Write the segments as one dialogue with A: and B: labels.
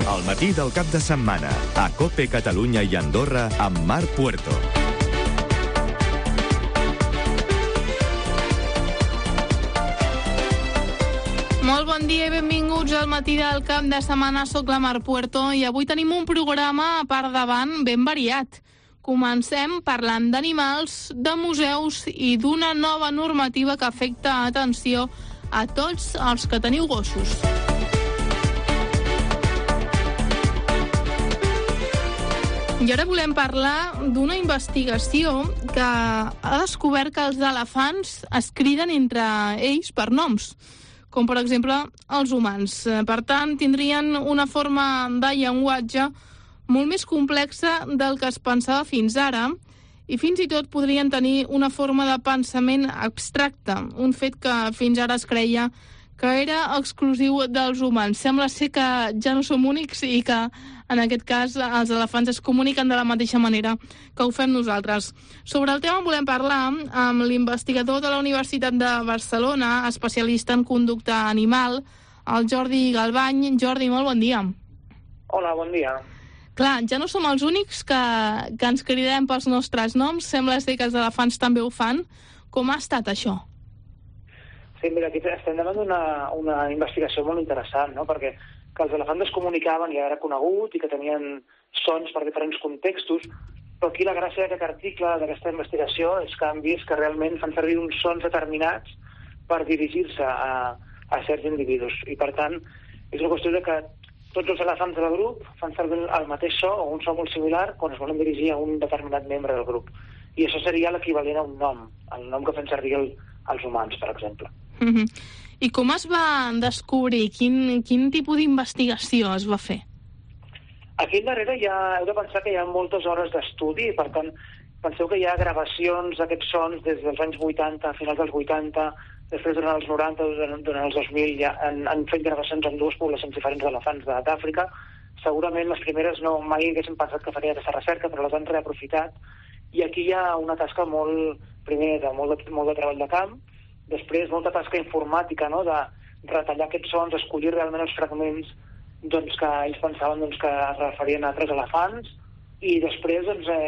A: Al matí del cap de setmana, a COPE Catalunya i Andorra, amb Marc Puerto.
B: Molt bon dia i benvinguts al matí del cap de setmana. Soc la Marc Puerto i avui tenim un programa per davant ben variat. Comencem parlant d'animals, de museus i d'una nova normativa que afecta, atenció, a tots els que teniu gossos. I ara volem parlar d'una investigació que ha descobert que els elefants es criden entre ells per noms, com per exemple els humans. Per tant, tindrien una forma de llenguatge molt més complexa del que es pensava fins ara i fins i tot podrien tenir una forma de pensament abstracte, un fet que fins ara es creia que era exclusiu dels humans. Sembla ser que ja no som únics i que, en aquest cas, els elefants es comuniquen de la mateixa manera que ho fem nosaltres. Sobre el tema volem parlar amb l'investigador de la Universitat de Barcelona, especialista en conducta animal, el Jordi Galvany. Jordi, molt bon dia.
C: Hola, bon dia.
B: Clar, ja no som els únics que ens cridem pels nostres noms. Sembla ser que els elefants també ho fan. Com ha estat això?
C: Sí, mira, aquí estem davant d'una investigació molt interessant, no? Perquè que els elefants es comunicaven ja era conegut i que tenien sons per diferents contextos, però aquí la gràcia d'aquest article, d'aquesta investigació, és que han vist que realment fan servir uns sons determinats per dirigir-se a certs individus. I, per tant, és una qüestió de que tots els elefants del grup fan servir el mateix so o un so molt similar quan es volen dirigir a un determinat membre del grup. I això seria l'equivalent a un nom, el nom que fan servir els humans, per exemple.
B: I com es va descobrir? Quin tipus d'investigació es va fer?
C: Aquí darrere heu de pensar que hi ha moltes hores d'estudi, per tant, penseu que hi ha gravacions d'aquests sons des dels anys 80, a finals dels 80, després durant els 90, durant els 2000, ja han fet gravacions amb dues poblacions diferents d'elefants d'Àfrica. Segurament les primeres no mai haguessin pensat que faria aquesta recerca, però les han reaprofitat. I aquí hi ha una tasca molt de treball de camp, després molta tasca informàtica, no?, de retallar aquests sons, escollir realment els fragments que ells pensaven que es referien a altres elefants, i després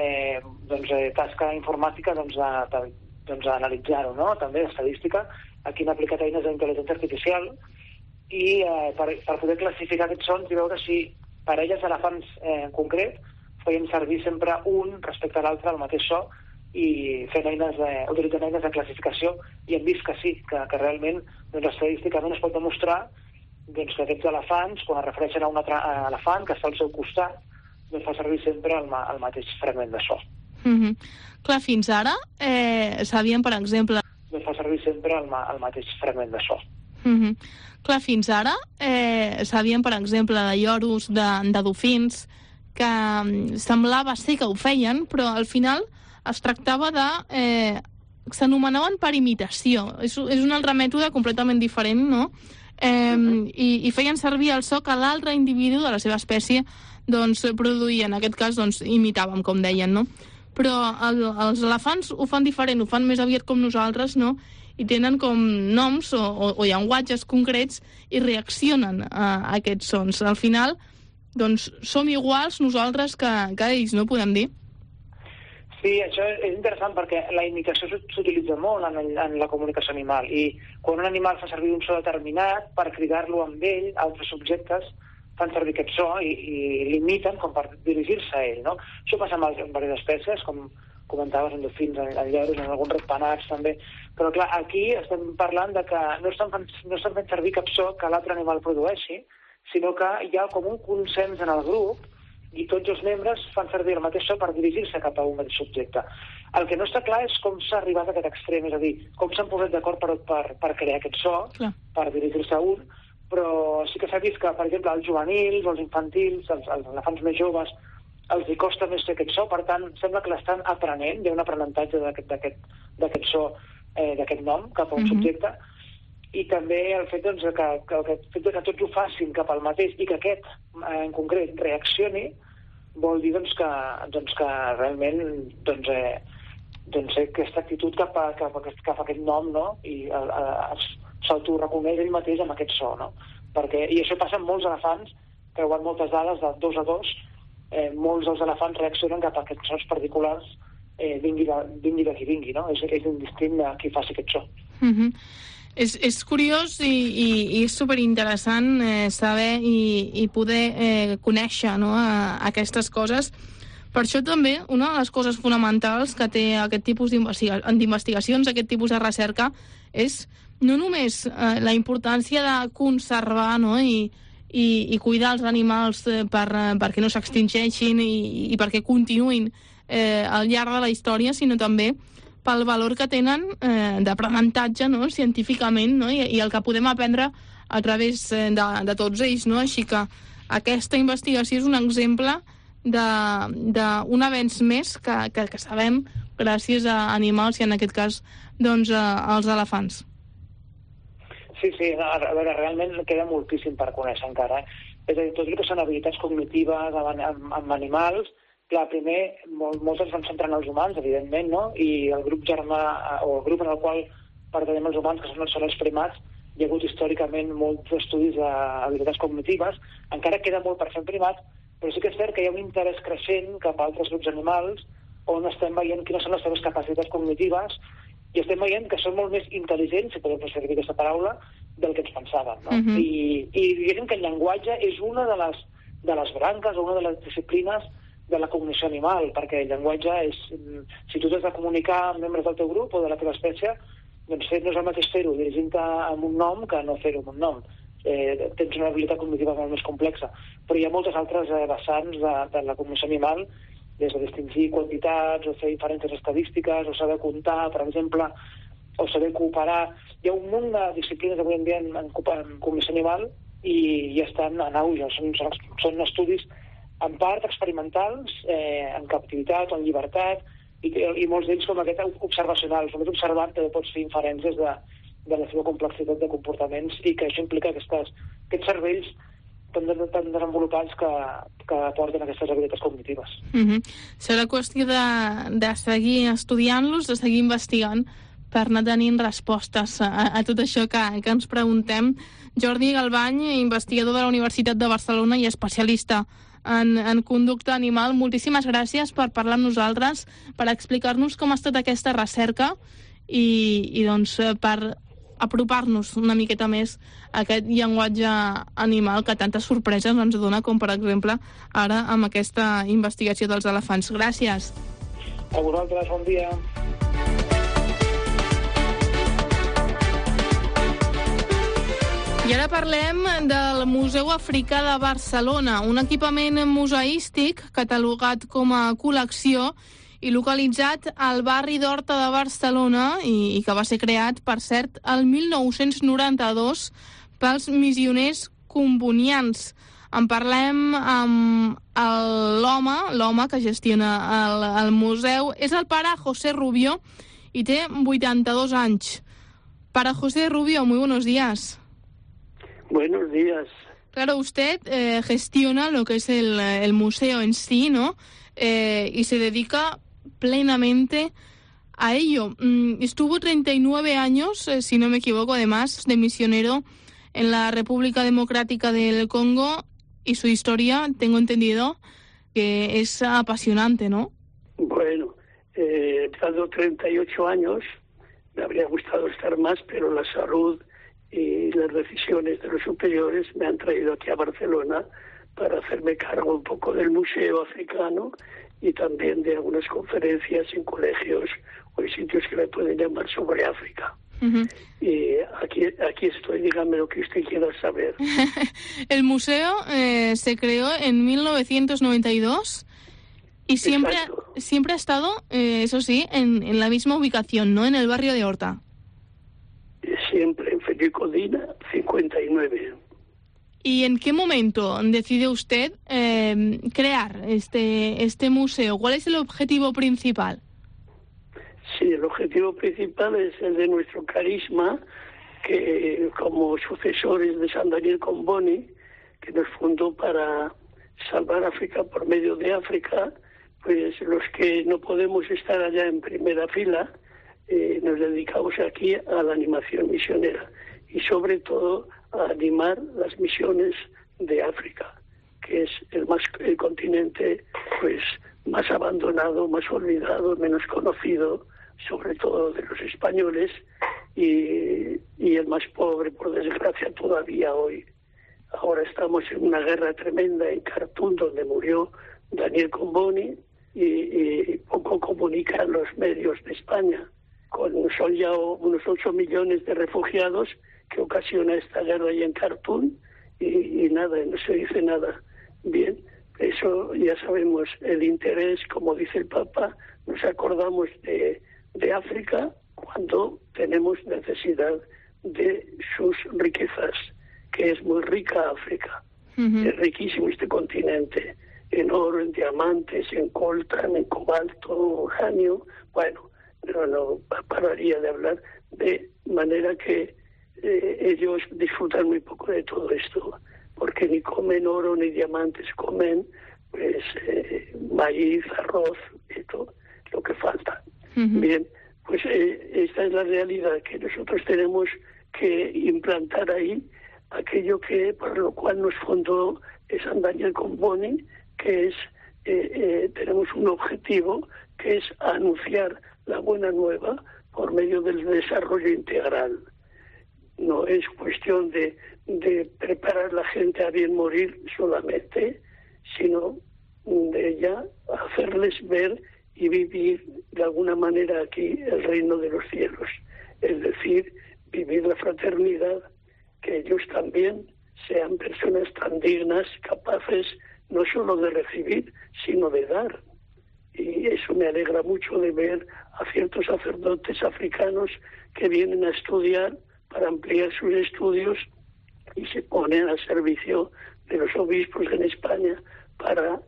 C: tasca informàtica d'analitzar-ho, no?, també estadística. Aquí han aplicat eines d'intel·ligència artificial i per poder classificar aquests sons i veure si parelles d'elefants en concret feien servir sempre un respecte a l'altre el mateix so, i utilitzant eines de classificació, i hem vist que sí, que realment estadísticament es pot demostrar que aquests elefants, quan es refereixen a un altre elefant que està al seu costat, fa servir sempre el mateix fragment de so.
B: Clar, fins ara sabíem, per exemple...
C: fa servir sempre el mateix fragment de so.
B: Clar, fins ara sabíem, per exemple, de lloros, de dofins, que semblava ser que ho feien, però al final es tractava de... s'anomenaven per imitació. És un altre mètode completament diferent, no? I feien servir el so que l'altre individu de la seva espècie produïa. En aquest cas, imitàvem, com deien, no? Però els elefants ho fan diferent, ho fan més aviat com nosaltres, no? I tenen com noms o llenguatges concrets i reaccionen a aquests sons. Al final, som iguals nosaltres que ells, no podem dir?
C: Sí, això és interessant perquè la imitació s'utilitza molt en la comunicació animal, i quan un animal fa servir un so determinat per cridar-lo amb ell, altres subjectes fan servir aquest so i l'imiten com per dirigir-se a ell, no? Això passa amb diverses espècies, com comentaves, en dofins, en lloros, en alguns ratpenats també, però clar, aquí estem parlant de que no estan fent servir cap so que l'altre animal produeixi, sinó que hi ha com un consens en el grup i tots els membres fan servir el mateix so per dirigir-se cap a un mateix subjecte. El que no està clar és com s'ha arribat a aquest extrem, és a dir, com s'han posat d'acord per crear aquest so, per dirigir-se a un, però sí que s'ha vist que, per exemple, els juvenils, els infantils, els elefants més joves, els hi costa més fer aquest so, per tant, sembla que l'estan aprenent, hi ha un aprenentatge d'aquest so, d'aquest nom, cap a un subjecte, i també el fet que tots ho facin cap al mateix i que aquest, en concret, reaccioni, vol dir que realment aquesta actitud cap a aquest nom, no? I s'autoreconeix ell mateix amb aquest so, no? I això passa amb molts elefants creuant moltes dades de 2 a 2, molts dels elefants reaccionen cap a aquests sons particulars, vingui de qui vingui, no? És indistint de qui faci aquest so.
B: És curiós i és superinteressant saber i poder conèixer, no, aquestes coses. Per això també una de les coses fonamentals que té aquest tipus d'investigacions, aquest tipus de recerca, és no només la importància de conservar, no, i cuidar els animals perquè no s'extingeixin i perquè continuïn al llarg de la història, sinó també pel valor que tenen d'aprenentatge, no, científicament, no, i el que podem aprendre a través de tots ells, no? Així que aquesta investigació és un exemple d'un avenç més que sabem gràcies a animals i en aquest cas doncs als elefants.
C: Sí, a veure, realment queda moltíssim per conèixer encara. És a dir, tot el que són habilitats cognitives amb animals, clar, primer, moltes van centrar en els humans, evidentment, no? I el grup germà, o el grup en el qual pertanyem els humans, que són els primats, hi ha hagut històricament molts estudis d'habilitats cognitives, encara queda molt per fer en primats, però sí que és cert que hi ha un interès creixent cap a altres grups animals on estem veient quines són les seves capacitats cognitives i estem veient que són molt més intel·ligents, si podem servir aquesta paraula, del que ens pensàvem, no? I diguem que el llenguatge és una de les branques o una de les disciplines de la cognició animal, perquè el llenguatge és... Si tu has de comunicar amb membres del teu grup o de la teva espècie, doncs no és el mateix fer-ho dirigint-te amb un nom que no fer-ho amb un nom. Tens una habilitat cognitiva molt més complexa. Però hi ha moltes altres vessants de la cognició animal, des de distingir quantitats, o fer diferències estadístiques, o saber comptar, per exemple, o saber cooperar. Hi ha un munt de disciplines avui en dia en cognició animal i estan en auge. Són estudis en part experimentals, en captivitat o en llibertat, i molts d'ells com aquest observacionals. Només observant també pots fer inferències de la seva complexitat de comportaments i que això implica aquests cervells tan desenvolupats que aporten aquestes habilitats cognitives.
B: Serà qüestió de seguir estudiant-los, de seguir investigant per anar tenint respostes a tot això que ens preguntem. Jordi Galbany, investigador de la Universitat de Barcelona i especialista en conducta animal, moltíssimes gràcies per parlar amb nosaltres, per explicar-nos com ha estat aquesta recerca i doncs per apropar-nos una miqueta més a aquest llenguatge animal que tantes sorpreses ens dona, com per exemple ara amb aquesta investigació dels elefants. Gràcies.
C: A vosaltres, bon dia.
B: I ara parlem del Museu Africà de Barcelona, un equipament museístic catalogat com a col·lecció i localitzat al barri d'Horta de Barcelona i que va ser creat, per cert, el 1992 pels missioners combonians. En parlem amb l'home que gestiona el museu. És el pare José Rubio y té 82 anys. Para José Rubio, muy buenos días.
D: Buenos días.
B: Claro, usted gestiona lo que es el museo en sí, ¿no? Y se dedica plenamente a ello. Estuvo 39 años, si no me equivoco, además, de misionero en la República Democrática del Congo, y su historia, tengo entendido, que es apasionante, ¿no?
D: Bueno, he estado 38 años, me habría gustado estar más, pero la salud y las decisiones de los superiores me han traído aquí a Barcelona para hacerme cargo un poco del Museo Africano y también de algunas conferencias en colegios o en sitios que me pueden llamar sobre África. Y aquí estoy, dígame lo que usted quiera saber.
B: El museo se creó en 1992 y siempre ha estado, eso sí, en la misma ubicación, ¿no? En el barrio de Horta.
D: Siempre en Federico Dina, 59.
B: ¿Y en qué momento decide usted crear este museo? ¿Cuál es el objetivo principal?
D: Sí, el objetivo principal es el de nuestro carisma, que como sucesores de San Daniel Comboni, que nos fundó para salvar África por medio de África, pues los que no podemos estar allá en primera fila, nos dedicamos aquí a la animación misionera y sobre todo a animar las misiones de África. que es el continente pues más abandonado, más olvidado, menos conocido, sobre todo de los españoles, y el más pobre, por desgracia, todavía hoy. Ahora estamos en una guerra tremenda en Khartoum, donde murió Daniel Comboni, y poco comunican los medios de España. Son ya unos 8 millones de refugiados que ocasiona esta guerra ahí en Khartoum, y nada, no se dice nada. Bien, eso ya sabemos, el interés, como dice el Papa, nos acordamos de África cuando tenemos necesidad de sus riquezas, que es muy rica África. Es riquísimo este continente, en oro, en diamantes, en coltan, en cobalto, uranio. Bueno, no pararía de hablar, de manera que ellos disfrutan muy poco de todo esto, porque ni comen oro ni diamantes, comen pues maíz, arroz, esto lo que falta. Bien, pues esta es la realidad, que nosotros tenemos que implantar ahí aquello que para lo cual nos fundó San Daniel Comboni, que es tenemos un objetivo, que es anunciar la buena nueva por medio del desarrollo integral. No es cuestión de preparar a la gente a bien morir solamente, sino de ya hacerles ver y vivir de alguna manera aquí el reino de los cielos. Es decir, vivir la fraternidad, que ellos también sean personas tan dignas, capaces no solo de recibir, sino de dar. Y eso me alegra mucho de ver a ciertos sacerdotes africanos que vienen a estudiar para ampliar sus estudios y se ponen al servicio de los obispos en España para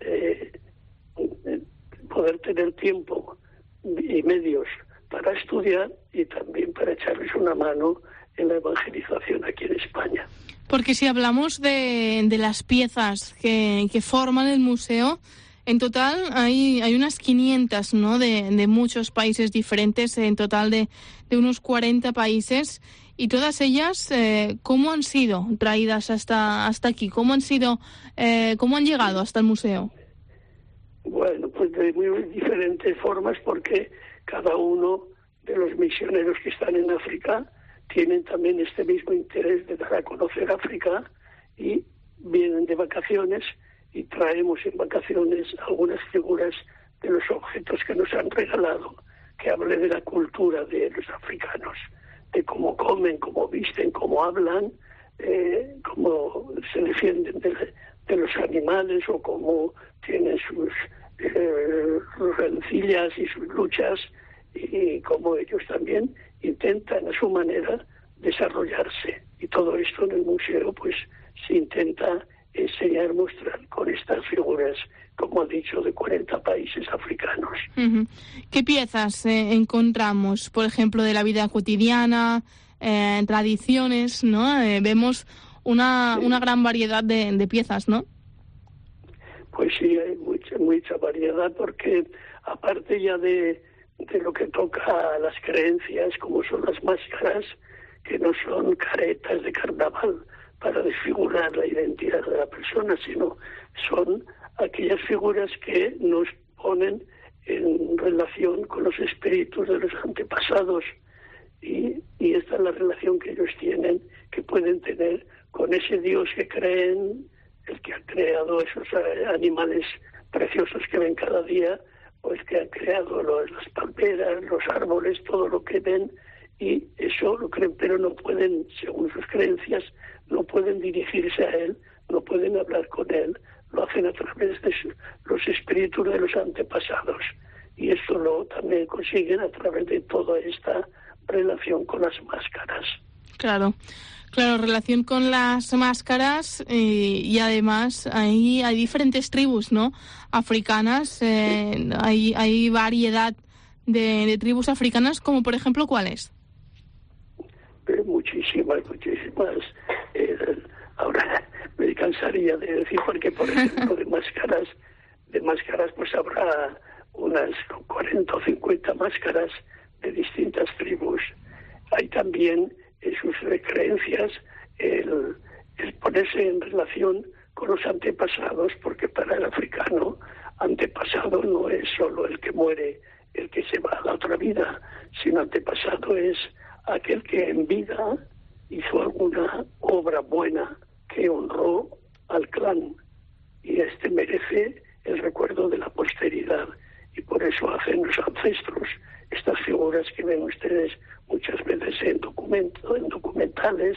D: poder tener tiempo y medios para estudiar y también para echarles una mano en la evangelización aquí en España.
B: Porque si hablamos de las piezas que forman el museo, en total hay unas 500, ¿no?, de muchos países diferentes, en total de unos 40 países, y todas ellas, ¿cómo han sido traídas hasta aquí? ¿Cómo han llegado hasta el museo?
D: Bueno, pues de muy diferentes formas, porque cada uno de los misioneros que están en África tienen también este mismo interés de dar a conocer África, y vienen de vacaciones y traemos en vacaciones algunas figuras de los objetos que nos han regalado, que hable de la cultura de los africanos, de cómo comen, cómo visten, cómo hablan, cómo se defienden de los animales, o cómo tienen sus rencillas y sus luchas, y cómo ellos también intentan a su manera desarrollarse. Y todo esto en el museo pues se intenta enseñar, mostrar con estas figuras, como he dicho, de 40 países africanos.
B: ¿Qué piezas encontramos, por ejemplo, de la vida cotidiana, tradiciones, ¿no? Vemos una gran variedad de piezas, ¿no?
D: Pues sí, hay mucha variedad, porque aparte ya de lo que toca a las creencias, como son las máscaras, que no son caretas de carnaval para desfigurar la identidad de la persona, sino son aquellas figuras que nos ponen en relación con los espíritus de los antepasados, y esta es la relación que ellos tienen, que pueden tener con ese Dios que creen, el que ha creado esos animales preciosos que ven cada día, o el que ha creado las palmeras, los árboles, todo lo que ven, y eso lo creen, pero no pueden, según sus creencias, no pueden dirigirse a él, no pueden hablar con él, lo hacen a través de los espíritus de los antepasados, y esto también consiguen a través de toda esta relación con las máscaras.
B: Claro, relación con las máscaras, y además hay diferentes tribus, ¿no?, africanas, hay variedad de tribus africanas, como por ejemplo, ¿cuáles?
D: Muchísimas. Ahora me cansaría de decir, porque por ejemplo de máscaras pues habrá unas 40 o 50 máscaras de distintas tribus. Hay también en sus creencias el ponerse en relación con los antepasados, porque para el africano antepasado no es solo el que muere, el que se va a la otra vida, sino antepasado es aquel que en vida hizo alguna obra buena que honró al clan, y merece el recuerdo de la posteridad, y por eso hacen los ancestros estas figuras que ven ustedes muchas veces en documentales,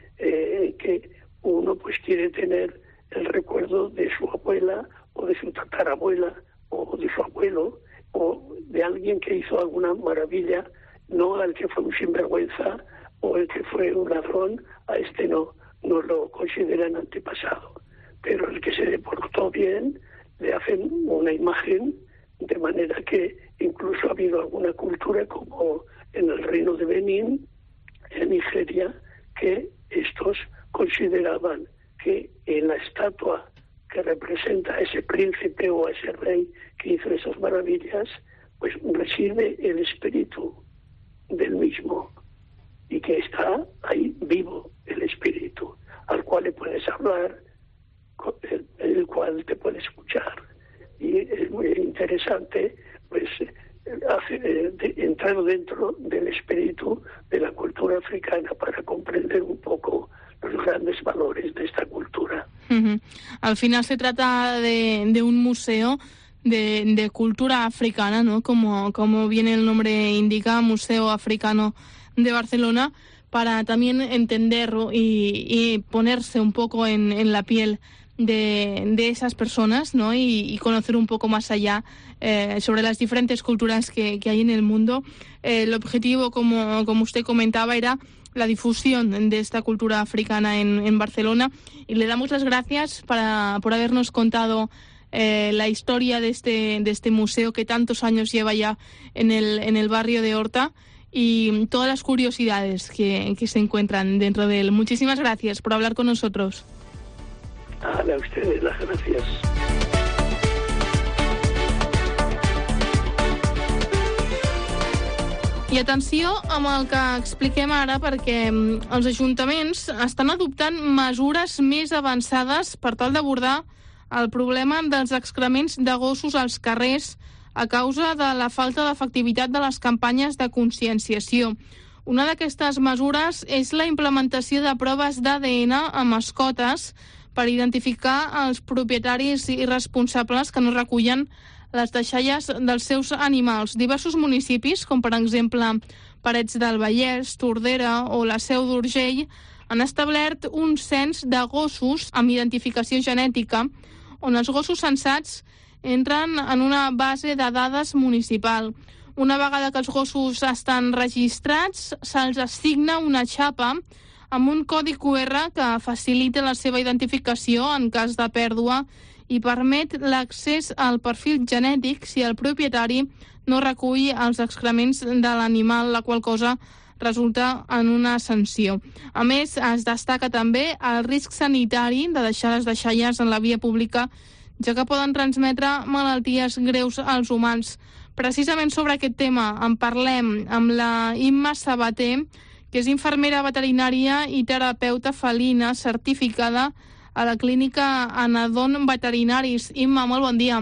D: que uno pues quiere tener el recuerdo de su abuela o de su tatarabuela o de su abuelo o de alguien que hizo alguna maravilla, no al que fue un sinvergüenza o el que fue un ladrón, a no lo consideran antepasado. Pero el que se portó bien, le hacen una imagen, de manera que incluso ha habido alguna cultura, como en el reino de Benín, en Nigeria, que estos consideraban que en la estatua que representa a ese príncipe o a ese rey que hizo esas maravillas, pues reside el espíritu del mismo, y que está ahí vivo el espíritu, al cual le puedes hablar, el cual te puede escuchar. Y es muy interesante pues entrar dentro del espíritu de la cultura africana para comprender un poco los grandes valores de esta cultura.
B: Uh-huh. Al final se trata de un museo de cultura africana, ¿no? Como bien el nombre indica, Museo Africano de Barcelona, para también entender y ponerse un poco en la piel de esas personas, ¿no? Y conocer un poco más allá sobre las diferentes culturas que hay en el mundo. El objetivo, como usted comentaba, era la difusión de esta cultura africana en Barcelona, y le damos las gracias por habernos contado la historia de este museo que tantos años lleva ya en el barrio de Horta, y todas las curiosidades que se encuentran dentro de él. Muchísimas gracias por hablar con nosotros.
D: A ustedes las gracias.
B: I atenció amb el que expliquem ara, perquè els ajuntaments estan adoptant mesures més avançades per tal d'abordar el problema dels excrements de gossos als carrers a causa de la falta d'efectivitat de les campanyes de conscienciació. Una d'aquestes mesures és la implementació de proves d'ADN a mascotes per identificar els propietaris i responsables que no recullen les deixalles dels seus animals. Diversos municipis, com per exemple Parets del Vallès, Tordera o la Seu d'Urgell, han establert un cens de gossos amb identificació genètica, on els gossos censats entren en una base de dades municipal. Una vegada que els gossos estan registrats, se'ls assigna una xapa amb un codi QR que facilita la seva identificació en cas de pèrdua i permet l'accés al perfil genètic si el propietari no recull els excrements de l'animal, la qual cosa resulta en una sanció. A més, es destaca també el risc sanitari de deixar les deixalles en la via pública, ja que poden transmetre malalties greus als humans. Precisament sobre aquest tema en parlem amb la Imma Sabater, que és infermera veterinària i terapeuta felina certificada a la clínica Anadon Veterinaris. Imma, molt bon dia.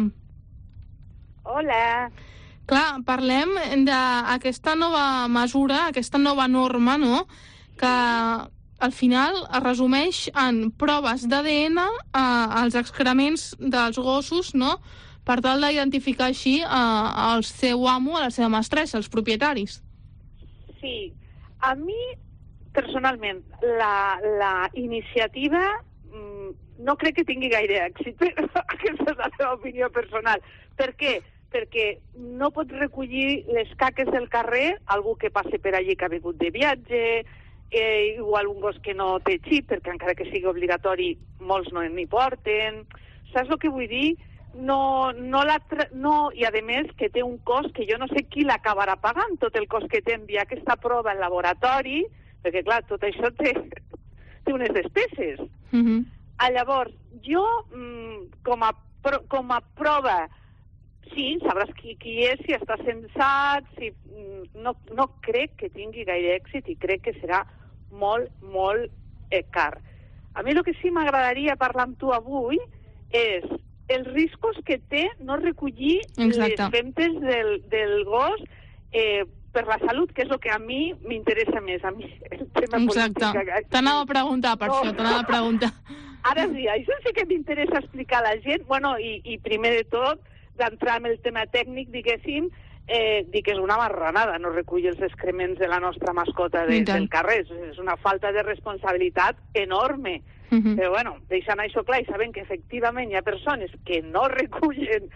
E: Hola.
B: Clar, parlem d'aquesta nova mesura, aquesta nova norma, no?, que al final es resumeix en proves d'ADN als excrements dels gossos, no?, per tal d'identificar així el seu amo, la seva mestressa, els propietaris.
E: Sí, a mi, personalment, la iniciativa no crec que tingui gaire èxit, però aquesta és la meva opinió personal. Per què? Perquè no pots recollir les caques del carrer, algú que passe per allí que ha vingut de viatge, igual un gos que no té xip, perquè encara que sigui obligatori, molts no n'hi porten. Saps el que vull dir? No, i a més que té un cost que jo no sé qui l'acabarà pagant, tot el cost que té enviar aquesta prova al laboratori, perquè clar, tot això té unes despeses. Llavors, jo com a prova, sí, sabràs qui és, si està censat, no crec que tingui gaire èxit i crec que serà molt, molt car. A mi el que sí m'agradaria parlar amb tu avui és els riscos que té no recollir les femtes del gos per la salut, que és el que a mi m'interessa més, a mi el tema polític.
B: Exacte. T'anava a preguntar per això, t'anava a preguntar.
E: Ara sí, això sí que m'interessa explicar a la gent, i primer de tot, d'entrar en el tema tècnic, diguéssim, dir que és una marranada no recollir els excrements de la nostra mascota del carrer. És una falta de responsabilitat enorme. Però bueno, deixant això clar i sabent que efectivament hi ha persones que no recullen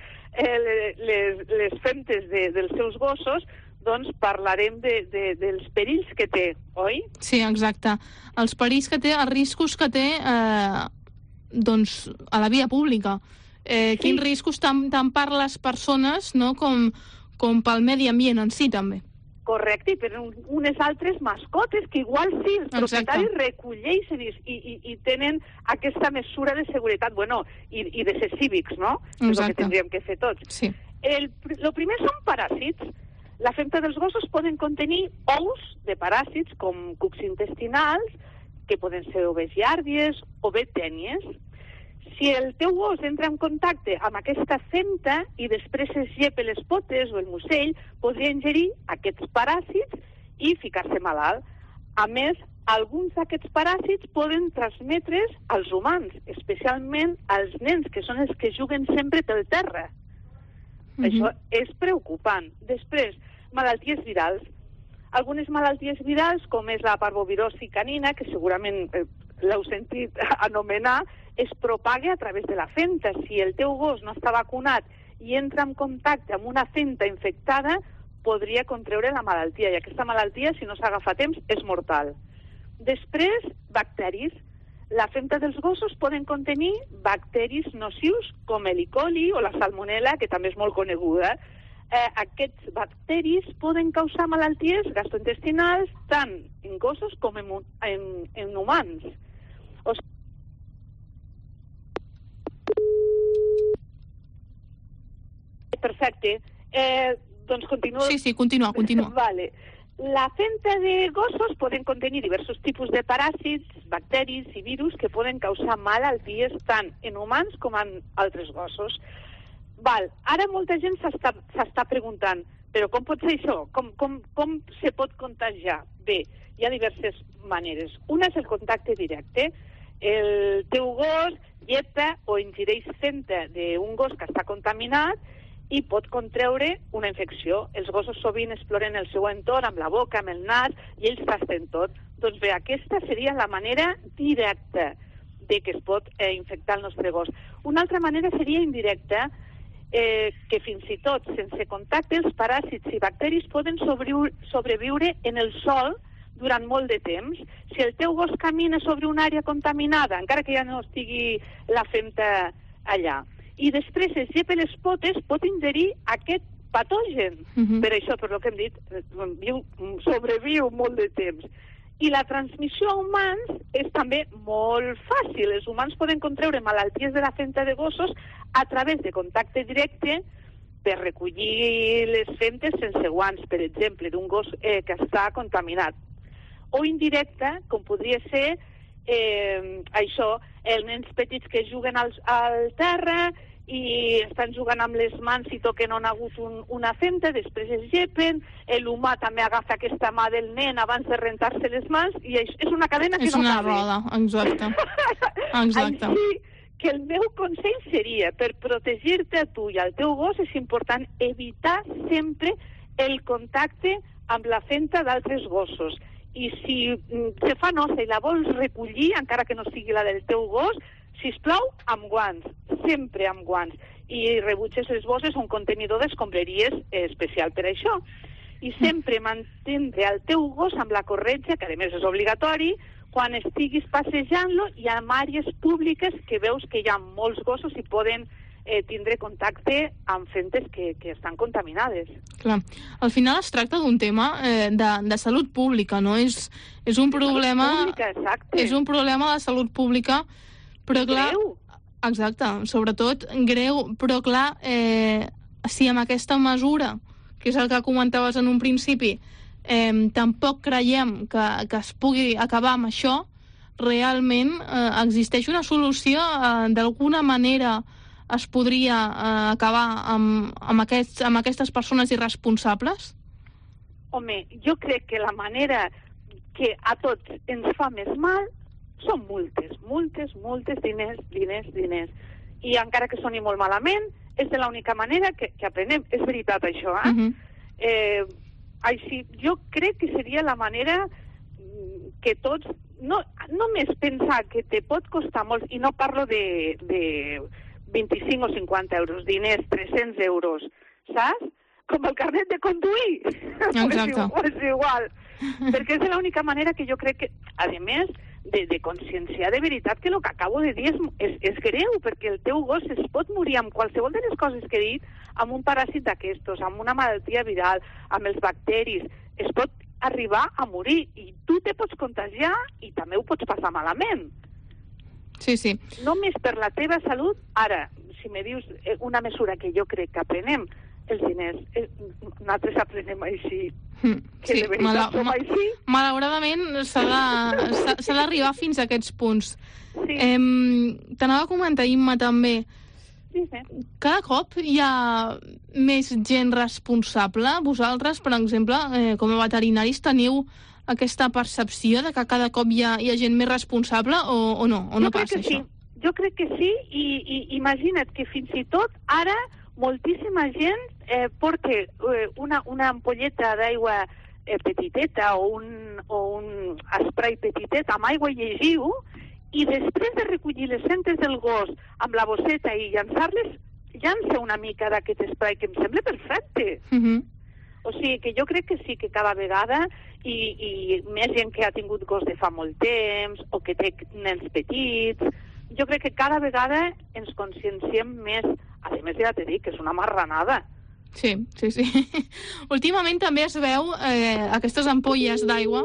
E: les femtes dels seus gossos, doncs parlarem dels perills que té, oi?
B: Sí, exacte. Els perills que té, els riscos que té doncs a la via pública. Quins riscos tant per les persones, no, com pel medi ambient en si també.
E: Correcte, i per unes altres mascotes que igual sí, els propietaris recolleixen i tenen aquesta mesura de seguretat, i de ser cívics, no? És el que tindríem que fer tots.
B: Sí.
E: El primer són paràsits. La femta dels gossos poden contenir ous de paràsits com cucs intestinals, que poden ser o bé giàrdies o bé tènies. Si el teu gos entra en contacte amb aquesta femta i després es llepa les potes o el musell, podria ingerir aquests paràsits i ficar-se malalt. A més, alguns d'aquests paràsits poden transmetre's als humans, especialment als nens, que són els que juguen sempre pel terra. Això és preocupant. Després, malalties virals. Algunes malalties virals, com és la parvovirosi canina, que segurament l'heu sentit anomenar, es propaga a través de la femta. Si el teu gos no està vacunat i entra en contacte amb una femta infectada, podria contreure la malaltia, i aquesta malaltia, si no s'agafa a temps, és mortal. Després, bacteris. La femta dels gossos poden contenir bacteris nocius com el E. coli o la salmonella, que també és molt coneguda. Aquests bacteris poden causar malalties gastrointestinals tant en gossos com en humans. Perfecte. Doncs continuo.
B: Sí, continua.
E: Vale. La femta de gossos poden contenir diversos tipus de paràsits, bacteris i virus que poden causar malalties tant en humans com en altres gossos. Ara molta gent s'està preguntant, però com pot ser això? Com se pot contagiar? Bé, hi ha diverses maneres. Una és el contacte directe. El teu gos llepa o ingereix femta d'un gos que està contaminat i pot contreure una infecció. Els gossos sovint exploren el seu entorn amb la boca, amb el nas, i ells tasten tot. Doncs bé, aquesta seria la manera directa de que es pot infectar el nostre gos. Una altra manera seria indirecta, que fins i tot sense contacte els paràsits i bacteris poden sobreviure en el sòl durant molt de temps. Si el teu gos camina sobre una àrea contaminada, encara que ja no estigui la femta allà, i després es llepa les potes, pot ingerir aquest patogen. Per això, per el que hem dit, sobreviu molt de temps. I la transmissió a humans és també molt fàcil. Els humans poden contreure malalties de la femta de gossos a través de contacte directe per recollir les femtes sense guants, per exemple, d'un gos que està contaminat. O indirecta, com podria ser els nens petits que juguen al terra i estan jugant amb les mans i toquen on ha hagut una femta, després es llepen, l'humà també agafa aquesta mà del nen abans de rentar-se les mans, i és una cadena que no
B: acaba. És una
E: roda,
B: exacte.
E: Així que el meu consell seria, per protegir-te a tu i al teu gos, és important evitar sempre el contacte amb la femta d'altres gossos. I si se fa nosa i la vols recollir, encara que no sigui la del teu gos, sisplau, amb guants, sempre amb guants. I rebutges les bosses o un contenidor d'escombraries especial per això. I sempre mantindre el teu gos amb la corretja, que a més és obligatori, quan estiguis passejant-lo i en àrees públiques que veus que hi ha molts gossos i poden tindre contacte amb femtes que estan contaminades.
B: Clar. Al final es tracta d'un tema de salut pública, no? És un problema... És un problema de salut pública, però clar...
E: Greu.
B: Exacte, sobretot greu, però clar, si amb aquesta mesura, que és el que comentaves en un principi, tampoc creiem que es pugui acabar amb això, realment existeix una solució, d'alguna manera es podria acabar amb aquestes persones irresponsables?
E: Home, jo crec que la manera que a tots ens fa més mal són multes, diners. I encara que soni molt malament, és de l'única manera que aprenem. És veritat, això, Així, jo crec que seria la manera que tots... No només pensar que te pot costar molt, i no parlo de 25 o 50 euros, diners, 300 euros, saps? Com el carnet de conduir.
B: Exacte.
E: És igual. Perquè és l'única manera que jo crec que, a més, de conscienciar de veritat que el que acabo de dir és greu, perquè el teu gos es pot morir amb qualsevol de les coses que he dit, amb un paràsit d'aquestos, amb una malaltia viral, amb els bacteris, es pot arribar a morir, i tu te pots contagiar i també ho pots passar malament.
B: Sí.
E: Només per la teva salut. Ara, si me dius una mesura que jo crec que aprenem, els diners, nosaltres aprenem així. Que de veritat som així.
B: Malauradament s'ha d'arribar fins a aquests punts.
E: Sí.
B: T'anava a comentar, Imma, també.
E: Sí.
B: Cada cop hi ha més gent responsable. Vosaltres, per exemple, com a veterinaris, teniu aquesta percepció de que cada cop hi ha gent més responsable o no? O no passa això?
E: Sí. Jo crec que sí, i imagina't que fins i tot ara moltíssima gent porta una ampolleta d'aigua petiteta o un spray petitet amb aigua i llegiu, i després de recollir les centes del gos amb la bosseta i llançar-les, llança una mica d'aquest spray, que em sembla perfecte. O sigui que jo crec que sí, que cada vegada, i més gent que ha tingut gos de fa molt temps, o que té nens petits, jo crec que cada vegada ens conscienciem més. A més, ja t'he dit que és una marranada.
B: Sí. Últimament també es veu aquestes ampolles d'aigua.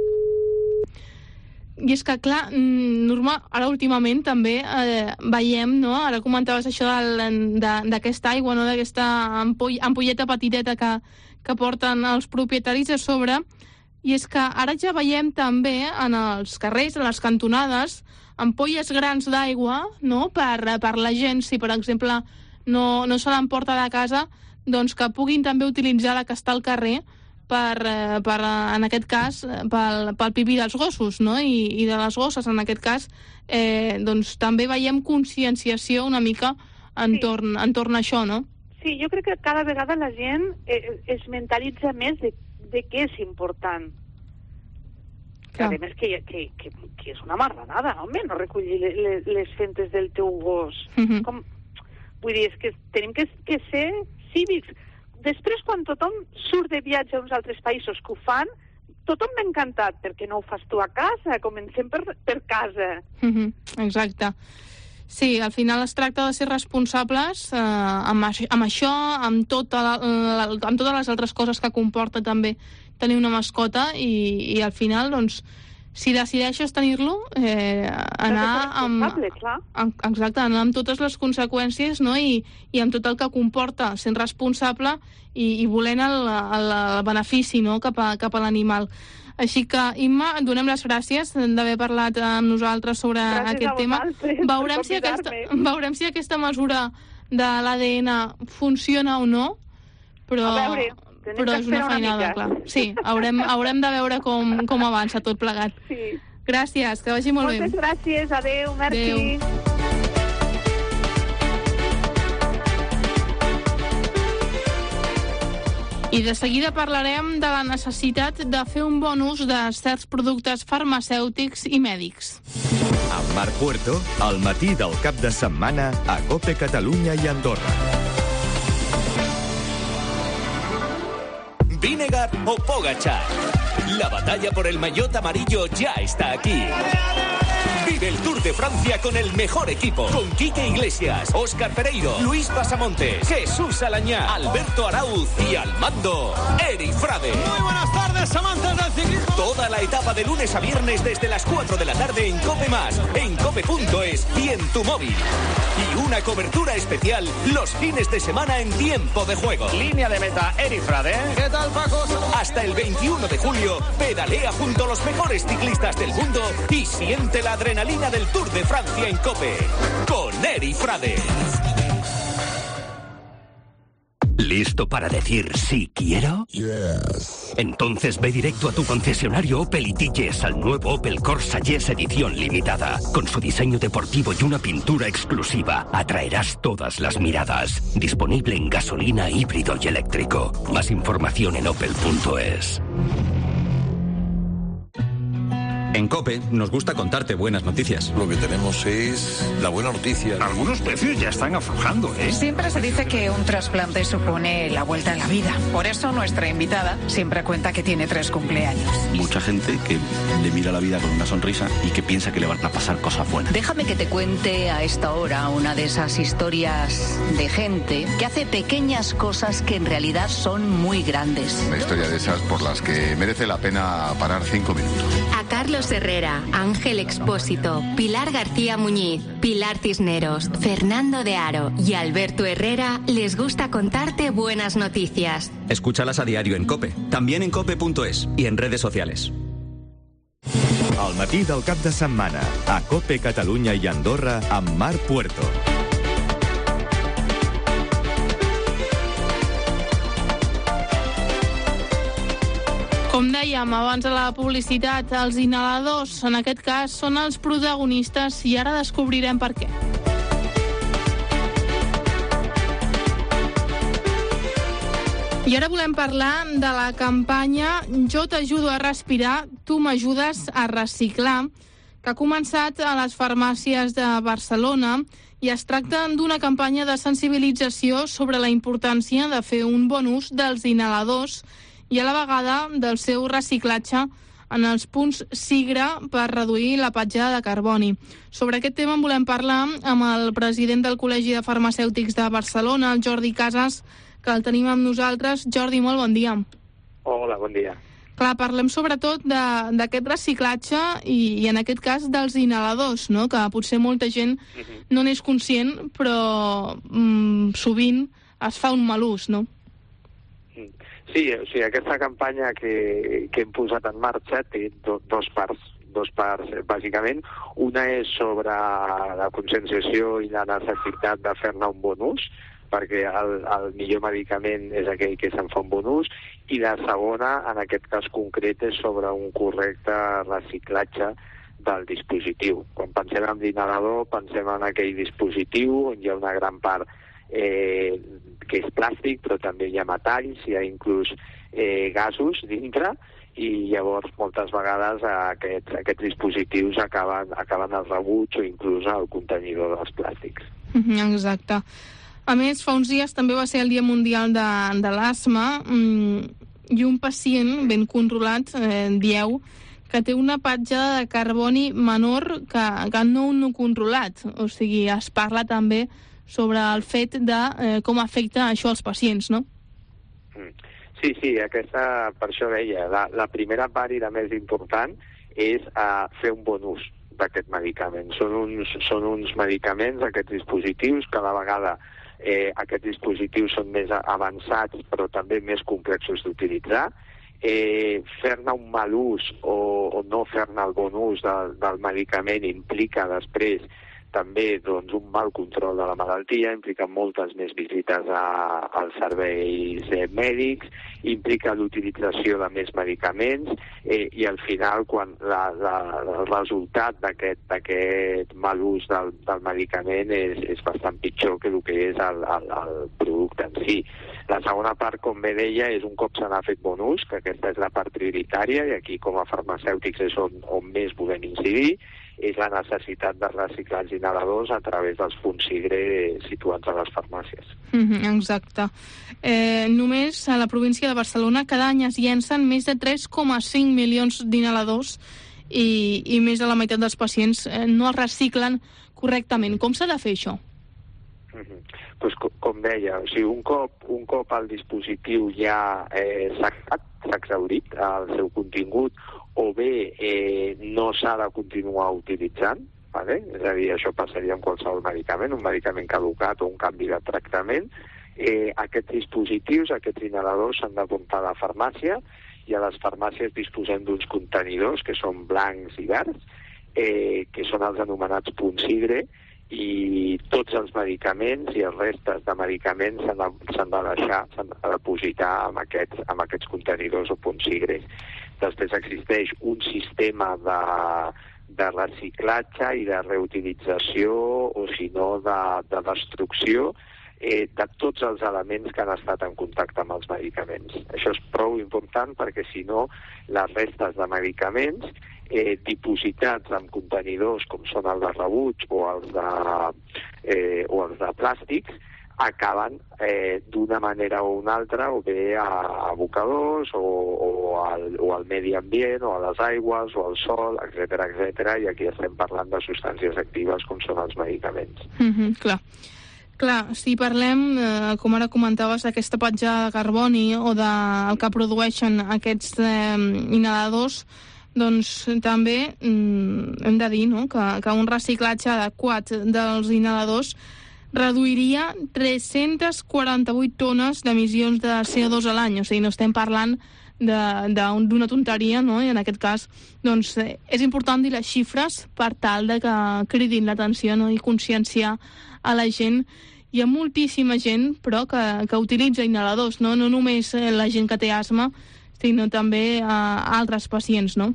B: I és que, clar, ara últimament també veiem, no? Ara comentaves això d'aquesta aigua, no? D'aquesta ampolleta petiteta que porten els propietaris a sobre. I és que ara ja veiem també en els carrers, en les cantonades, ampolles grans d'aigua, no? Per la gent, si per exemple no se l'emporta de casa, doncs que puguin també utilitzar la que està al carrer en aquest cas, pel pipí dels gossos, no? I de les gosses, en aquest cas, doncs també veiem conscienciació una mica entorn a això, no?
E: Sí, jo crec que cada vegada la gent es mentalitza més de què és important. Que a més que és una marranada, home, no recollir les fentes del teu gos. Vull dir, és que tenim que ser cívics. Després, quan tothom surt de viatge a uns altres països que ho fan, tothom m'ha encantat, perquè no ho fas tu a casa, comencem per casa.
B: Exacte. Sí, al final es tracta de ser responsables amb això, amb totes les altres coses que comporta també tenir una mascota, i al final, doncs, si decideixes tenir-lo, anar amb totes les conseqüències, no? I amb tot el que comporta sent responsable i volent el benefici, no? cap a l'animal. Així que, Imma, et donem les gràcies d'haver parlat amb nosaltres sobre aquest tema. Veurem si aquesta mesura de l'ADN funciona o no, però és una feinada, clar. Sí, haurem de veure com avança tot plegat.
E: Sí.
B: Gràcies, que vagi molt bé.
E: Moltes gràcies, adeu, merci.
B: I de seguida parlarem de la necessitat de fer un bon ús de certs productes farmacèutics i mèdics.
A: Amb Marc Puerto, al matí del cap de setmana a COPE Catalunya i Andorra.
F: Vinegar o Pogačar. La batalla por el maillot amarillo ya está aquí. Vive el Tour de Francia con el mejor equipo. Con Quique Iglesias, Óscar Pereiro, Luis Pasamontes, Jesús Alañá, Alberto Arauz y al mando, Eri Frade.
G: Muy buenas tardes, amantes del ciclismo.
F: Toda la etapa de lunes a viernes desde las 4 de la tarde en COPE+, en cope.es y en tu móvil. Y una cobertura especial los fines de semana en tiempo de juego.
G: Línea de meta, Eri Frade. ¿Qué tal, Paco?
F: Hasta el 21 de julio, pedalea junto a los mejores ciclistas del mundo y siente la adrenalina del Tour de Francia en COPE. Con Eri Frade.
H: ¿Listo para decir sí quiero?
I: Yes.
H: Entonces ve directo a tu concesionario Opel y Yes al nuevo Opel Corsa Yes edición limitada. Con su diseño deportivo y una pintura exclusiva, atraerás todas las miradas. Disponible en gasolina, híbrido y eléctrico. Más información en opel.es.
J: En COPE nos gusta contarte buenas noticias.
I: Lo que tenemos es la buena noticia.
K: Algunos precios ya están aflojando, ¿eh?
L: Siempre se dice que un trasplante supone la vuelta a la vida. Por eso nuestra invitada siempre cuenta que tiene 3 cumpleaños.
M: Mucha gente que le mira la vida con una sonrisa y que piensa que le van a pasar cosas buenas.
N: Déjame que te cuente a esta hora una de esas historias de gente que hace pequeñas cosas que en realidad son muy grandes.
O: Una historia de esas por las que merece la pena parar 5 minutos.
P: A Carlos Herrera, Ángel Expósito, Pilar García Muñiz, Pilar Cisneros, Fernando de Aro y Alberto Herrera les gusta contarte buenas noticias.
J: Escúchalas a diario en COPE, también en cope.es y en redes sociales.
A: Al matí del cap de setmana, a COPE Catalunya i Andorra amb Marc Puerto.
B: Com dèiem abans de la publicitat, els inhaladors, en aquest cas, són els protagonistes i ara descobrirem per què. I ara volem parlar de la campanya Jo t'ajudo a respirar, tu m'ajudes a reciclar, que ha començat a les farmàcies de Barcelona i es tracta d'una campanya de sensibilització sobre la importància de fer un bon ús dels inhaladors i a la vegada del seu reciclatge en els punts SIGRE per reduir la petjada de carboni. Sobre aquest tema en volem parlar amb el president del Col·legi de Farmacèutics de Barcelona, el Jordi Casas, que el tenim amb nosaltres. Jordi, molt bon dia.
Q: Hola, bon dia.
B: Clar, parlem sobretot d'aquest reciclatge i en aquest cas dels inhaladors, no? Que potser molta gent no n'és conscient, però sovint es fa un mal ús, no?
Q: Sí, o sigui, aquesta campanya que hem posat en marxa té dos parts, bàsicament. Una és sobre la conscienciació i la necessitat de fer-ne un bon ús, perquè el millor medicament és aquell que se'n fa un bon ús, i la segona, en aquest cas concret, és sobre un correcte reciclatge del dispositiu. Quan pensem en l'inhalador, pensem en aquell dispositiu on hi ha una gran part que és plàstic, però també hi ha metalls, hi ha inclús gasos dintre, i llavors moltes vegades aquests dispositius acaben al rebuig o inclús al contenidor dels plàstics.
B: Exacte. A més, fa uns dies també va ser el Dia Mundial de l'Asma i un pacient ben controlat, dieu, que té una petjada de carboni menor que no un no controlat. O sigui, es parla també sobre el fet de com afecta això als pacients, no?
Q: Sí, per això deia, la primera part i la més important és fer un bon ús d'aquest medicament. Són uns medicaments, aquests dispositius, cada vegada aquests dispositius són més avançats però també més complexos d'utilitzar. Fer-ne un mal ús o no fer-ne el bon ús del medicament implica després també un mal control de la malaltia, implica moltes més visites als serveis mèdics, implica l'utilització de més medicaments i al final quan el resultat d'aquest mal ús del medicament és bastant pitjor que el que és el producte en si. La segona part, com bé deia, és un cop se n'ha fet bon ús, que aquesta és la part prioritària i aquí com a farmacèutics és on més volem incidir, és la necessitat de reciclar els inhaladors a través dels punts SIGRE situats a les farmàcies.
B: Exacte. Només a la província de Barcelona cada any es llencen més de 3,5 milions d'inhaladors i més de la meitat dels pacients no els reciclen correctament. Com s'ha de fer això?
Q: Pues, com deia, o sigui, un cop el dispositiu ja s'ha exhaurit el seu contingut o bé no s'ha de continuar utilitzant, vale? És a dir, això passaria amb qualsevol medicament, un medicament caducat o un canvi de tractament, Aquests dispositius, aquests inhaladors, s'han de portar a la farmàcia, i a les farmàcies disposem d'uns contenidors que són blancs i verds, que són els anomenats punts sigre, i tots els medicaments i els restes de medicaments s'han de depositar amb aquests contenidors o punts sigres. Després existeix un sistema de reciclatge i de reutilització, o si no, de destrucció de tots els elements que han estat en contacte amb els medicaments. Això és prou important perquè, si no, les restes de medicaments dipositats en contenidors com són els de rebuig o els de plàstics acaben d'una manera o una altra o bé a abocadors o al medi ambient o a les aigües o al sol, etc. I aquí estem parlant de substàncies actives com són els medicaments.
B: Clar, si parlem, com ara comentaves, d'aquesta petjada de carboni o del que produeixen aquests inhaladors, doncs també hem de dir, no?, que un reciclatge adequat dels inhaladors reduiria 348 tones d'emissions de CO2 a l'any. O sigui, no estem parlant d'una tonteria, no? I en aquest cas, doncs, és important dir les xifres per tal de que cridin l'atenció, no?, i conscienciar a la gent. Hi ha moltíssima gent, però, que utilitza inhaladors, no només la gent que té asma, sinó també altres pacients, no?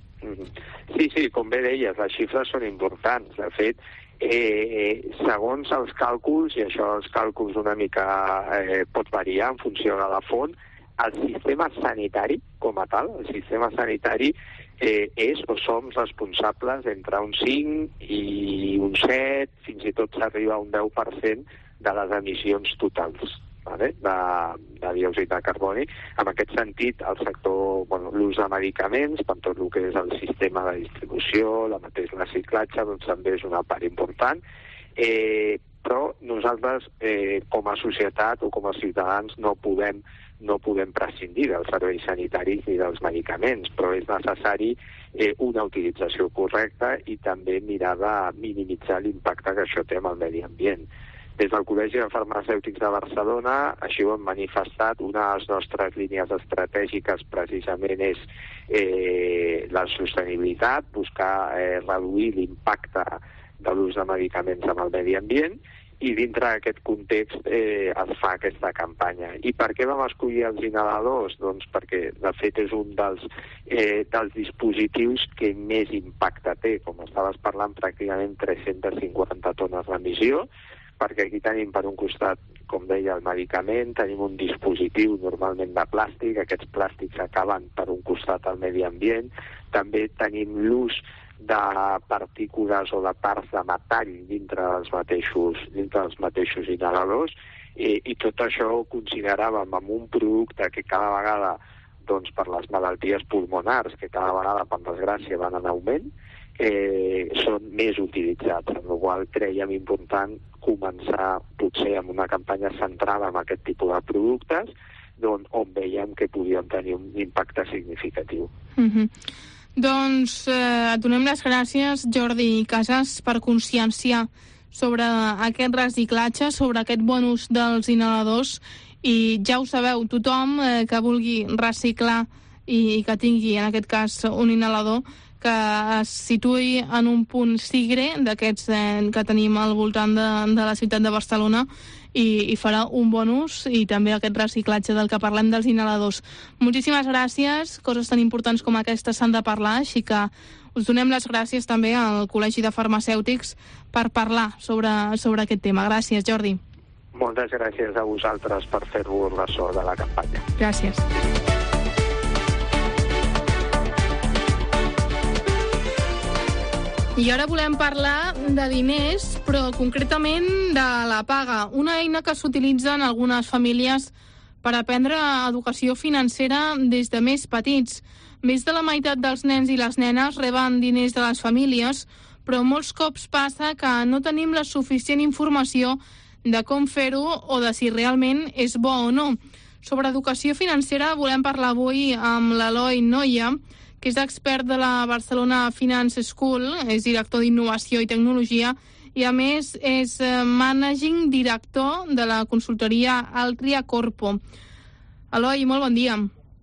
Q: Sí, com bé deies, les xifres són importants. De fet, segons els càlculs, i això els càlculs una mica pot variar en funció de la font, el sistema sanitari, com a tal, el sistema sanitari és o som responsables entre un 5 i un 7, fins i tot s'arriba a un 10% de les emissions totals de diòxid de carboni. En aquest sentit, el sector, l'ús de medicaments, per tot el que és el sistema de distribució, el mateix reciclatge, doncs també és una part important, però nosaltres, com a societat o com a ciutadans, no podem prescindir dels serveis sanitaris ni dels medicaments, però és necessari una utilització correcta i també mirar de minimitzar l'impacte que això té amb el medi ambient. Des del Col·legi de Farmacèutics de Barcelona així ho hem manifestat. Una de les nostres línies estratègiques precisament és la sostenibilitat, buscar reduir l'impacte de l'ús de medicaments amb el medi ambient, i dintre d'aquest context es fa aquesta campanya. I per què vam escollir els inhaladors? Doncs perquè, de fet, és un dels dispositius que més impacte té. Com estaves parlant, pràcticament 350 tones d'emissió, perquè aquí tenim per un costat, com deia, el medicament, tenim un dispositiu normalment de plàstic, aquests plàstics acaben per un costat al medi ambient, també tenim l'ús de partícules o de parts de metall dintre dels mateixos inhaladors, i tot això ho consideràvem amb un producte que cada vegada, doncs, per les malalties pulmonars, que cada vegada, per desgràcia, van en augment, són més utilitzats, amb la qual cosa creiem important començar potser amb una campanya centrada en aquest tipus de productes on veiem que podíem tenir un impacte significatiu.
B: Doncs et donem les gràcies, Jordi Casas, per conscienciar sobre aquest reciclatge, sobre aquest bon ús dels inhaladors, i ja ho sabeu, tothom que vulgui reciclar i que tingui, en aquest cas, un inhalador, que es situï en un punt sigre d'aquests que tenim al voltant de la ciutat de Barcelona, i farà un bon ús, i també aquest reciclatge del que parlem dels inhaladors. Moltíssimes gràcies. Coses tan importants com aquestes s'han de parlar, així que us donem les gràcies també al Col·legi de Farmacèutics per parlar sobre aquest tema. Gràcies, Jordi.
Q: Moltes gràcies a vosaltres per fer-vos ressò de la campanya.
B: Gràcies. I ara volem parlar de diners, però concretament de la paga, una eina que s'utilitza en algunes famílies per aprendre educació financera des de més petits. Més de la meitat dels nens i les nenes reben diners de les famílies, però molts cops passa que no tenim la suficient informació de com fer-ho o de si realment és bo o no. Sobre educació financera volem parlar avui amb l'Eloi Noia, que és expert de la Barcelona Finance School, és director d'innovació i tecnologia, i a més és managing director de la consultoria Altria Corpo. Eloi, molt bon dia.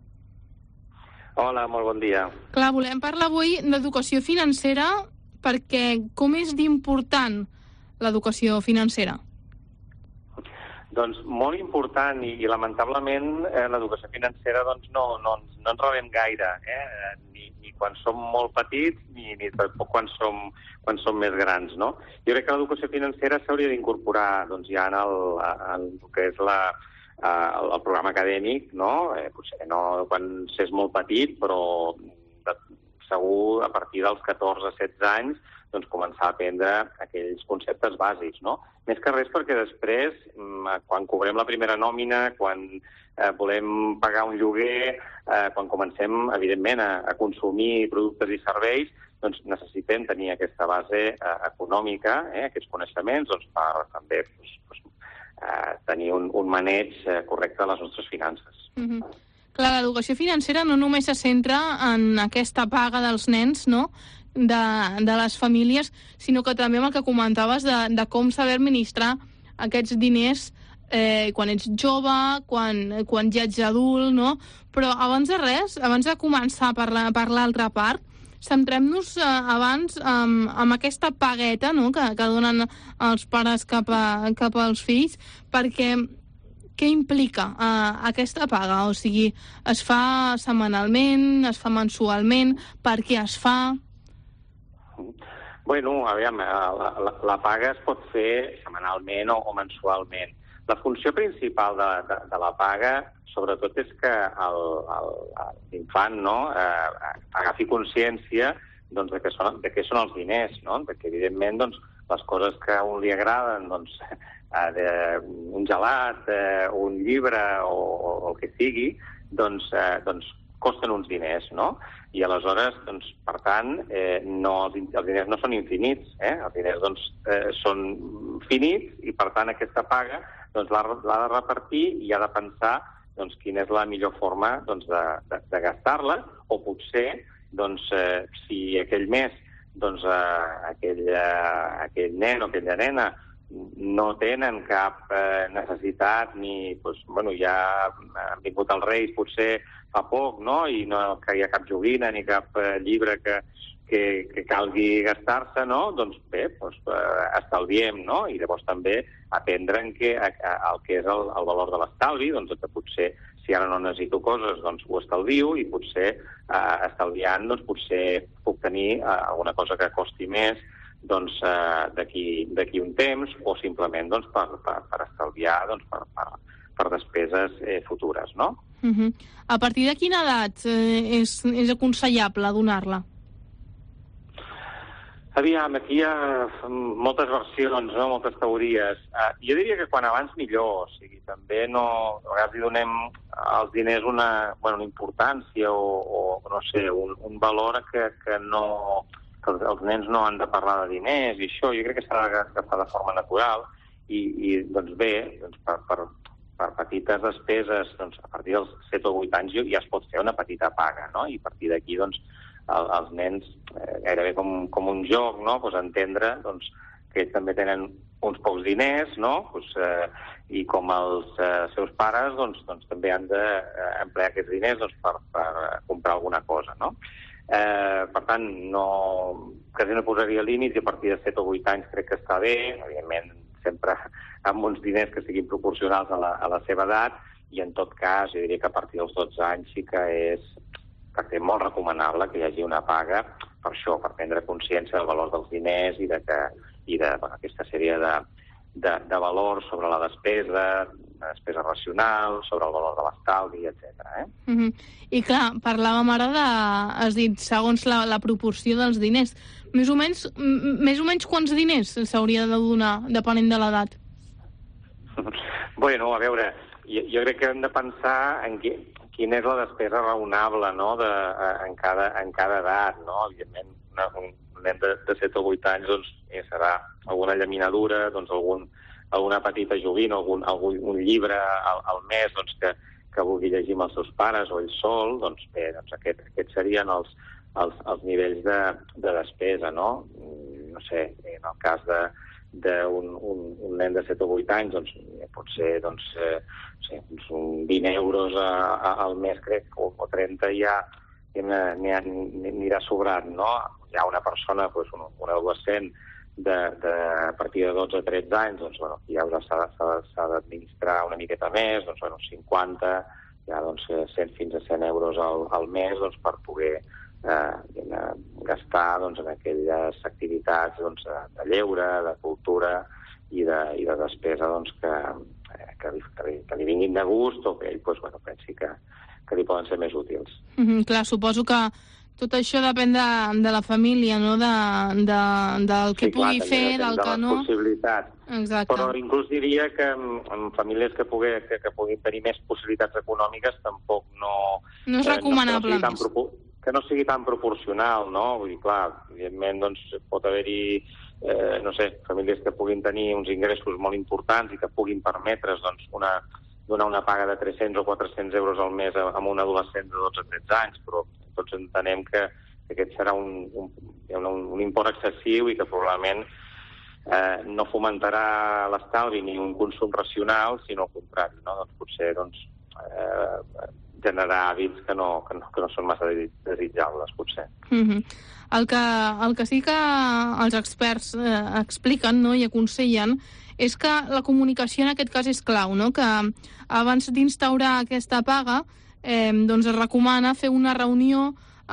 R: Hola, molt bon dia.
B: Clar, volem parlar avui d'educació financera perquè com és d'important l'educació financera?
R: Doncs molt important i lamentablement l'educació financera doncs, no ens rebem gaire, ni quan som molt petits ni tampoc quan som més grans. No? Jo crec que l'educació financera s'hauria d'incorporar doncs, ja en el que és el programa acadèmic, no? Potser no quan s'és molt petit, però segur a partir dels 14-16 anys doncs, començar a aprendre aquells conceptes bàsics, no? Més que res perquè després, quan cobrem la primera nòmina, quan volem pagar un lloguer, quan comencem, evidentment, a consumir productes i serveis, doncs necessitem tenir aquesta base econòmica, aquests coneixements, doncs, per també tenir un maneig correcte de les nostres finances.
B: Clar, l'educació financera no només se centra en aquesta paga dels nens, no?, de les famílies, sinó que també amb el que comentaves de com saber administrar aquests diners quan ets jove, quan ja ets adult, no? Però abans de res, abans de començar per l'altra part, centrem-nos abans amb aquesta pagueta, no?, que donen els pares cap als fills, perquè què implica aquesta paga? O sigui, es fa setmanalment, es fa mensualment, per què es fa?
R: Bueno, aviam, la paga es pot fer setmanalment o mensualment. La funció principal de la paga, sobretot, és que l'infant, no, agafi consciència doncs, de què són els diners, no? Perquè, evidentment, doncs, les coses que a un li agraden, doncs, un gelat, un llibre o el que sigui, doncs costen uns diners, no? I aleshores, doncs, per tant, els diners no són infinits, els diners doncs, són finits i, per tant, aquesta paga doncs, l'ha de repartir i ha de pensar doncs, quina és la millor forma doncs, de gastar-la, o potser, doncs, si aquell mes doncs, aquell nen o aquella nena no tenen cap necessitat ni, doncs, bueno, ja han vingut els Reis potser fa poc, no?, i no que hi ha cap joguina ni cap llibre que calgui gastar-se, no?, doncs bé, doncs, estalviem, no?, i llavors també aprendre el que és el valor de l'estalvi, doncs que potser si ara no necessito coses, doncs ho estalvio i potser estalviant, doncs potser puc tenir alguna cosa que costi més doncs, d'aquí un temps o simplement doncs, per estalviar doncs, per despeses futures, no?
B: A partir de quina edat és aconsellable donar-la?
R: Aviam, aquí hi ha moltes versions, no? Moltes teories. Jo diria que quan abans millor, o sigui, també no... A vegades li donem als diners una importància o no sé, un valor que els nens no han de parlar de diners i això, jo crec que s'ha de gastar de forma natural i doncs bé, doncs, per petites despeses, doncs, a partir dels 7 o 8 anys ja es pot fer una petita paga, no? I a partir d'aquí, doncs, els nens, gairebé com un joc, no? Pues entendre doncs, que ells també tenen uns pocs diners, no? Pues, i com els seus pares doncs, també han d'emplear aquests diners doncs, per comprar alguna cosa, no? Per tant, quasi no posaria límits i a partir de 7 o 8 anys crec que està bé, evidentment sempre amb uns diners que siguin proporcionals a la seva edat i en tot cas jo diria que a partir dels 12 anys sí que és molt recomanable que hi hagi una paga per això, per prendre consciència del valor dels diners i d'aquesta sèrie de valors sobre la despesa racional, sobre el valor de l'estalvi, etc.
B: I clar, parlàvem ara has dit, segons la proporció dels diners. Més o menys quants diners s'hauria de donar, depenent de l'edat?
R: Bueno, a veure, jo crec que hem de pensar en quina és la despesa raonable, no?, en cada edat, no? Evidentment, un nen de 7 o 8 anys doncs, serà alguna llaminadura, doncs, alguna petita joguina, algun llibre al mes doncs, que vulgui llegir amb els seus pares o ell sol, doncs bé, doncs aquests serien els nivells de despesa, no? No sé, en el cas d'un nen de 7 o 8 anys, doncs pot ser uns 20 euros al mes, crec, o 30 ja n'anirà sobrant, no? Hi ha una persona, un adolescent, a partir de 12 o 13 anys, doncs, ja s'ha d'administrar una miqueta més, doncs, 50, ja, 100 fins a 100 euros al mes, doncs, per poder gastar en aquelles activitats de lleure, de cultura i de despesa que li vinguin de gust o que ell pensi que li poden ser més útils.
B: Clar, suposo que tot això depèn de la família, no? Del que pugui fer, del que no...
R: De les possibilitats.
B: Exacte.
R: Però inclús diria que en famílies que puguin tenir més possibilitats econòmiques tampoc no...
B: No és recomanable
R: que no sigui tan proporcional, no? Vull dir, clar, evidentment, doncs, pot haver-hi, famílies que puguin tenir uns ingressos molt importants i que puguin permetre's, doncs, donar una paga de 300 o 400 euros al mes a un adolescent de 12 o 13 anys, però tots entenem que aquest serà un import excessiu i que probablement no fomentarà l'estalvi ni un consum racional, sinó al contrari, no? Doncs potser generar hàbits que no són massa desitjables, potser.
B: El que sí que els experts expliquen, no, i aconsellen és que la comunicació en aquest cas és clau, no? Que abans d'instaurar aquesta paga doncs es recomana fer una reunió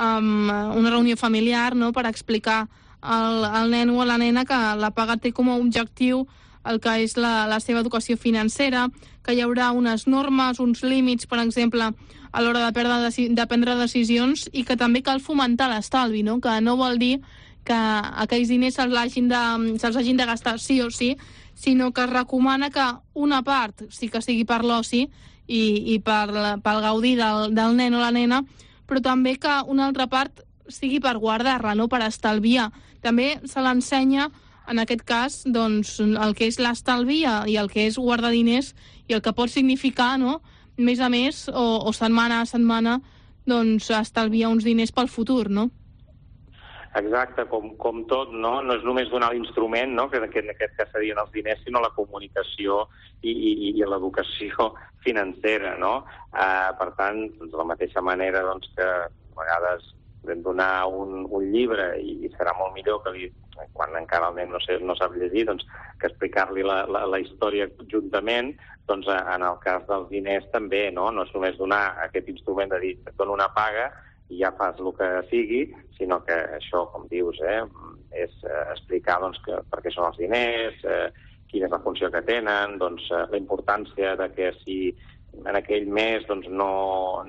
B: familiar, no?, per explicar al nen o a la nena que la paga té com a objectiu el que és la seva educació financera, que hi haurà unes normes, uns límits, per exemple, a l'hora de prendre decisions, i que també cal fomentar l'estalvi, no? Que no vol dir que aquells diners se'ls hagin de gastar sí o sí, sinó que es recomana que una part sí que sigui per l'oci i pel gaudir del nen o la nena, però també que una altra part sigui per guardar-la, no? Per estalviar. També se l'ensenya, en aquest cas, doncs, el que és l'estalvi i el que és guardar diners i el que pot significar, no?, mes a mes o setmana a setmana, doncs, estalviar uns diners pel futur, no?
R: Exacte, com tot, no? No és només donar l'instrument, no?, que en aquest cas serien els diners, sinó la comunicació i l'educació financera, no? Per tant, de la mateixa manera doncs, que a vegades vam donar un llibre i serà molt millor que quan encara el nen no sap llegir, doncs, que explicar-li la història juntament, doncs en el cas dels diners també, no? No és només donar aquest instrument de dir et dono una paga i ja fas el que sigui, sinó que això, com dius, és explicar doncs, per què són els diners, quina és la funció que tenen, doncs, la importància de que si en aquell mes doncs, no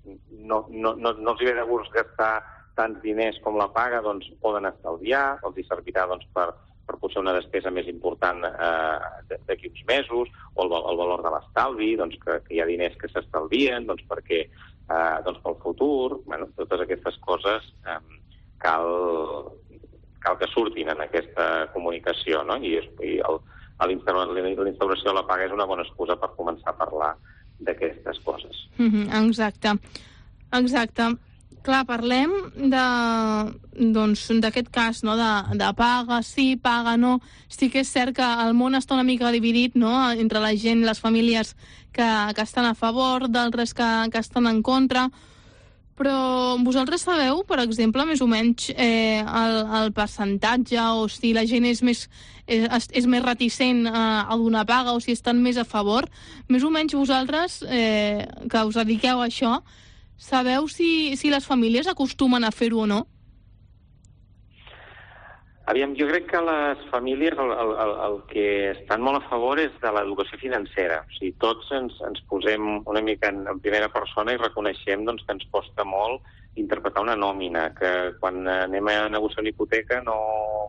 R: els ve de gust gastar tants diners com la paga, doncs poden estalviar, els hi servirà doncs, per potser una despesa més important d'aquí uns mesos, o el valor de l'estalvi, doncs, que hi ha diners que s'estalvien, doncs, perquè pel futur, totes aquestes coses cal que surtin en aquesta comunicació, no? I la instauració de la paga és una bona excusa per començar a parlar d'aquestes coses.
B: Exacte. Clar, parlem d'aquest cas, no?, de paga sí, paga no. Sí que és cert que el món està una mica dividit, no?, entre la gent, les famílies que estan a favor, d'altres que estan en contra. Però vosaltres sabeu, per exemple, més o menys el percentatge, o si la gent és més reticent a donar paga, o si estan més a favor? Més o menys vosaltres, que us dediqueu a això, sabeu si les famílies acostumen a fer-ho o no?
R: Aviam, jo crec que les famílies el que estan molt a favor és de l'educació financera. O sigui, tots ens posem una mica en primera persona i reconeixem doncs, que ens costa molt interpretar una nòmina, que quan anem a negociar una hipoteca no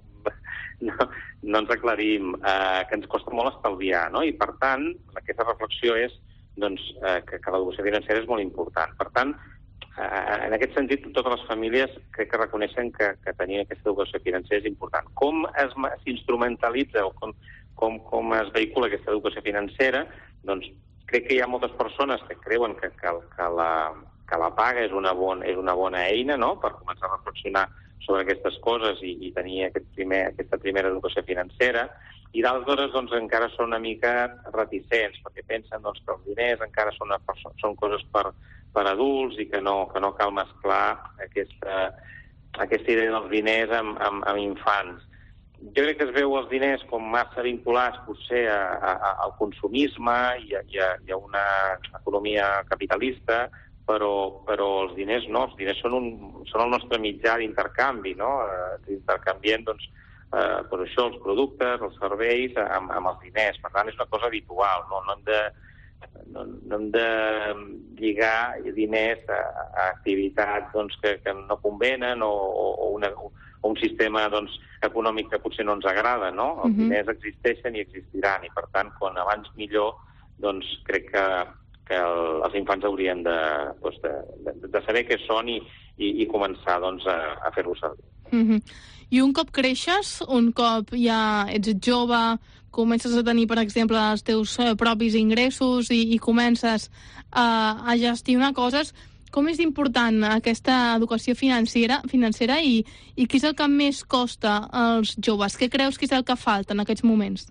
R: ens aclarim, que ens costa molt estalviar, no? I per tant, aquesta reflexió és doncs, que l'educació financera és molt important. Per tant, en aquest sentit, totes les famílies crec que reconeixen que tenir aquesta educació financera és important. Com s'instrumentalitza o com es vehicula aquesta educació financera? Doncs crec que hi ha moltes persones que creuen que la paga és una bona eina, no?, per començar a reflexionar sobre aquestes coses i tenir aquesta primera educació financera. i d'altres doncs, encara són una mica reticents, perquè pensen doncs, que els diners encara són coses per adults i que no cal mesclar aquesta idea dels diners amb infants. Jo crec que es veu els diners com massa vinculats potser al consumisme i a una economia capitalista, però els diners no, els diners són el nostre mitjà d'intercanvi, no? Intercanviem doncs, això, els productes, els serveis amb els diners. Per tant, és una cosa habitual, no hem de lligar diners a activitats doncs, que no convenen o un sistema doncs, econòmic que potser no ens agrada, no? Els diners existeixen i existiran, i per tant, quan abans millor, doncs crec que els infants haurien de saber què són i començar doncs, a fer-ho servir.
B: I un cop creixes, un cop ja ets jove, comences a tenir, per exemple, els teus propis ingressos i comences a gestionar coses, com és important aquesta educació financera i què és el que més costa als joves? Què creus que és el que falta en aquests moments?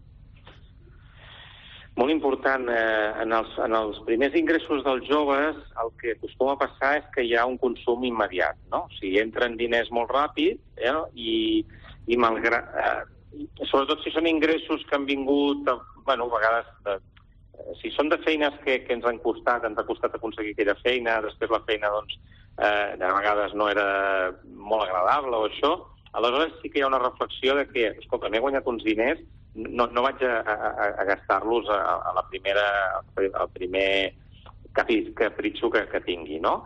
R: Molt important. En els primers ingressos dels joves el que acostuma a passar és que hi ha un consum immediat, no? O sigui, entren diners molt ràpid i malgrat... sobretot si són ingressos que han vingut, a vegades... si són de feines que ens ha costat aconseguir aquella feina, després la feina doncs, de vegades no era molt agradable o això, aleshores sí que hi ha una reflexió de que, escolta, m'he guanyat uns diners, no vaig a gastar-los al primer capritxo que tingui, no?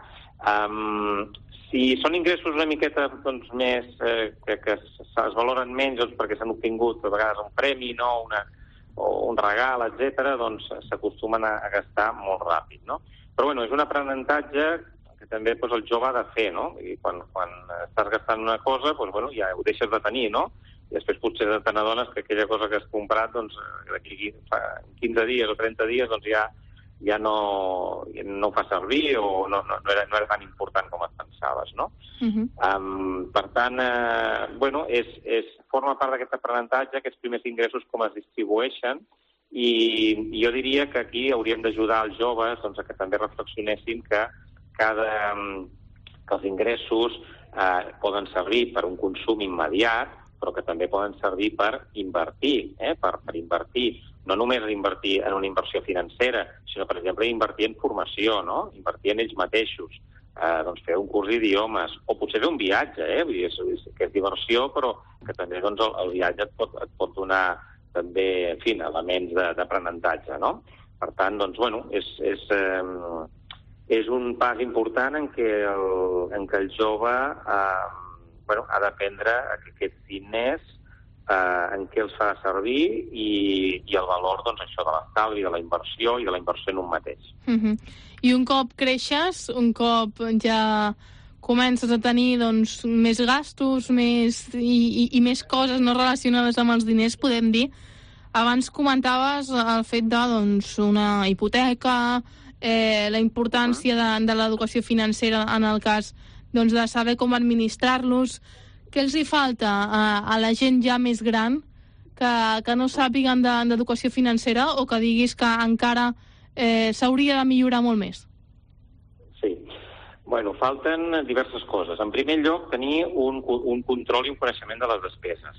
R: Si són ingressos una miqueta doncs, més que es valoren menys doncs, perquè s'han obtingut a vegades un premi, no? O un regal, etc., doncs s'acostumen a gastar molt ràpid, no? Però és un aprenentatge que també doncs, el jove ha de fer, no? I quan estàs gastant una cosa, doncs, ja ho deixes de tenir, no? I després potser te n'adones que aquella cosa que has comprat doncs, d'aquí 15 dies o 30 dies doncs, ja no ho fa servir o no era tan important com et pensaves, no? Per tant, forma part d'aquest aprenentatge, aquests primers ingressos com es distribueixen, i jo diria que aquí hauríem d'ajudar els joves doncs, a que també reflexionessin que els ingressos poden servir per un consum immediat, però que també poden servir per invertir, per invertir. No només invertir en una inversió financera, sinó, per exemple, invertir en formació, no? Invertir en ells mateixos, doncs fer un curs d'idiomes, o potser fer un viatge, vull dir, que és diversió, però que també doncs, el viatge et pot donar també, en fi, elements d'aprenentatge, no? Per tant, doncs, és un pas important en què el jove ha d'aprendre que aquests diners en què els fa servir i el valor doncs, això de l'estalvi, de la inversió i de la inversió en un mateix.
B: I un cop creixes, un cop ja comences a tenir doncs, més gastos i més coses no relacionades amb els diners, podem dir, abans comentaves el fet de doncs, una hipoteca, la importància de l'educació financera en el cas doncs, de saber com administrar-los. Què els hi falta a la gent ja més gran que no sàpiguen d'educació financera o que diguis que encara s'hauria de millorar molt més?
R: Sí. Falten diverses coses. En primer lloc, tenir un control i un coneixement de les despeses.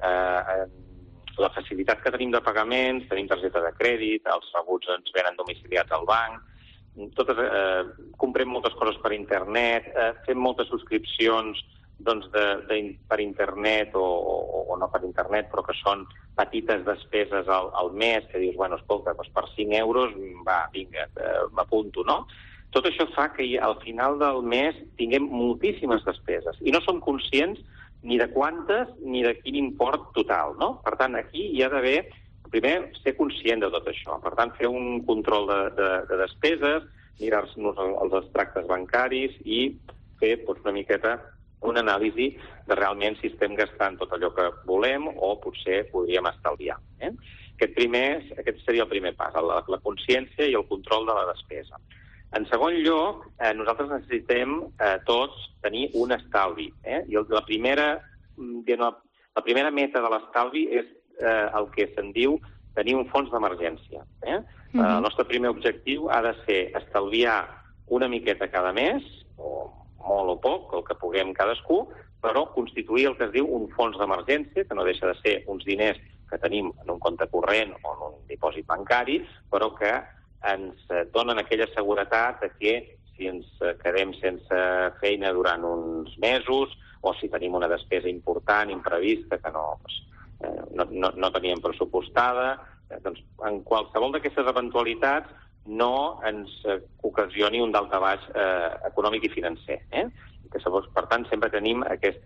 R: La facilitat que tenim de pagaments, tenim targeta de crèdit, els rebuts ens venen domiciliats al banc, comprem moltes coses per internet, fem moltes subscripcions doncs, per internet o no per internet, però que són petites despeses al mes, que dius, escolta, doncs per 5 euros, vinga, m'apunto, no? Tot això fa que al final del mes tinguem moltíssimes despeses i no som conscients ni de quantes ni de quin import total, no? Per tant, aquí hi ha d'haver, primer, ser conscient de tot això. Per tant, fer un control de despeses, mirar-nos els extractes bancaris i fer una miqueta una anàlisi de realment si estem gastant tot allò que volem o potser podríem estalviar. Aquest seria el primer pas, la consciència i el control de la despesa. En segon lloc, nosaltres necessitem tots tenir un estalvi. I la primera meta de l'estalvi és el que se'n diu tenir un fons d'emergència. El nostre primer objectiu ha de ser estalviar una miqueta cada mes, o molt o poc, el que puguem cadascú, però constituir el que es diu un fons d'emergència, que no deixa de ser uns diners que tenim en un compte corrent o en un dipòsit bancari, però que ens donen aquella seguretat que si ens quedem sense feina durant uns mesos o si tenim una despesa important, imprevista, que no teníem pressupostada, doncs en qualsevol d'aquestes eventualitats no ens ocasioni un daltabaix econòmic i financer. Per tant, sempre tenim aquest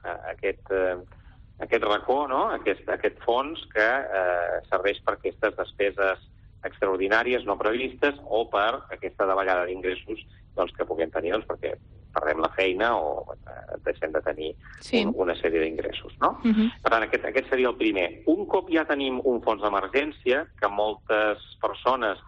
R: racó, aquest fons que serveix per aquestes despeses extraordinàries no previstes o per aquesta davallada d'ingressos que puguem tenir perquè perdem la feina o deixem de tenir una sèrie d'ingressos. Per tant, aquest seria el primer. Un cop ja tenim un fons d'emergència, que moltes persones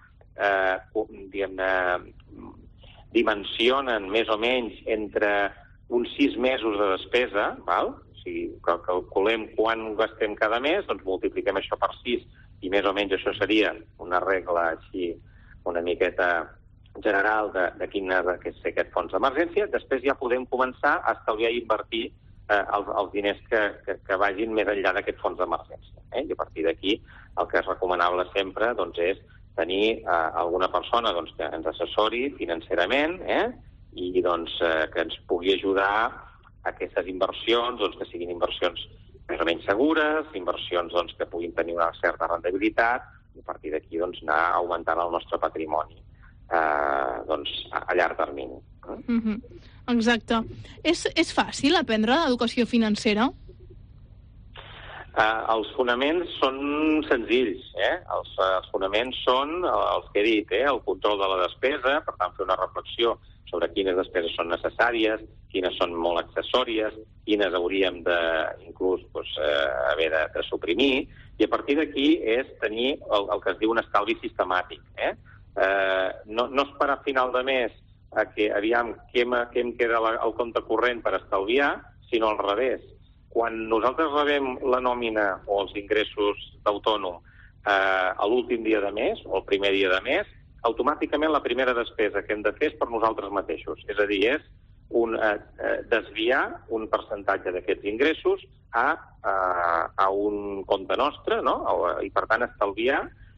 R: dimensionen més o menys entre uns 6 mesos de despesa, si calculem quan gastem cada mes, doncs multipliquem això per 6 i més o menys això seria una regla així una miqueta general de quin ha de ser aquest fons d'emergència. Després ja podem començar a estalviar i invertir els diners que vagin més enllà d'aquest fons d'emergència. I a partir d'aquí el que és recomanable sempre és tenir alguna persona que ens assessori financerament i que ens pugui ajudar a aquestes inversions, que siguin inversions més o menys segures, inversions que puguin tenir una certa rendibilitat i a partir d'aquí anar augmentant el nostre patrimoni a llarg termini.
B: Exacte. És fàcil aprendre l'educació financera?
R: Els fonaments són senzills. Els fonaments són els que he dit, el control de la despesa, per tant fer una reflexió sobre quines despeses són necessàries, quines són molt accessòries, quines hauríem inclús haver de suprimir, i a partir d'aquí és tenir el que es diu un estalvi sistemàtic. No esperar a final de mes que aviam què em queda al compte corrent per estalviar, sinó al revés. Quan nosaltres rebem la nòmina o els ingressos d'autònom a l'últim dia de mes o el primer dia de mes, automàticament la primera despesa que hem de fer és per nosaltres mateixos. És a dir, és desviar un percentatge d'aquests ingressos a un compte nostre, i per tant estalviar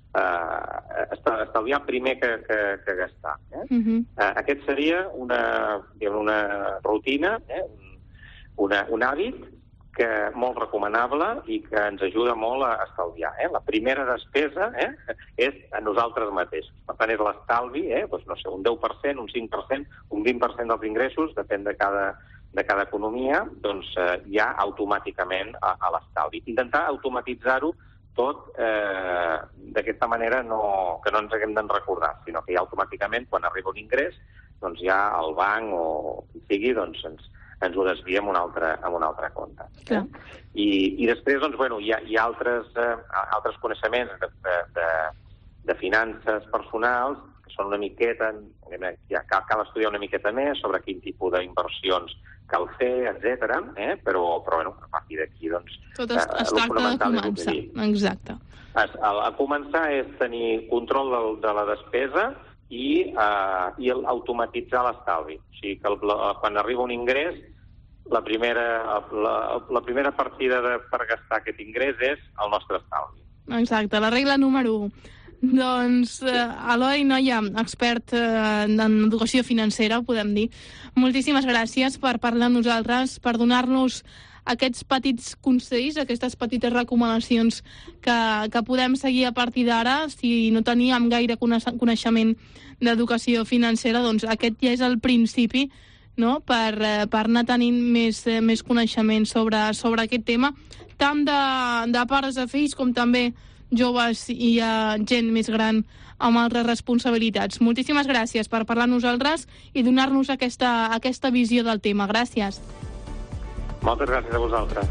R: primer que gastar. Aquest seria una rutina, un hàbit molt recomanable i que ens ajuda molt a estalviar. La primera despesa és a nosaltres mateixos. Per tant, és l'estalvi, un 10%, un 5%, un 20% dels ingressos, depèn de cada economia, ja automàticament a l'estalvi. Intentar automatitzar-ho tot d'aquesta manera que no ens haguem d'en recordar, sinó que ja automàticament, quan arriba un ingrés, ja el banc o qui sigui, ens ho desviem a un altre compte. I després hi ha altres coneixements de finances personals que són una miqueta, cal estudiar una miqueta més sobre quin tipus d'inversions cal fer, etc. Però a partir d'aquí
B: tot es tracta de començar. Exacte.
R: A començar és tenir control de la despesa i automatitzar l'estalvi. O sigui que quan arriba un ingrés, la primera partida per gastar aquest ingrés és el nostre estalvi.
B: Exacte, la regla número 1. Doncs Eloi Noia, expert en educació financera, ho podem dir. Moltíssimes gràcies per parlar amb nosaltres, per donar-nos aquests petits consells, aquestes petites recomanacions que podem seguir a partir d'ara. Si no teníem gaire coneixement d'educació financera, doncs aquest ja és el principi, no? Per anar tenint més coneixement sobre aquest tema, tant de pares a fills com també joves i gent més gran amb altres responsabilitats. Moltíssimes gràcies per parlar amb nosaltres i donar-nos aquesta visió del tema. Gràcies.
R: Moltes gràcies a vosaltres.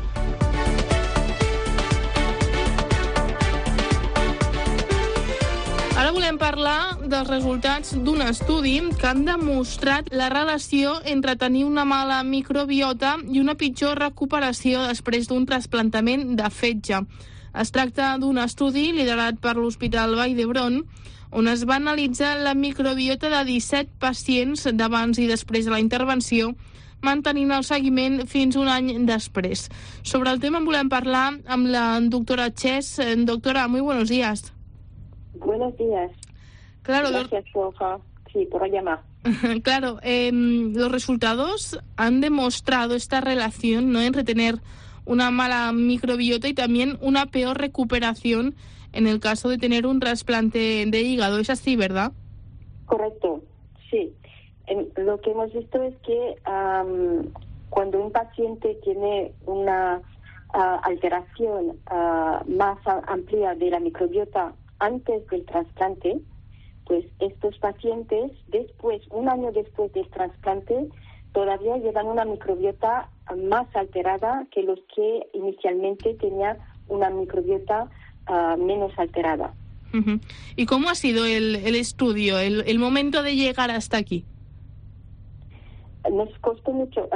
B: Ara volem parlar dels resultats d'un estudi que han demostrat la relació entre tenir una mala microbiota i una pitjor recuperació després d'un trasplantament de fetge. Es tracta d'un estudi liderat per l'Hospital Vall d'Hebron, on es va analitzar la microbiota de 17 pacients d'abans i després de la intervenció, mantenint el seguiment fins un any després. Sobre el tema en volem parlar amb la doctora Chess. Doctora, muy buenos días.
S: Buenos días.
B: Claro,
S: gracias por llamar.
B: Claro, los resultados han demostrado esta relación, ¿no?, entre tener una mala microbiota y también una peor recuperación en el caso de tener un trasplante de hígado. ¿Es así, verdad?
S: Correcto, sí. Lo que hemos visto es que cuando un paciente tiene una alteración más amplia de la microbiota antes del trasplante, pues estos pacientes, un año después del trasplante, todavía llevan una microbiota más alterada que los que inicialmente tenían una microbiota menos alterada.
B: Uh-huh. ¿Y cómo ha sido el estudio, el momento de llegar hasta aquí?
S: Nos costó mucho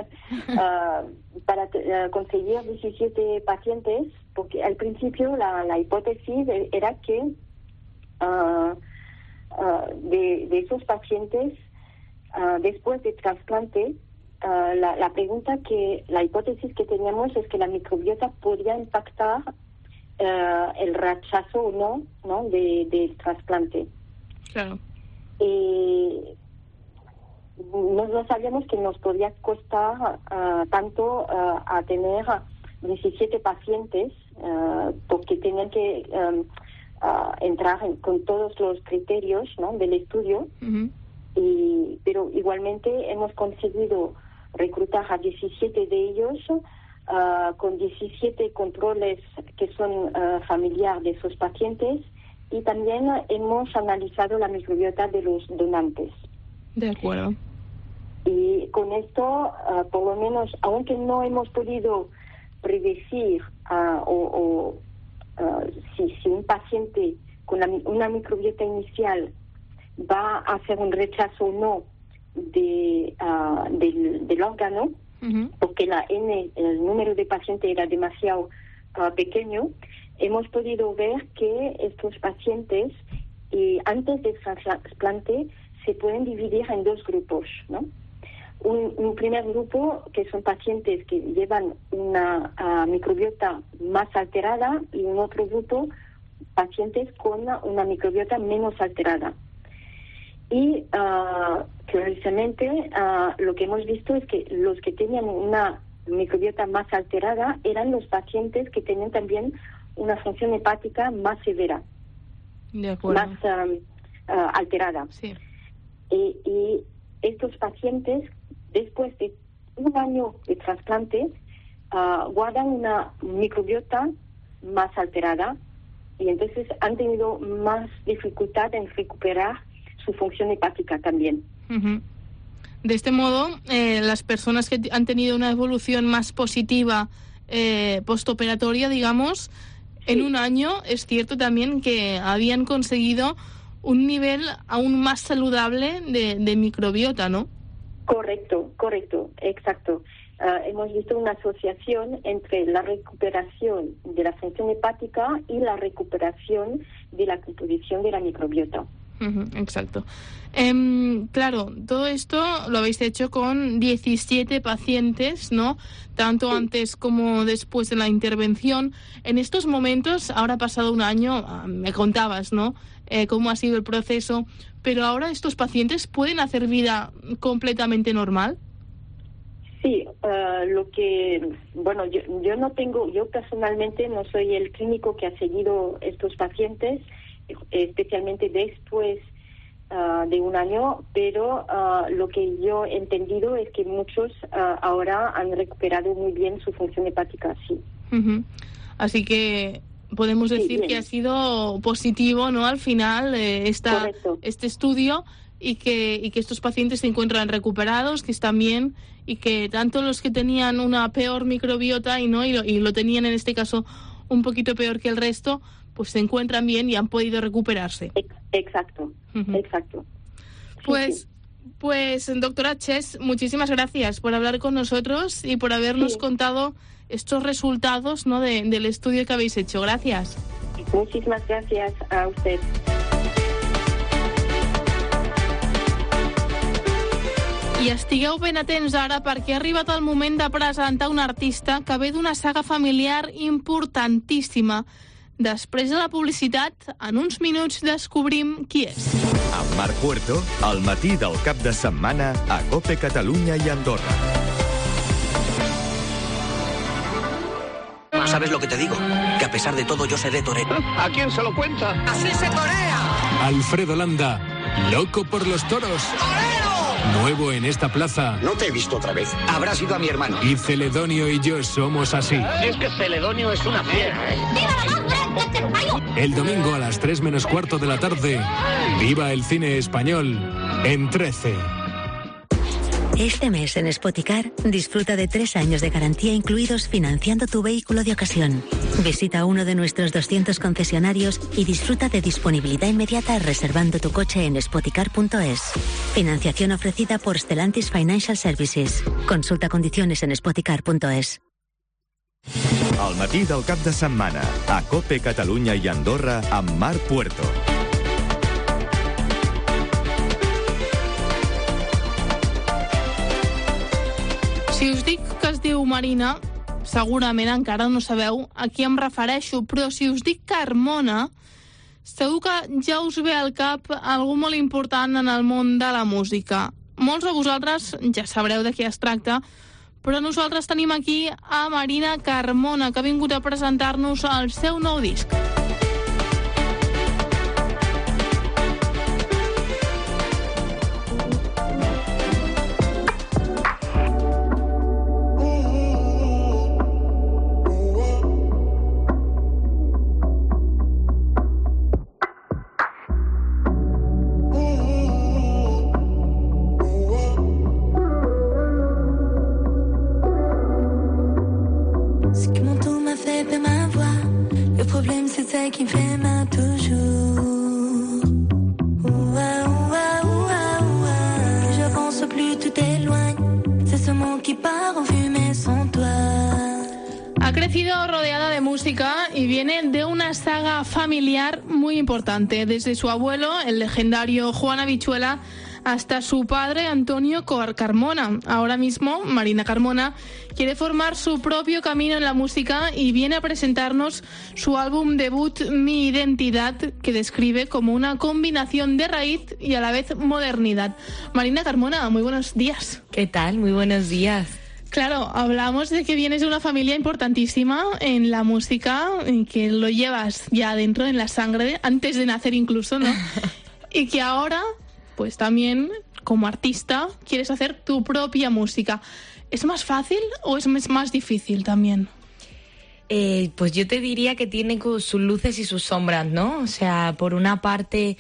S: para conseguir 17 pacientes, porque al principio la hipótesis era que de esos pacientes, después del trasplante, la hipótesis que teníamos es que la microbiota podría impactar el rechazo o no del trasplante.
B: Claro.
S: No sabíamos que nos podía costar tanto a tener 17 pacientes, porque tenían que entrar con todos los criterios, ¿no?, del estudio. Uh-huh. Pero igualmente hemos conseguido reclutar a 17 de ellos con 17 controles que son familiares de esos pacientes, y también hemos analizado la microbiota de los donantes.
B: De acuerdo.
S: Y con esto, por lo menos, aunque no hemos podido predecir si un paciente con una microbiota inicial va a hacer un rechazo o no del órgano, uh-huh, porque el número de pacientes era demasiado pequeño, hemos podido ver que estos pacientes, antes del trasplante, se pueden dividir en dos grupos, ¿no? Un primer grupo, que son pacientes que llevan una microbiota más alterada, y un otro grupo, pacientes con una microbiota menos alterada. Y curiosamente, lo que hemos visto es que los que tenían una microbiota más alterada eran los pacientes que tenían también una función hepática más severa,
B: de acuerdo,
S: más alterada.
B: Sí.
S: Y estos pacientes, después de un año de trasplante, guardan una microbiota más alterada, y entonces han tenido más dificultad en recuperar su función hepática también.
B: Uh-huh. De este modo, las personas que han tenido una evolución más positiva postoperatoria, digamos, en un año, es cierto también que habían conseguido un nivel aún más saludable de microbiota, ¿no?
S: Correcto, exacto. Hemos visto una asociación entre la recuperación de la función hepática y la recuperación de la composición de la microbiota.
B: Uh-huh, exacto. Claro, todo esto lo habéis hecho con 17 pacientes, ¿no? Tanto sí, antes como después de la intervención. En estos momentos, ahora ha pasado un año, me contabas, ¿no?, cómo ha sido el proceso, pero ahora estos pacientes pueden hacer vida completamente normal.
S: Sí, yo personalmente no soy el clínico que ha seguido estos pacientes, especialmente después de un año, pero lo que yo he entendido es que muchos ahora han recuperado muy bien su función hepática, sí.
B: Uh-huh. Así que podemos decir que ha sido positivo, ¿no?, al final este estudio, y que estos pacientes se encuentran recuperados, que están bien, y que tanto los que tenían una peor microbiota y lo tenían en este caso un poquito peor que el resto, pues se encuentran bien y han podido recuperarse.
S: Exacto, uh-huh, exacto.
B: Pues doctora Chess, muchísimas gracias por hablar con nosotros y por habernos contado estos resultados, ¿no?, del estudio que habéis hecho. Gracias.
S: Muchísimas gracias a usted.
B: I estigueu ben atents ara perquè ha arribat el moment de presentar un artista que ve d'una saga familiar importantíssima. Després de la publicitat, en uns minuts descobrim qui és.
A: Amb Marc Puerto, al matí del cap de setmana a COPE Catalunya i Andorra.
T: ¿Sabes lo que te digo? Que a pesar de todo yo seré torero.
G: ¿A quién se lo cuenta?
T: ¡Así se torea!
U: Alfredo Landa, loco por los toros.
T: ¡Torero!
U: Nuevo en esta plaza.
T: No te he visto otra vez. Habrás ido a mi hermano.
U: Y Celedonio y yo somos así.
G: Es que Celedonio es una fiera, ¿eh?
U: El domingo a las 3 menos cuarto de la tarde, viva el cine español en 13.
V: Este mes en Spoticar disfruta de 3 años de garantía incluidos financiando tu vehículo de ocasión. Visita uno de nuestros 200 concesionarios y disfruta de disponibilidad inmediata reservando tu coche en spoticar.es. Financiación ofrecida por Stellantis Financial Services. Consulta condiciones en spoticar.es.
A: Al matí del cap de setmana a COPE Catalunya i Andorra amb Marc Puerto.
B: Si us dic que es diu Marina, segurament encara no sabeu a qui em refereixo, però si us dic Carmona, segur que ja us ve al cap algú molt important en el món de la música. Molts de vosaltres ja sabreu de què es tracta, però nosaltres tenim aquí a Marina Carmona, que ha vingut a presentar-nos el seu nou disc.
W: Qui me fait mal toujours. Je pense plus, tu t'éloignes. C'est ce mot qui part en fumée sans toi.
B: Ha crecido rodeada de música y viene de una saga familiar muy importante. Desde su abuelo, el legendario Juan Habichuela, hasta su padre Antonio Carmona. Ahora mismo, Marina Carmona quiere formar su propio camino en la música y viene a presentarnos su álbum debut Mi Identidad, que describe como una combinación de raíz y a la vez modernidad. Marina Carmona, muy buenos días.
X: ¿Qué tal? Muy buenos días.
B: Claro, hablamos de que vienes de una familia importantísima en la música, en que lo llevas ya dentro en la sangre, antes de nacer incluso, ¿no? Y que ahora, pues también, como artista, quieres hacer tu propia música. ¿Es más fácil o es más difícil también?
X: Pues yo te diría que tiene sus luces y sus sombras, ¿no? O sea, por una parte,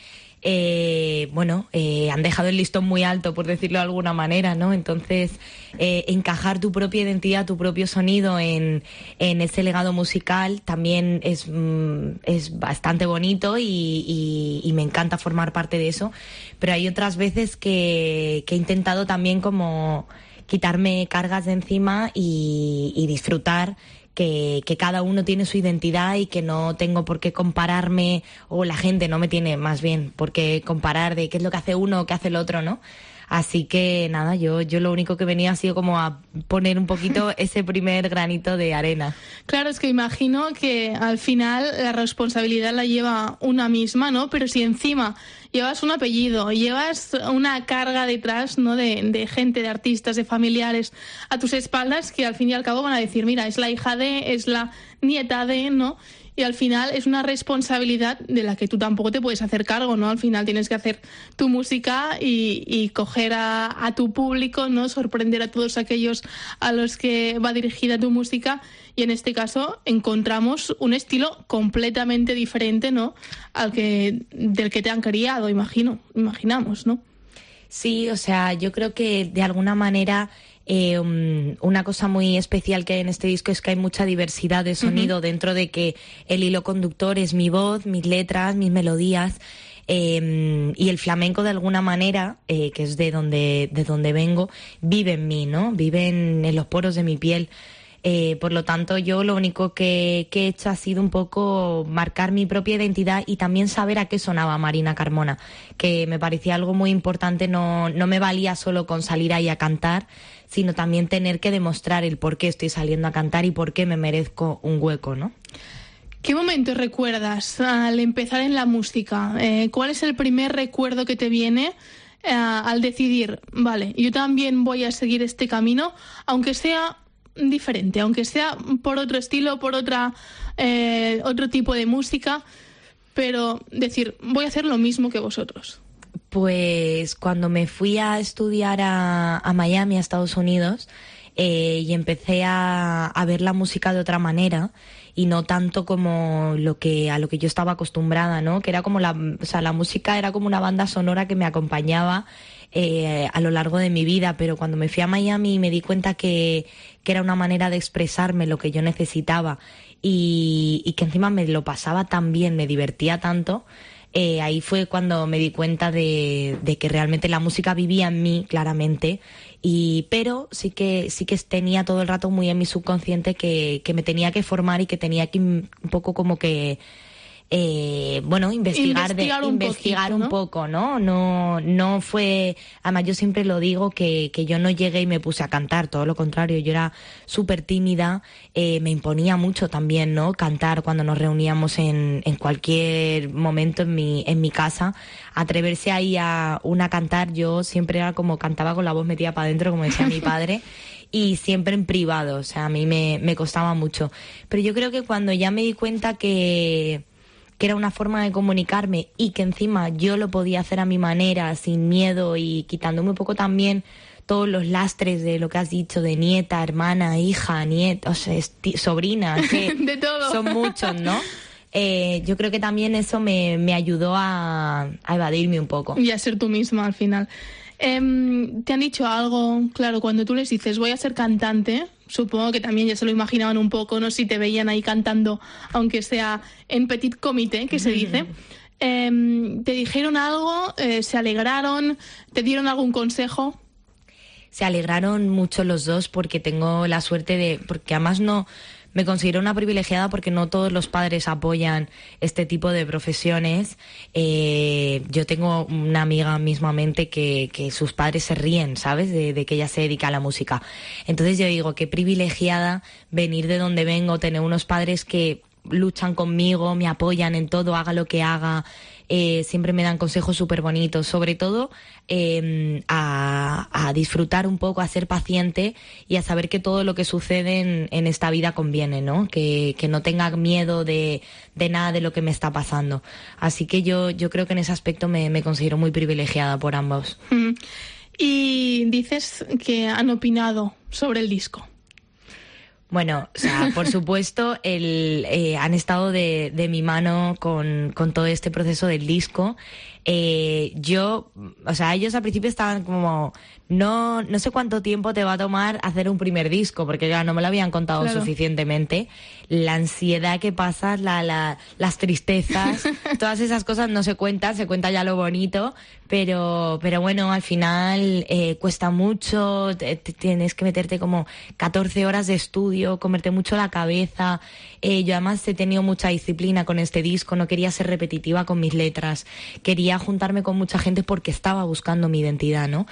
X: han dejado el listón muy alto, por decirlo de alguna manera, ¿no? Entonces, encajar tu propia identidad, tu propio sonido en ese legado musical también es bastante bonito y me encanta formar parte de eso. Pero hay otras veces que he intentado también como quitarme cargas de encima y disfrutar que cada uno tiene su identidad y que no tengo por qué compararme, o la gente no me tiene más bien por qué comparar de qué es lo que hace uno o qué hace el otro, ¿no? Así que nada, yo lo único que venía ha sido como a poner un poquito ese primer granito de arena.
B: Claro, es que imagino que al final la responsabilidad la lleva una misma, ¿no? Pero si encima llevas un apellido, llevas una carga detrás, ¿no? De gente, de artistas, de familiares a tus espaldas, que al fin y al cabo van a decir, mira, es la hija de, es la nieta de, ¿no? Y al final es una responsabilidad de la que tú tampoco te puedes hacer cargo, ¿no? Al final tienes que hacer tu música y coger a tu público, ¿no? Sorprender a todos aquellos a los que va dirigida tu música. Y en este caso encontramos un estilo completamente diferente, ¿no? Del que te han criado, imaginamos, ¿no?
X: Sí, o sea, yo creo que de alguna manera una cosa muy especial que hay en este disco es que hay mucha diversidad de sonido, dentro de que el hilo conductor es mi voz, mis letras, mis melodías, y el flamenco de alguna manera, que es de donde vengo, vive en mí, ¿no? Vive en los poros de mi piel. Por lo tanto, yo lo único que he hecho ha sido un poco marcar mi propia identidad y también saber a qué sonaba Marina Carmona, que me parecía algo muy importante. No me valía solo con salir ahí a cantar, sino también tener que demostrar el por qué estoy saliendo a cantar y por qué me merezco un hueco, ¿no?
B: ¿Qué momento recuerdas al empezar en la música? ¿Cuál es el primer recuerdo que te viene al decidir, vale, yo también voy a seguir este camino, aunque sea diferente, aunque sea por otro estilo, por otro tipo de música, pero decir, voy a hacer lo mismo que vosotros?
X: Pues cuando me fui a estudiar a Miami, a Estados Unidos, y empecé a ver la música de otra manera y no tanto como a lo que yo estaba acostumbrada, ¿no? Que era como la música era como una banda sonora que me acompañaba a lo largo de mi vida, pero cuando me fui a Miami me di cuenta que era una manera de expresarme lo que yo necesitaba y que encima me lo pasaba tan bien, me divertía tanto. Ahí fue cuando me di cuenta de que realmente la música vivía en mí, claramente, pero sí que tenía todo el rato muy en mi subconsciente que me tenía que formar y que tenía que un poco como que investigar un poco, ¿no? No fue, además yo siempre lo digo que yo no llegué y me puse a cantar, todo lo contrario, yo era súper tímida, me imponía mucho también, ¿no? Cantar cuando nos reuníamos en cualquier momento en mi casa, atreverse ahí a cantar, yo siempre era como cantaba con la voz metida para adentro, como decía mi padre. Y siempre en privado, o sea, a mí me costaba mucho. Pero yo creo que cuando ya me di cuenta que era una forma de comunicarme y que encima yo lo podía hacer a mi manera, sin miedo y quitándome un poco también todos los lastres de lo que has dicho, de nieta, hermana, hija, nieta, o sea, sobrina, que
B: de todo.
X: Son muchos, ¿no? Yo creo que también eso me ayudó a evadirme un poco.
B: Y a ser tú misma al final. ¿Te han dicho algo? Claro, cuando tú les dices voy a ser cantante, supongo que también ya se lo imaginaban un poco, no si te veían ahí cantando, aunque sea en petit comité, que se dice. ¿Te dijeron algo? ¿Se alegraron? ¿Te dieron algún consejo?
X: Se alegraron mucho los dos porque tengo la suerte porque además me considero una privilegiada porque no todos los padres apoyan este tipo de profesiones. Yo tengo una amiga mismamente que sus padres se ríen, ¿sabes? De que ella se dedica a la música. Entonces yo digo, qué privilegiada venir de donde vengo, tener unos padres que luchan conmigo, me apoyan en todo, haga lo que haga. Siempre me dan consejos súper bonitos, sobre todo a disfrutar un poco, a ser paciente y a saber que todo lo que sucede en esta vida conviene, ¿no? Que no tenga miedo de nada de lo que me está pasando. Así que yo creo que en ese aspecto me considero muy privilegiada por ambos.
B: Y dices que han opinado sobre el disco.
X: Bueno, o sea, por supuesto, han estado de mi mano con todo este proceso del disco. Ellos al principio estaban como, no sé cuánto tiempo te va a tomar hacer un primer disco, porque ya no me lo habían contado suficientemente. La ansiedad que pasas, las tristezas, todas esas cosas no se cuentan, se cuenta ya lo bonito, pero bueno, al final cuesta mucho, tienes que meterte como 14 horas de estudio, comerte mucho la cabeza. Yo además he tenido mucha disciplina con este disco, no quería ser repetitiva con mis letras, quería juntarme con mucha gente porque estaba buscando mi identidad, ¿no?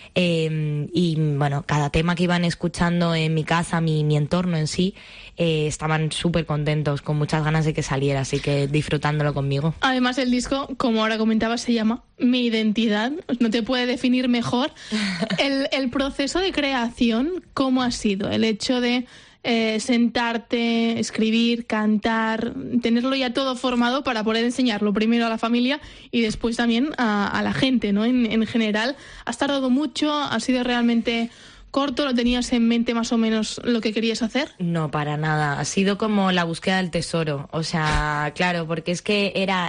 X: Y bueno, cada tema que iban escuchando en mi casa, mi entorno en sí, estaban súper contentos, con muchas ganas de que saliera, así que disfrutándolo conmigo.
B: Además el disco, como ahora comentaba, se llama Mi Identidad, no te puede definir mejor. El proceso de creación, ¿cómo ha sido? El hecho de sentarte, escribir, cantar, tenerlo ya todo formado para poder enseñarlo primero a la familia y después también a la gente, ¿no? En general, ¿has tardado mucho? ¿Ha sido realmente corto? ¿Lo tenías en mente más o menos lo que querías hacer?
X: No, para nada. Ha sido como la búsqueda del tesoro. O sea, claro, porque es que era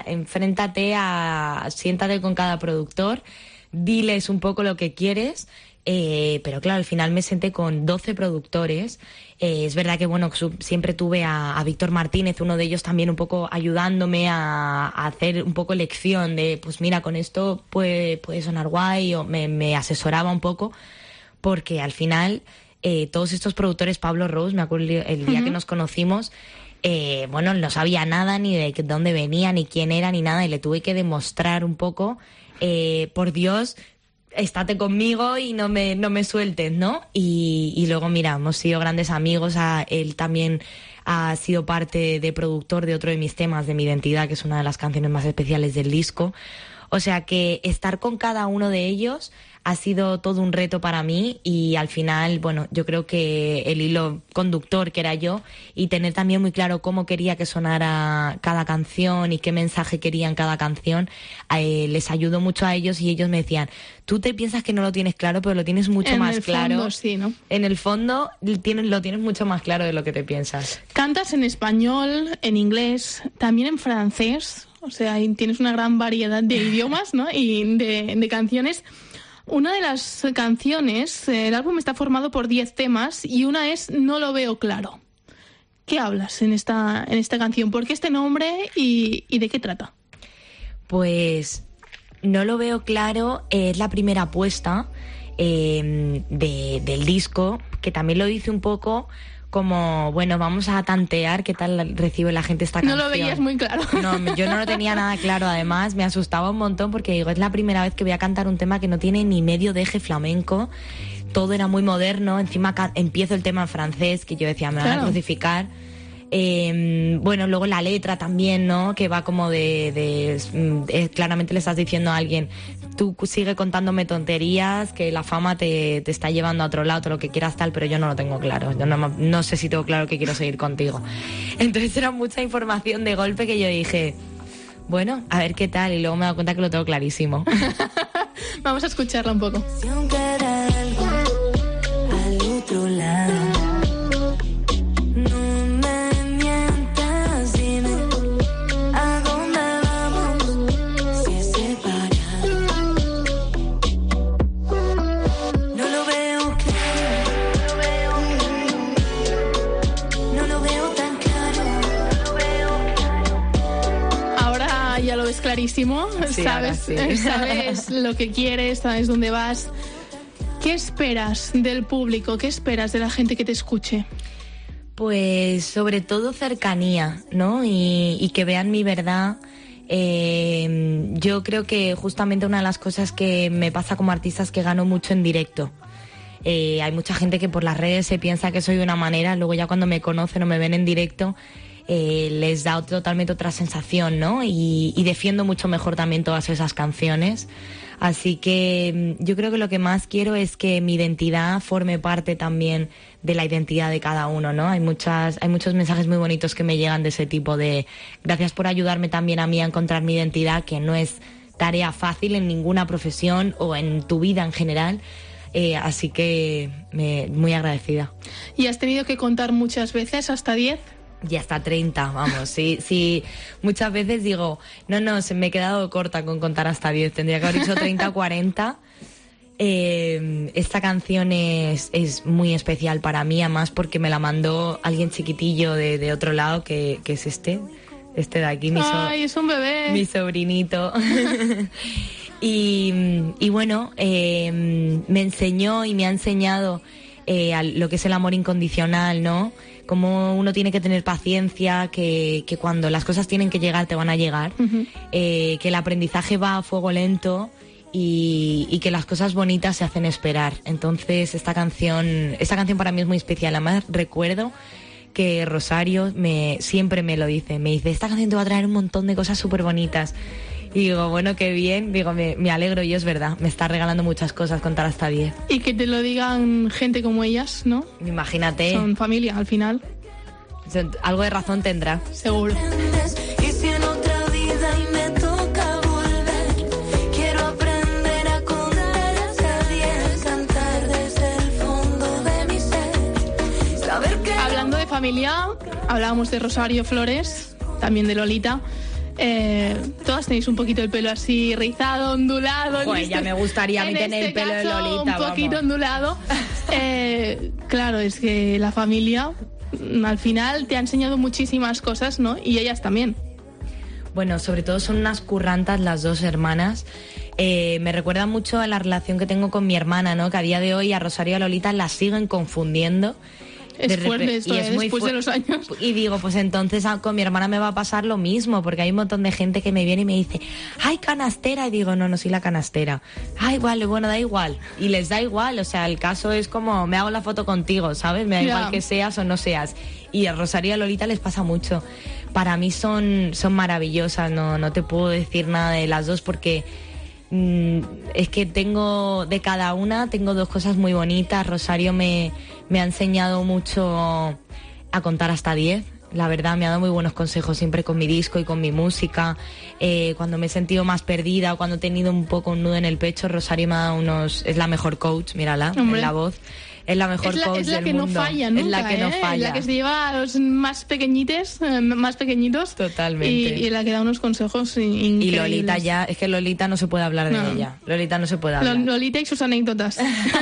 X: siéntate con cada productor, diles un poco lo que quieres. Pero claro, al final me senté con 12 productores. Es verdad que bueno, siempre tuve a Víctor Martínez, uno de ellos también un poco ayudándome a hacer un poco elección de, pues mira, con esto puede sonar guay, o me asesoraba un poco, porque al final todos estos productores, Pablo Rose, me acuerdo el día que nos conocimos, bueno, no sabía nada ni de dónde venía, ni quién era, ni nada, y le tuve que demostrar un poco, por Dios, estate conmigo y no me sueltes, ¿no? Y luego, mira, hemos sido grandes amigos. Él también ha sido parte de productor de otro de mis temas, de Mi Identidad, que es una de las canciones más especiales del disco. O sea que estar con cada uno de ellos ha sido todo un reto para mí, y al final, bueno, yo creo que el hilo conductor que era yo, y tener también muy claro cómo quería que sonara cada canción y qué mensaje querían cada canción, les ayudó mucho a ellos, y ellos me decían, tú te piensas que no lo tienes claro, pero lo tienes mucho más claro.
B: En el fondo, sí, ¿no?
X: En el fondo lo tienes mucho más claro de lo que te piensas.
B: Cantas en español, en inglés, también en francés, o sea, tienes una gran variedad de idiomas, ¿no? Y de canciones. Una de las canciones, el álbum está formado por 10 temas y una es No lo veo claro. ¿Qué hablas en esta canción? ¿Por qué este nombre y de qué trata?
X: Pues No lo veo claro es la primera apuesta del disco, que también lo hice un poco como, bueno, vamos a tantear qué tal recibe la gente esta canción.
B: No lo veías muy claro.
X: No, yo no lo tenía nada claro, además me asustaba un montón porque digo, es la primera vez que voy a cantar un tema que no tiene ni medio de eje flamenco, todo era muy moderno, encima empiezo el tema en francés, que yo decía, me van a crucificar. Bueno, luego la letra también, ¿no? Que va como claramente le estás diciendo a alguien, tú sigue contándome tonterías, que la fama te está llevando a otro lado, todo lo que quieras tal, pero yo no lo tengo claro, yo no sé si tengo claro que quiero seguir contigo. Entonces era mucha información de golpe que yo dije, bueno, a ver qué tal, y luego me he dado cuenta que lo tengo clarísimo.
B: Vamos a escucharla un poco.
W: Al otro lado.
B: Es clarísimo,
X: sí,
B: sabes lo que quieres, sabes dónde vas. ¿Qué esperas del público? ¿Qué esperas de la gente que te escuche?
X: Pues sobre todo cercanía, ¿no? Y que vean mi verdad. Yo creo que justamente una de las cosas que me pasa como artista es que gano mucho en directo. Hay mucha gente que por las redes se piensa que soy de una manera, luego ya cuando me conocen o me ven en directo, les da totalmente otra sensación, ¿no? Y defiendo mucho mejor también todas esas canciones. Así que yo creo que lo que más quiero es que mi identidad forme parte también de la identidad de cada uno, ¿no? Hay muchos mensajes muy bonitos que me llegan de ese tipo de gracias por ayudarme también a mí a encontrar mi identidad, que no es tarea fácil en ninguna profesión o en tu vida en general. Así que muy agradecida.
B: ¿Y has tenido que contar muchas veces, hasta 10?
X: Y hasta 30, vamos, sí, muchas veces digo, no, se me he quedado corta con contar hasta 10, tendría que haber dicho 30 o 40. Esta canción es muy especial para mí, además porque me la mandó alguien chiquitillo de otro lado, que es este de aquí,
B: ¡ay, es un bebé!
X: Mi sobrinito. Y bueno, me enseñó y me ha enseñado lo que es el amor incondicional, ¿no? Cómo uno tiene que tener paciencia, que cuando las cosas tienen que llegar, te van a llegar, que el aprendizaje va a fuego lento y que las cosas bonitas se hacen esperar. Entonces esta canción para mí es muy especial. Además recuerdo que Rosario siempre me lo dice, esta canción te va a traer un montón de cosas súper bonitas. Y digo, bueno, qué bien, digo, me alegro, y es verdad, me está regalando muchas cosas contar hasta 10.
B: Y que te lo digan gente como ellas, ¿no?
X: Imagínate.
B: Son familia, al final.
X: Algo de razón tendrá.
B: Seguro.
W: Y si en otra vida y me toca volver, quiero aprender a contar hasta 10, cantar desde el fondo de mi ser, saber que...
B: Hablando de familia, hablábamos de Rosario Flores, también de Lolita. Todas tenéis un poquito el pelo así rizado, ondulado.
X: Joder, ya me gustaría a mí tener el pelo de Lolita,
B: un poquito ondulado. Claro, es que la familia al final te ha enseñado muchísimas cosas, ¿no? Y ellas también.
X: Bueno, sobre todo son unas currantas las dos hermanas. me recuerda mucho a la relación que tengo con mi hermana, ¿no? Que a día de hoy a Rosario y a Lolita las siguen confundiendo.
B: Es fuerte esto, después de los años.
X: Y digo, pues entonces con mi hermana me va a pasar lo mismo, porque hay un montón de gente que me viene y me dice, ¡ay, canastera! Y digo, no soy la canastera. ¡Ay, vale, bueno, da igual! Y les da igual, o sea, el caso es como, me hago la foto contigo, ¿sabes? Me da igual que seas o no seas. Y a Rosario y a Lolita les pasa mucho. Para mí son maravillosas, no te puedo decir nada de las dos porque... es que tengo de cada una, tengo dos cosas muy bonitas. Rosario me ha enseñado mucho a contar hasta 10. La verdad, me ha dado muy buenos consejos siempre con mi disco y con mi música. Cuando me he sentido más perdida o cuando he tenido un poco un nudo en el pecho, Rosario me ha dado es la mejor coach, mírala, en la voz. Es la mejor coach del mundo. Es la que no
B: falla nunca,
X: es la que no falla.
B: Es la que se lleva a los más pequeñitos.
X: Totalmente.
B: Y la que da unos consejos increíbles.
X: Y Lolita ya, es que Lolita no se puede hablar de ella. Lolita no se puede hablar.
B: Lolita y sus anécdotas.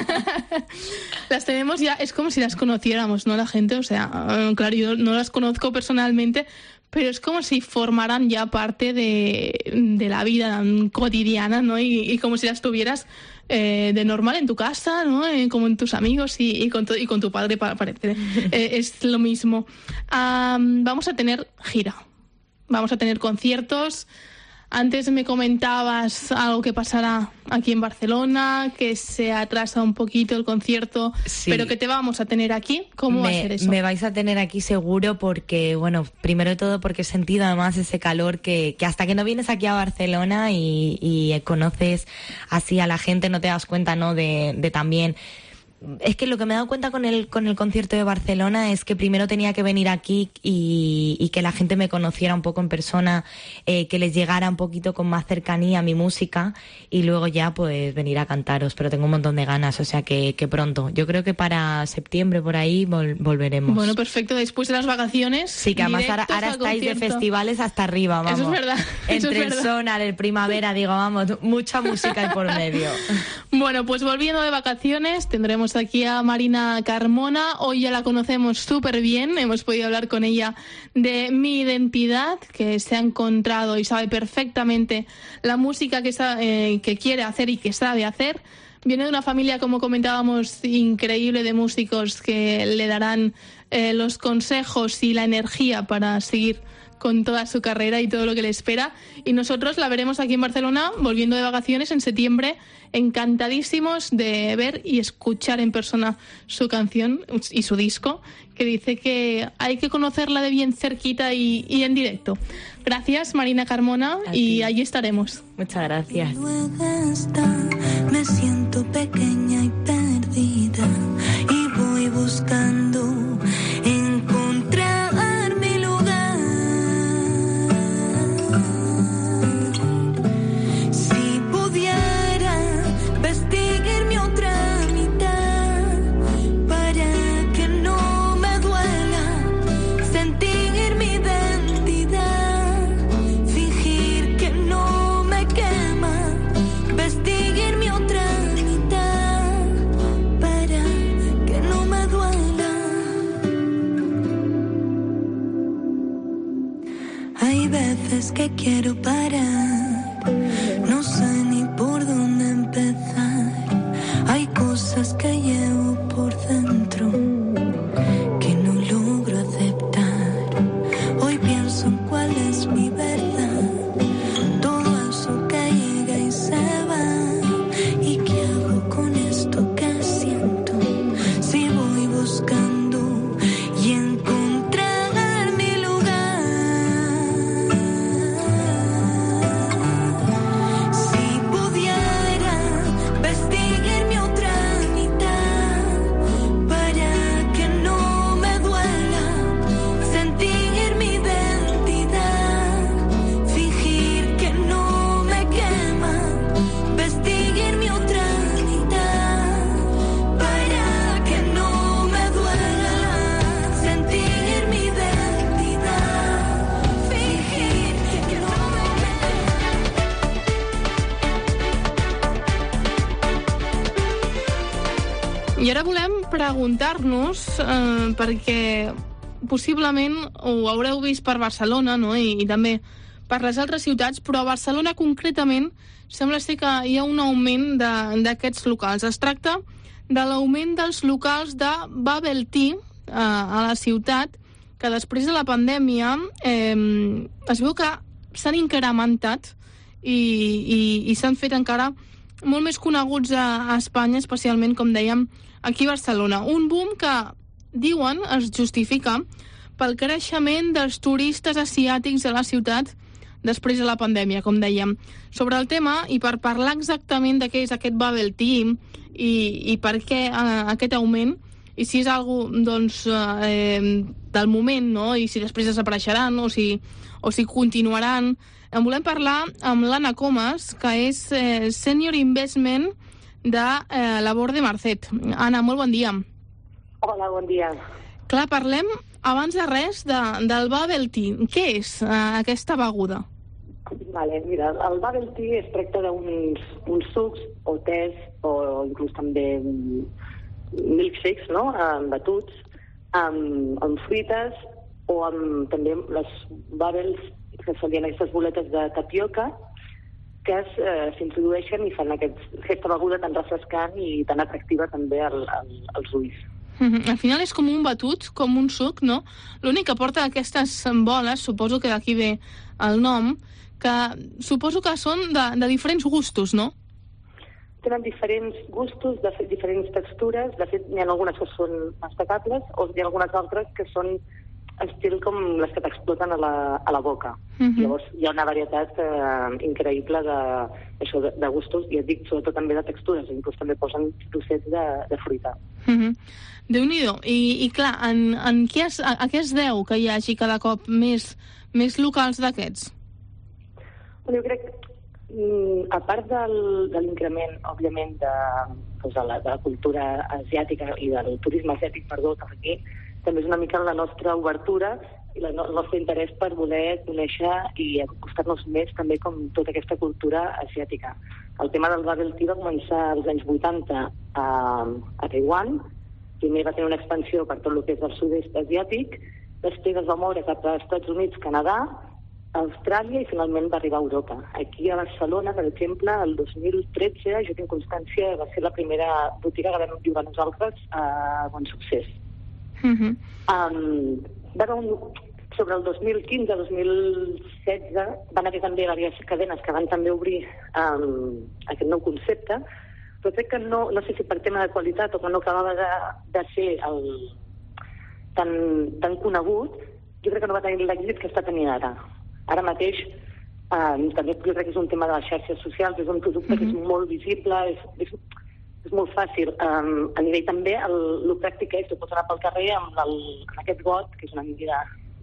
B: Las tenemos ya, es como si las conociéramos, ¿no? La gente, o sea, claro, yo no las conozco personalmente, pero es como si formaran ya parte de la vida cotidiana, ¿no? Y como si las tuvieras de normal en tu casa, ¿no? Como en tus amigos y con tu padre, parece. Es lo mismo. Vamos a tener gira, vamos a tener conciertos. Antes me comentabas algo que pasará aquí en Barcelona, que se atrasa un poquito el concierto, sí. Pero que te vamos a tener aquí. ¿Cómo va a ser eso?
X: Me vais a tener aquí seguro porque, bueno, primero de todo porque he sentido además ese calor que hasta que no vienes aquí a Barcelona y conoces así a la gente no te das cuenta, ¿no? De también... Es que lo que me he dado cuenta con el concierto de Barcelona es que primero tenía que venir aquí y que la gente me conociera un poco en persona, que les llegara un poquito con más cercanía mi música y luego ya pues venir a cantaros, pero tengo un montón de ganas, o sea que pronto. Yo creo que para septiembre por ahí volveremos.
B: Bueno, perfecto, después de las vacaciones.
X: Sí, que además ahora estáis de festivales hasta arriba, vamos.
B: Eso es verdad.
X: Entre el Sonar, el Primavera, digo, vamos, mucha música hay por medio.
B: Bueno, pues volviendo de vacaciones, tendremos aquí a Marina Carmona. Hoy ya la conocemos súper bien, hemos podido hablar con ella de Mi Identidad, que se ha encontrado y sabe perfectamente la música que quiere hacer y que sabe hacer. Viene de una familia, como comentábamos, increíble de músicos que le darán los consejos y la energía para seguir con toda su carrera y todo lo que le espera. Y nosotros la veremos aquí en Barcelona, volviendo de vacaciones en septiembre, encantadísimos de ver y escuchar en persona su canción y su disco, que dice que hay que conocerla de bien cerquita y en directo. Gracias, Marina Carmona, y allí estaremos.
X: Muchas gracias.
W: Me siento pequeña y perdida y voy buscando encontrar mi lugar. Si pudiera vestir mi otra mitad para que no me duela sentir mi identidad, fingir que no me quema, vestir mi otra mitad para que no me duela. Hay veces que quiero parar, no sé ni por dónde empezar. Hay cosas que llevo por dentro que no logro aceptar. Hoy pienso en cuál es mi verdad, todo eso que llega y se va. ¿Y qué hago con esto que siento? Si voy buscando y encontrar mi lugar. Si pudiera vestir mi otra mitad para que no me duela sentir mi identidad, fingir que no me quema, vestir mi otra mitad para que no me duela sentir mi identidad, fingir que no me
B: I ara volem preguntar-nos, perquè possiblement ho haureu vist per Barcelona, no? I també per les altres ciutats, però a Barcelona concretament sembla ser que hi ha un augment d'aquests locals. Es tracta de l'augment dels locals de Bubble Tea a la ciutat, que després de la pandèmia es veu que s'han incrementat i s'han fet encara molt més coneguts a Espanya, especialment, com dèiem, aquí a Barcelona. Un boom que, diuen, es justifica pel creixement dels turistes asiàtics a la ciutat després de la pandèmia, com dèiem. Sobre el tema, i per parlar exactament de què és aquest Bubble Tea i per què aquest augment, i si és algo doncs, del moment, no? I si després desapareixeran o si continuaran. En volem parlar amb l'Anna Comas, que és Senior Investment de Labor de Marcet. Anna, molt bon dia.
C: Hola, bon dia.
B: Clar, parlem abans de res del Bubble Tea. Què és aquesta beguda?
C: Vale, mira, el Bubble Tea es tracta d'uns sucs o tés o inclús també milkshakes, no?, batuts, amb fruites o amb també les bubbles, que serien aquestes boletes de tapioca, que s'introdueixen i fan aquesta beguda tan refrescant i tan atractiva també als ulls.
B: Al final és com un batut, com un suc, no? L'únic que porta aquestes boles, suposo que d'aquí ve el nom, que suposo que són de diferents gustos, no?
C: Tenen diferents gustos, de fet, diferents textures. De fet, n'hi ha algunes que són masticables o hi ha algunes altres que són estil com les que t'exploten a la boca. Llavors, hi ha una varietat increïble de gustos, i et dic, sobretot també de textures, inclús també posen trossets de fruita.
B: Déu-n'hi-do. I clar, a què es deu que hi hagi cada cop més locals d'aquests?
C: Jo crec que, a part de l'increment, òbviament, de la cultura asiàtica i del turisme asiàtic, perdó, que aquí també és una mica la nostra obertura i el nostre interès per voler conèixer i acostar-nos més també com tota aquesta cultura asiàtica. El tema del Bubble Tea va començar als anys 80 a Taiwan. Primer va tenir una expansió per tot el que és el sud-est asiàtic, després es va moure cap als Estats Units, Canadà, Austràlia i finalment va arribar a Europa. Aquí a Barcelona, per exemple, el 2013, jo tinc constància, va ser la primera botiga que vam viure nosaltres a Bon Succés. Sobre el 2015-2016 van haver també diverses cadenes que van també obrir aquest nou concepte, però crec que no sé si per tema de qualitat o que no acabava de ser tan conegut, jo crec que no va tenir l'èxit que està tenint ara. Ara mateix també jo crec que és un tema de les xarxes socials, és un producte que és molt visible, és molt fàcil. A nivell també, el pràctic és, tu pots anar pel carrer amb aquest got, que és una mida,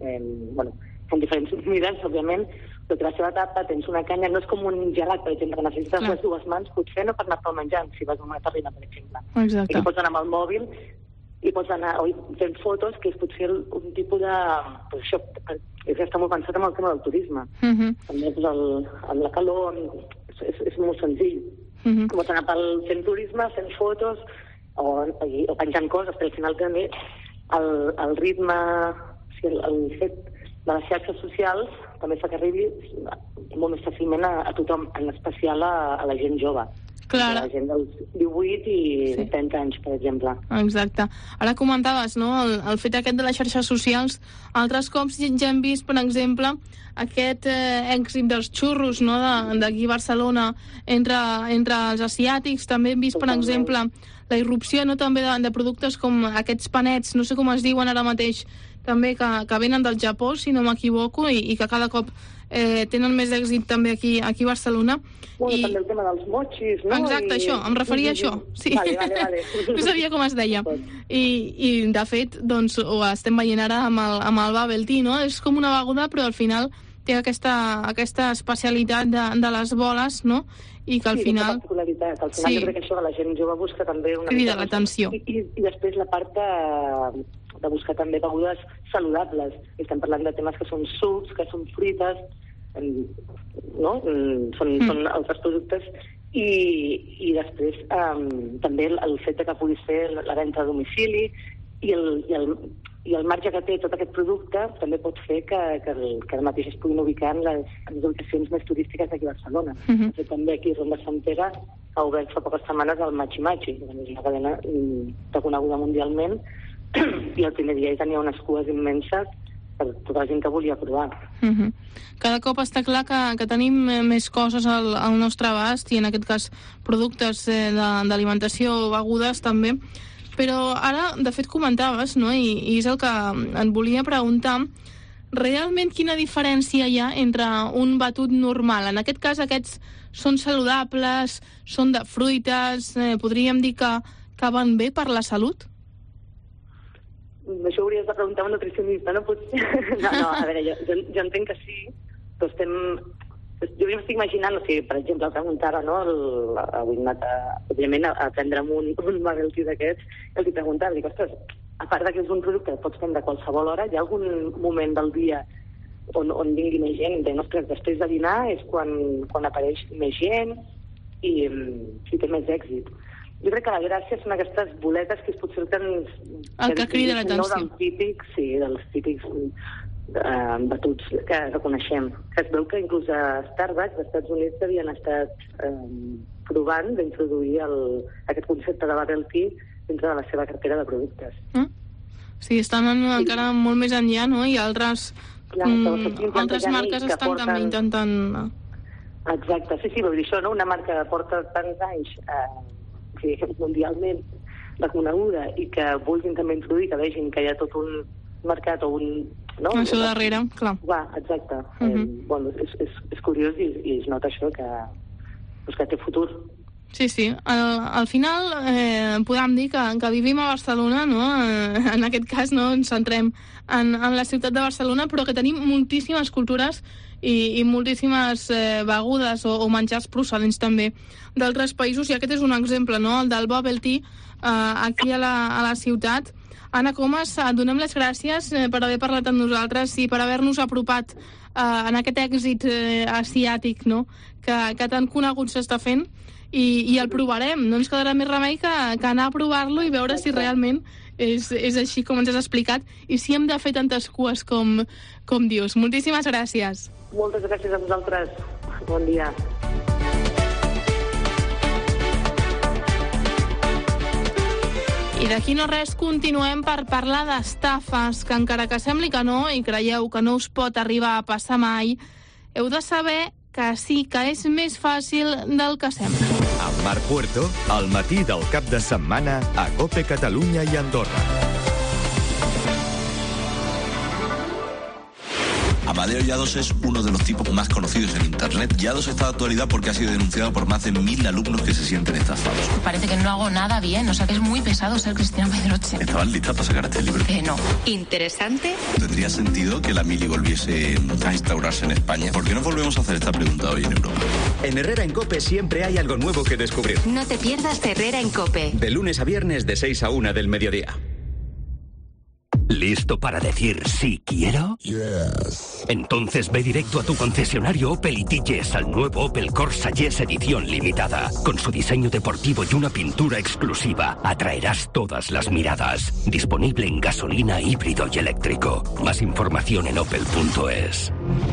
C: són diferents mides, òbviament, però té la seva tapa, tens una canya, no és com un gelat, per exemple, que necessites les dues mans, potser no per anar pel menjant, si vas a una terrina, per exemple.
B: Exacte.
C: I pots anar amb el mòbil i pots anar fent fotos, que és potser un tipus de... Pues això, està molt pensat en el tema del turisme. També amb la calor és molt senzill. Pots anar fent turisme, fent fotos o penjant coses, però al final també el ritme, el fet de les xarxes socials també fa que arribi molt més fàcilment a tothom, en especial a la gent jove.
B: Clar.
C: La gent dels 18 i 30 anys, per exemple.
B: Exacte. Ara comentaves, no?, el fet aquest de les xarxes socials. Altres cops ja hem vist, per exemple, aquest èxit dels xurros, no?, d'aquí a Barcelona entre els asiàtics. També hem vist, per exemple, la irrupció, no?, també de productes com aquests panets, no sé com es diuen ara mateix, també que venen del Japó, si no m'equivoco, i que cada cop tenen més èxit també aquí a Barcelona.
C: També el tema dels mochis, no?
B: Exacte, això, em referia a això. Sí.
C: Vale.
B: No sabia com es deia. I de fet, doncs, ho estem veient ara amb el Bubble Tea, no? És com una beguda, però al final té aquesta especialitat de les boles, no? I que al final...
C: Sí, particularitat. Al final jo crec que això la gent jove busca també una...
B: Crida l'atenció.
C: I després la part de buscar també begudes saludables. Estem parlant de temes que són sucs, que són fruites, no? Són altres productes. I després també el fet que pugui ser la venda a domicili i I el marge que té tot aquest producte també pot fer que ara mateix es puguin ubicar en les ubicacions més turístiques d'aquí a Barcelona. De fet, també aquí Ronda Sant Pere ha obert fa poques setmanes el Machi Machi, que és una cadena reconeguda mundialment, i el primer dia hi tenia unes cues immenses per tota la gent que volia provar.
B: Cada cop està clar que tenim més coses al nostre abast, i en aquest cas productes d'alimentació o begudes també. Però ara, de fet, comentaves, no? I és el que et volia preguntar, realment quina diferència hi ha entre un batut normal? En aquest cas, aquests són saludables, són de fruites, podríem dir que van bé per la salut?
C: Això hauries de preguntar a un nutricionista, no? No, a veure, jo entenc que sí, però jo m'estic imaginant, per exemple, preguntava, no? Avui he anat, òbviament, a prendre'm un bubble tea d'aquests, i els preguntava, dic, ostres, a part que és un producte que pots prendre a qualsevol hora, hi ha algun moment del dia on vingui més gent? Deien, ostres, després de dinar és quan apareix més gent i té més èxit. Jo crec que la gràcia són aquestes boletes que potser
B: el que crida l'atenció.
C: Dels típics batuts que reconeixem. Que es veu que inclús a Starbucks, als Estats Units, havien estat provant d'introduir aquest concepte de bubble tea dintre de la seva cartera de productes.
B: Sí, estan encara molt més enllà, no? I altres marques estan també intentant...
C: Exacte, sí, vull dir això, no? Una marca que porta tants anys mundialment reconeguda i que vulguin també introduir, que vegin que hi ha tot un mercat o un... No?
B: Això darrere, clar.
C: Exacte. Bueno, és curiós i es nota això que té futur.
B: Sí. Al final podem dir que vivim a Barcelona, no? En aquest cas no ens centrem en la ciutat de Barcelona, però que tenim moltíssimes cultures i moltíssimes begudes o menjars procedents també d'altres països, i aquest és un exemple, no? El del bubble tea aquí a la ciutat. Anna Comas, et donem les gràcies per haver parlat amb nosaltres i per haver-nos apropat en aquest èxit asiàtic, no? que tan conegut s'està fent, i el provarem. No ens quedarà més remei que anar a provar-lo i veure si realment és així com ens has explicat i si hem de fer tantes cues com dius. Moltíssimes gràcies.
C: Moltes gràcies a vosaltres. Bon dia.
B: I d'aquí no res, continuem per parlar d'estafes, que encara que sembli que no, i creieu que no us pot arribar a passar mai, heu de saber que sí que és més fàcil del que sembla.
A: Amb Marc Puerto, al matí del cap de setmana a COPE Catalunya i Andorra.
M: Amadeo Llados es uno de los tipos más conocidos en Internet. Llados está de actualidad porque ha sido denunciado por más de 1.000 alumnos que se sienten estafados.
D: Parece que no hago nada bien, o sea que es muy pesado ser Cristina Pedroche.
M: ¿Estabas lista para sacar este libro?
D: No.
P: ¿Interesante?
M: ¿Tendría sentido que la mili volviese a instaurarse en España? ¿Por qué no volvemos a hacer esta pregunta hoy en Europa?
J: En Herrera en COPE siempre hay algo nuevo que descubrir.
P: No te pierdas Herrera en COPE.
J: De lunes a viernes de 6 a 1 del mediodía.
E: ¿Listo para decir sí quiero?
I: Yes.
E: Entonces ve directo a tu concesionario Opel y Yes al nuevo Opel Corsa Yes edición limitada. Con su diseño deportivo y una pintura exclusiva, atraerás todas las miradas. Disponible en gasolina, híbrido y eléctrico. Más información en opel.es.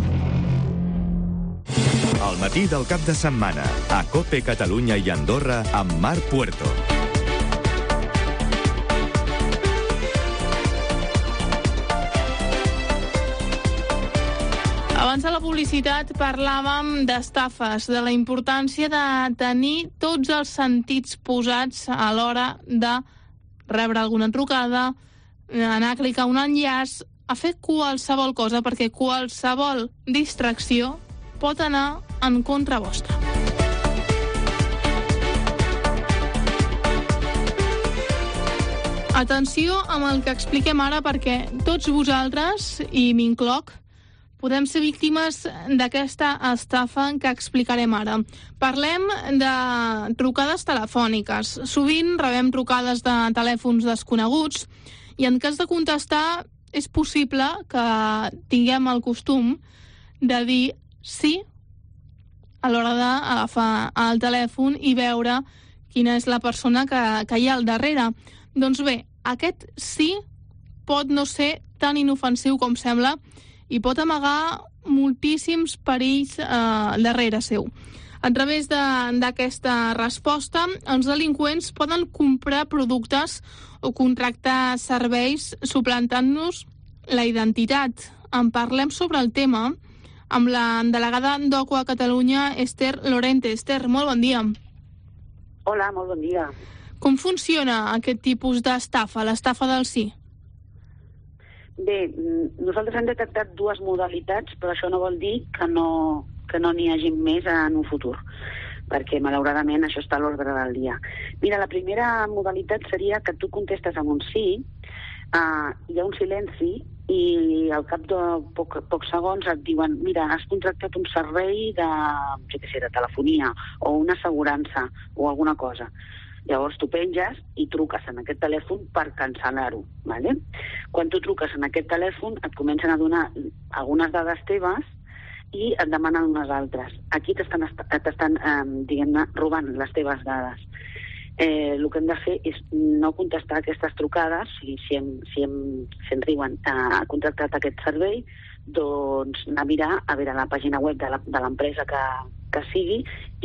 A: Al matí del cap de setmana, a COPE Catalunya i Andorra, amb Marc Puerto.
B: Abans de la publicitat parlàvem d'estafes, de la importància de tenir tots els sentits posats a l'hora de rebre alguna trucada, anar a clicar un enllaç, a fer qualsevol cosa, perquè qualsevol distracció pot anar en contra vostra. Atenció amb el que expliquem ara, perquè tots vosaltres, i m'incloc, podem ser víctimes d'aquesta estafa que explicarem ara. Parlem de trucades telefòniques. Sovint rebem trucades de telèfons desconeguts i en cas de contestar és possible que tinguem el costum de dir sí a l'hora d'agafar el telèfon i veure quina és la persona que hi ha al darrere. Doncs bé, aquest sí pot no ser tan inofensiu com sembla i pot amagar moltíssims perills darrere seu. A través d'aquesta resposta, els delinqüents poden comprar productes o contractar serveis suplantant-nos la identitat. En parlem sobre el tema amb la delegada d'OCU a Catalunya, Esther Lorente. Esther, molt bon dia.
F: Hola, molt bon dia.
B: Com funciona aquest tipus d'estafa, l'estafa del sí?
F: Bé, nosaltres hem detectat dues modalitats, però això no vol dir que no n'hi hagi més en un futur, perquè malauradament això està a l'ordre del dia. Mira, la primera modalitat seria que tu contestes amb un sí, hi ha un silenci i al cap de pocs segons et diuen mira, has contractat un servei de telefonia o una assegurança o alguna cosa. Llavors tu penges i truques en aquest telèfon per cancel·lar-ho. ¿Vale? Quan tu truques en aquest telèfon et comencen a donar algunes dades teves i et demanen unes altres. Aquí t'estan diguem-ne, robant les teves dades. El que hem de fer és no contestar aquestes trucades. Si ens diuen ha contractat aquest servei, doncs anar a mirar a veure la pàgina web de l'empresa que sigui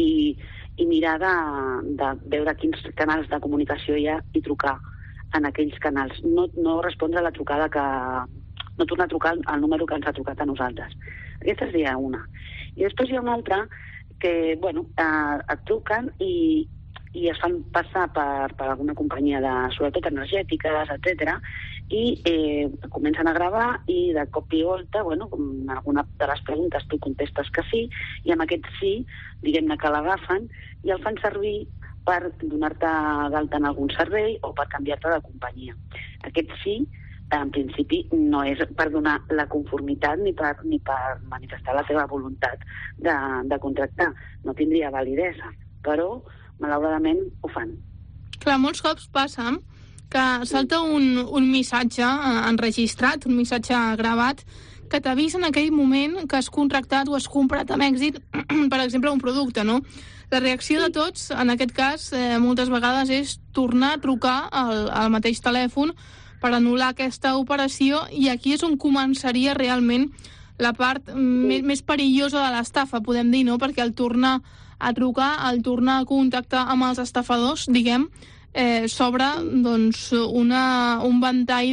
F: i mirar de veure quins canals de comunicació hi ha i trucar en aquells canals. No respondre a la trucada no tornar a trucar al número que ens ha trucat a nosaltres. Aquesta seria una. I després hi ha una altra que, et truquen i es fan passar per alguna companyia sobretot energètiques, etc. I comencen a gravar i de cop i volta, com alguna de les preguntes tu contestes que sí, i amb aquest sí, diguem-ne que l'agafen i el fan servir per donar-te d'alta en algun servei o per canviar-te de companyia. Aquest sí, en principi, no és per donar la conformitat ni per manifestar la teva voluntat de contractar. No tindria validesa, però malauradament ho fan.
B: Clar, molts cops passa que salta un missatge enregistrat, un missatge gravat, que t'avisa en aquell moment que has contractat o has comprat amb èxit, per exemple, un producte, no? La reacció de tots, en aquest cas, moltes vegades és tornar a trucar al mateix telèfon per anul·lar aquesta operació, i aquí és on començaria realment la part més perillosa de l'estafa, podem dir, no? Perquè al tornar a trucar, al tornar a contactar amb els estafadors, diguem, s'obre doncs, un ventall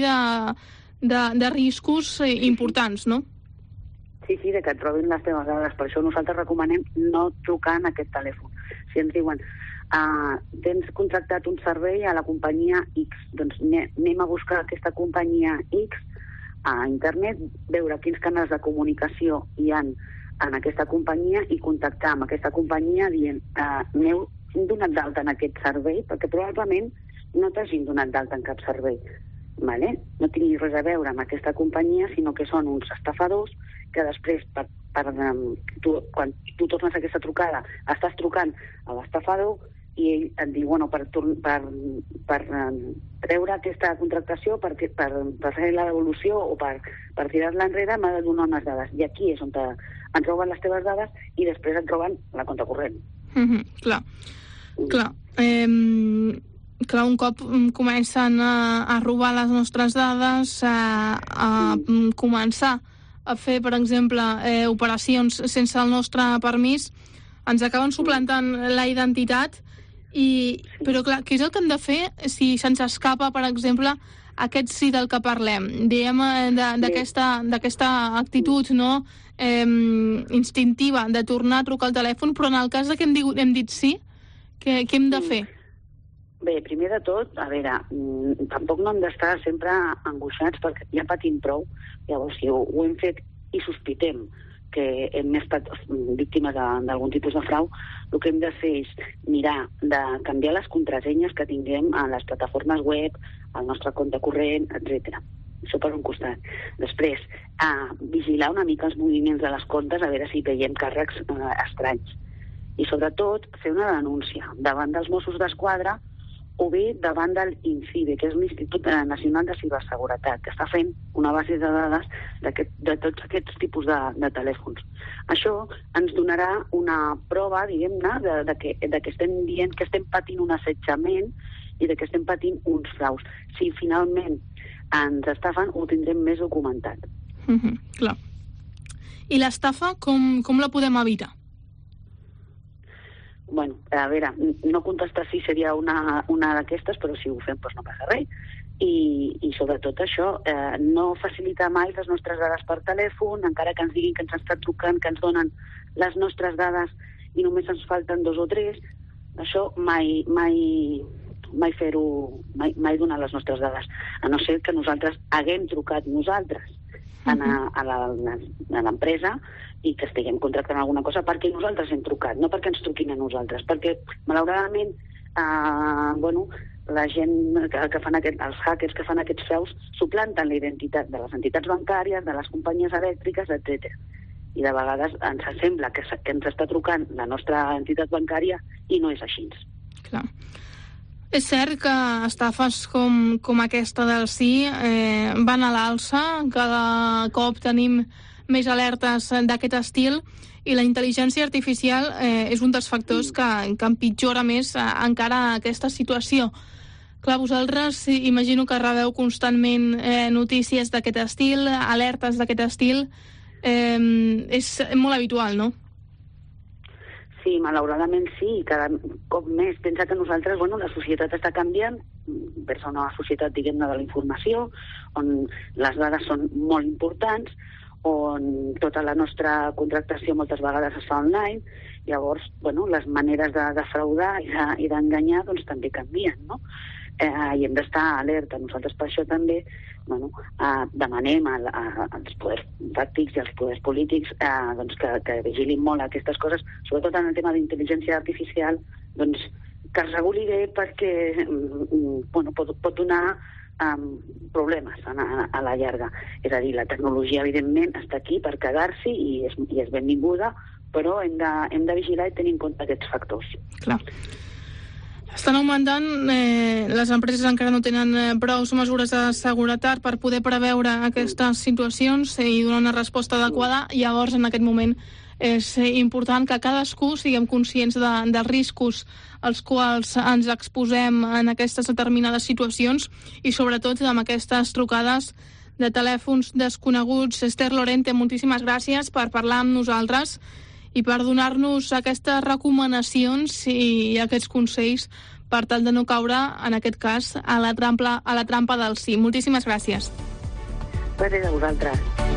B: de riscos importants, no?
F: Sí, de que et robin les teves dades. Per això nosaltres recomanem no trucar en aquest telèfon. Si ens diuen tens contractat un servei a la companyia X, doncs anem a buscar aquesta companyia X a internet, veure quins canals de comunicació hi ha en aquesta companyia i contactar amb aquesta companyia dient m'heu donat d'alta en aquest servei, perquè probablement no t'hagin donat d'alta en cap servei. Vale? No tinguis res a veure amb aquesta companyia, sinó que són uns estafadors que després, quan tu tornes a aquesta trucada, estàs trucant a l'estafador i ell et diu, per treure aquesta contractació, per fer la devolució o per tirar-la enrere, m'ha de donar unes dades. I aquí és on ens roben les teves dades i després et roben la compte corrent.
B: Clar. Clar, un cop comencen a robar les nostres dades, a començar a fer, per exemple, operacions sense el nostre permís, ens acaben suplantant la identitat, però clar, què és el que hem de fer si se'ns escapa, per exemple, aquest sí del que parlem? Diem d'aquesta actitud, no?, instintiva de tornar a trucar al telèfon, però en el cas que hem dit sí, què hem de fer?
F: Bé, primer de tot, a veure, tampoc no hem d'estar sempre angoixats perquè ja patim prou. Llavors, si ho hem fet i sospitem que hem estat víctimes d'algun tipus de frau, el que hem de fer és mirar de canviar les contrasenyes que tinguem a les plataformes web, al nostre compte corrent, etc. Això per un costat. Després, vigilar una mica els moviments de les comptes, a veure si veiem càrrecs estranys. I sobretot, fer una denúncia davant dels Mossos d'Esquadra o bé davant del INCIBE, que és l'Institut Nacional de Ciberseguretat, que està fent una base de dades de tots aquests tipus de telèfons. Això ens donarà una prova, diguem-ne, de que estem dient que estem patint un assetjament i de que estem patint uns fraus. Si finalment ens estafen, ho tindrem més documentat.
B: Clar. I l'estafa, com la podem evitar?
F: Bueno, a veure, no contestar si seria una d'aquestes, però si ho fem doncs no passa res. I sobretot això, no facilitar mai les nostres dades per telèfon, encara que ens diguin que ens estan trucant, que ens donen les nostres dades i només ens falten 2 o 3, això mai fer-ho, mai donar les nostres dades, a no ser que nosaltres haguem trucat nosaltres a l'empresa i que estiguem contractant alguna cosa perquè nosaltres hem trucat, no perquè ens truquin a nosaltres, perquè malauradament la gent que fan els hackers que fan aquests fraus suplanten la identitat de les entitats bancàries, de les companyies elèctriques, etc. I de vegades ens sembla que ens està trucant la nostra entitat bancària i no és així.
B: Clar. És cert que estafes com aquesta del Sí van a l'alça, cada cop tenim més alertes d'aquest estil i la intel·ligència artificial és un dels factors que empitjora més encara aquesta situació. Clar, vosaltres imagino que rebeu constantment notícies d'aquest estil, alertes d'aquest estil. És molt habitual, no?
F: Sí, malauradament sí, cada cop més. Pensa que nosaltres, la societat està canviant vers una societat, diguem-ne, de la informació, on les dades són molt importants, on tota la nostra contractació moltes vegades es fa online, llavors, les maneres de defraudar i d'enganyar doncs també canvien, no? I hem d'estar alerta. Nosaltres per això també demanem als poders fàctics i als poders polítics que vigilin molt aquestes coses, sobretot en el tema d'intel·ligència artificial, que es reguli bé perquè pot donar problemes a la llarga. És a dir, la tecnologia evidentment està aquí per quedar-s'hi i és benvinguda, però hem de vigilar i tenir en compte aquests factors.
B: Clar. Estan augmentant, les empreses encara no tenen prou mesures de seguretat per poder preveure aquestes situacions i donar una resposta adequada. Llavors, en aquest moment, és important que cadascú siguem conscients dels riscos als quals ens exposem en aquestes determinades situacions i, sobretot, amb aquestes trucades de telèfons desconeguts. Esther Lorente, moltíssimes gràcies per parlar amb nosaltres i per donar-nos aquestes recomanacions i aquests consells per tal de no caure, en aquest cas, a la trampa del Sí. Moltíssimes gràcies.
F: Gràcies a vosaltres.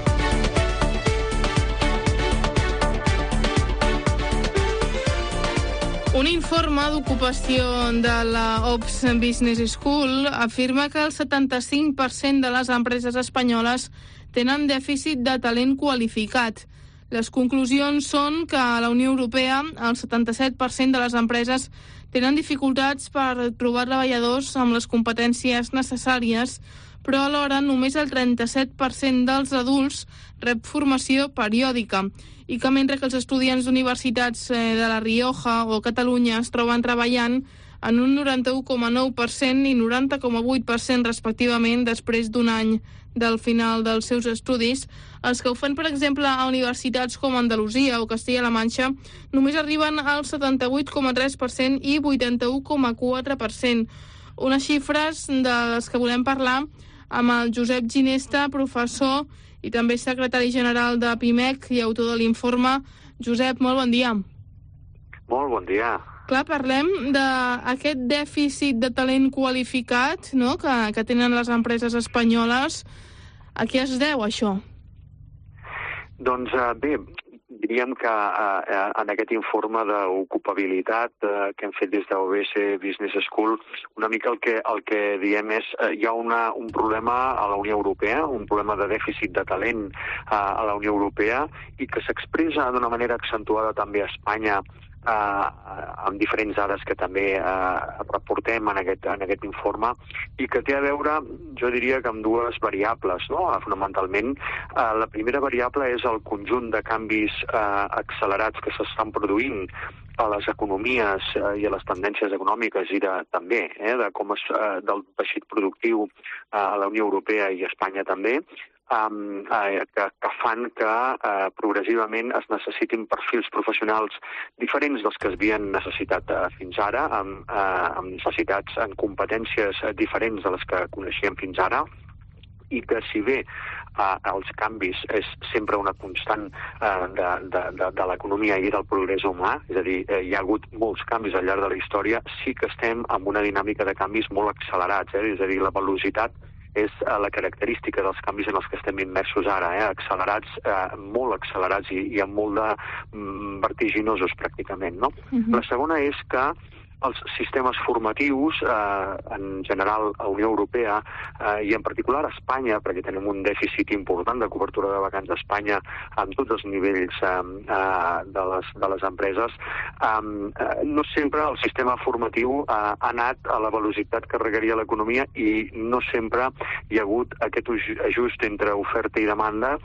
B: Un informe d'ocupació de la Ops Business School afirma que el 75% de les empreses espanyoles tenen dèficit de talent qualificat. Les conclusions són que a la Unió Europea el 77% de les empreses tenen dificultats per trobar treballadors amb les competències necessàries, però alhora només el 37% dels adults rep formació periòdica i que mentre que els estudiants d'universitats de La Rioja o Catalunya es troben treballant en un 91,9% i 90,8% respectivament després d'un any del final dels seus estudis, els que ho fan, per exemple, a universitats com Andalusia o Castilla-La Manxa només arriben al 78,3% i 81,4%. Unes xifres de les que volem parlar amb el Josep Ginesta, professor i també secretari general de PIMEC i autor de l'informe. Josep, molt bon dia.
Q: Molt bon dia.
B: Clar, parlem d'aquest dèficit de talent qualificat, no?, que tenen les empreses espanyoles. A què es deu, això?
Q: Doncs bé, diríem que en aquest informe d'ocupabilitat que hem fet des d'OBS Business School, una mica el que diem és hi ha un problema a la Unió Europea, un problema de dèficit de talent a la Unió Europea i que s'expressa d'una manera accentuada també a Espanya amb diferents dades que també reportem en aquest informe i que té a veure, jo diria que amb dues variables, no? Fonamentalment, la primera variable és el conjunt de canvis accelerats que s'estan produint a les economies i a les tendències econòmiques i també de com del teixit productiu a la Unió Europea i a Espanya també, que fan que progressivament es necessitin perfils professionals diferents dels que es havien necessitat fins ara, amb necessitats, en competències diferents de les que coneixíem fins ara,
H: i que si bé els canvis és sempre una constant de l'economia i del progrés humà, és a dir, hi ha hagut molts canvis al llarg de la història, sí que estem amb una dinàmica de canvis molt accelerats, és a dir, la velocitat és la característica dels canvis en els que estem immersos ara, accelerats, molt accelerats i amb molt de vertiginosos pràcticament, no? La segona és que els sistemes formatius, en general a Unió Europea i en particular a Espanya, perquè tenim un dèficit important de cobertura de vacants a Espanya en tots els nivells de les empreses, no sempre el sistema formatiu ha anat a la velocitat que requeria l'economia i no sempre hi ha hagut aquest ajust entre oferta i demanda,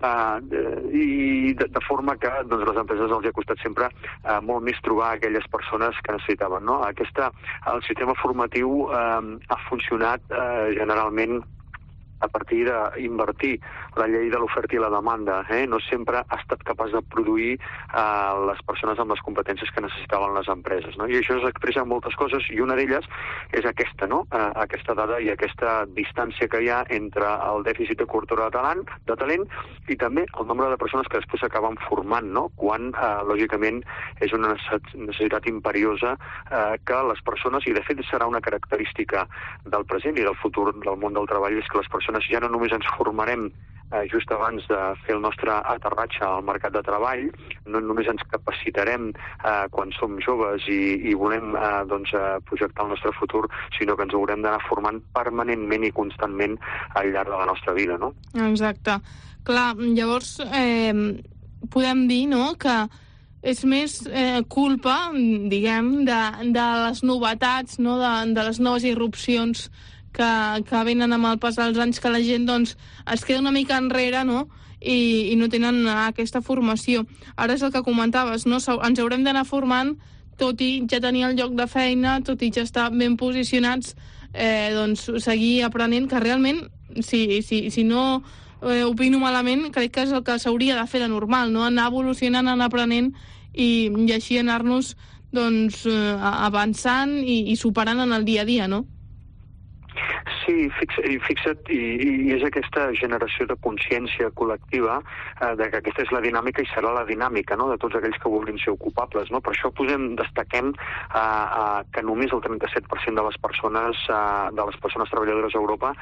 H: i de forma que les empreses els ha costat sempre molt més trobar aquelles persones que necessitaven, no? El sistema formatiu ha funcionat generalment a partir d'invertir la llei de l'oferta i la demanda. No sempre ha estat capaç de produir les persones amb les competències que necessitaven les empreses, no? I això s'expressa en moltes coses, i una d'elles és aquesta, no? Aquesta dada i aquesta distància que hi ha entre el dèficit de cobertura de talent i també el nombre de persones que després s'acaben formant, no? Quan, lògicament, és una necessitat imperiosa que les persones, i de fet serà una característica del present i del futur del món del treball, és que les persones ja no només ens formarem just abans de fer el nostre aterratge al mercat de treball, no només ens capacitarem quan som joves i volem projectar el nostre futur, sinó que ens haurem d'anar formant permanentment i constantment al llarg de la nostra vida, no?
B: Exacte. Clar, llavors podem dir, no?, que és més culpa, diguem, de les novetats, no?, de les noves irrupcions que venen amb el pas dels anys, que la gent doncs es queda una mica enrere, no?, i no tenen aquesta formació. Ara és el que comentaves, no?, ens haurem d'anar formant, tot i ja tenir el lloc de feina, tot i ja estar ben posicionats, doncs seguir aprenent, que realment, si no opino malament, crec que és el que s'hauria de fer de normal, no?, anar evolucionant, anar aprenent i així anar-nos doncs avançant i superant en el dia a dia, no?
H: Sí, fixa't, i és aquesta generació de consciència col·lectiva de que aquesta és la dinàmica i serà la dinàmica, no?, de tots aquells que vulguin ser ocupables, no? Per això destaquem que només el 37% de les persones treballadores a Europa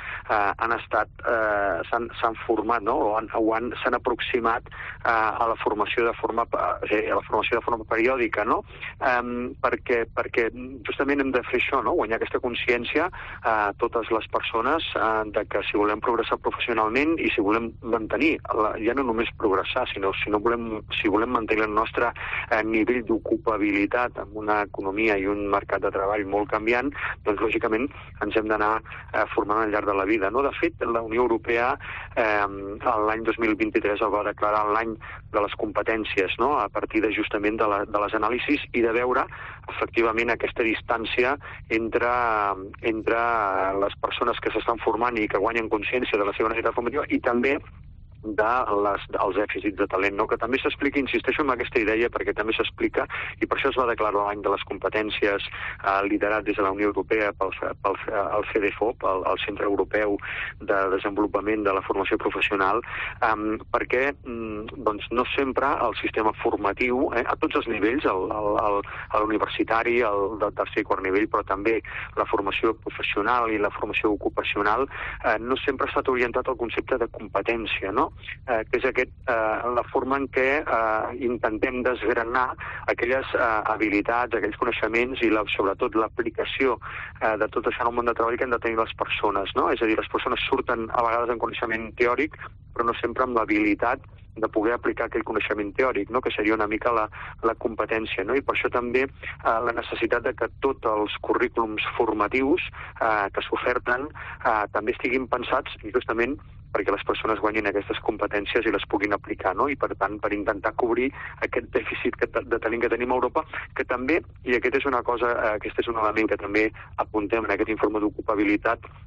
H: s'han format, no?, o s'han aproximat a la formació de forma periòdica, no? Perquè justament hem de fer això, no?, guanyar aquesta consciència totes les persones de que si volem progressar professionalment i si volem mantenir, ja no només progressar, sinó si volem mantenir el nostre nivell d'ocupabilitat amb una economia i un mercat de treball molt canviant, doncs lògicament ens hem d'anar formant al llarg de la vida, no? De fet, la Unió Europea l'any 2023 el va declarar l'any de les competències, no?, a partir justament de les anàlisis i de veure efectivament aquesta distància entre les persones que s'estan formant i que guanyen consciència de la seva necessitat formativa i també dels dèficits de talent, no? Que també s'explica, insisteixo en aquesta idea, perquè també s'explica, i per això es va declarar l'any de les competències liderat des de la Unió Europea pel CDFOP, el Centre Europeu de Desenvolupament de la Formació Professional, perquè no sempre el sistema formatiu, a tots els nivells, a l'universitari, al tercer i quart nivell, però també la formació professional i la formació ocupacional, no sempre ha estat orientat al concepte de competència, no? Que és la forma en què intentem desgranar aquelles habilitats, aquells coneixements i sobretot l'aplicació de tot això en el món de treball que han de tenir les persones, no? És a dir, les persones surten a vegades amb coneixement teòric, però no sempre amb l'habilitat de poder aplicar aquell coneixement teòric, no?, que seria una mica la competència, no? I per això també la necessitat de que tots els currículums formatius que s'oferten també estiguin pensats justament perquè les persones guanyin aquestes competències i les puguin aplicar, no? I per tant, per intentar cobrir aquest dèficit de talent que tenim a Europa, que també, i aquest és un element que també apuntem en aquest informe d'ocupabilitat,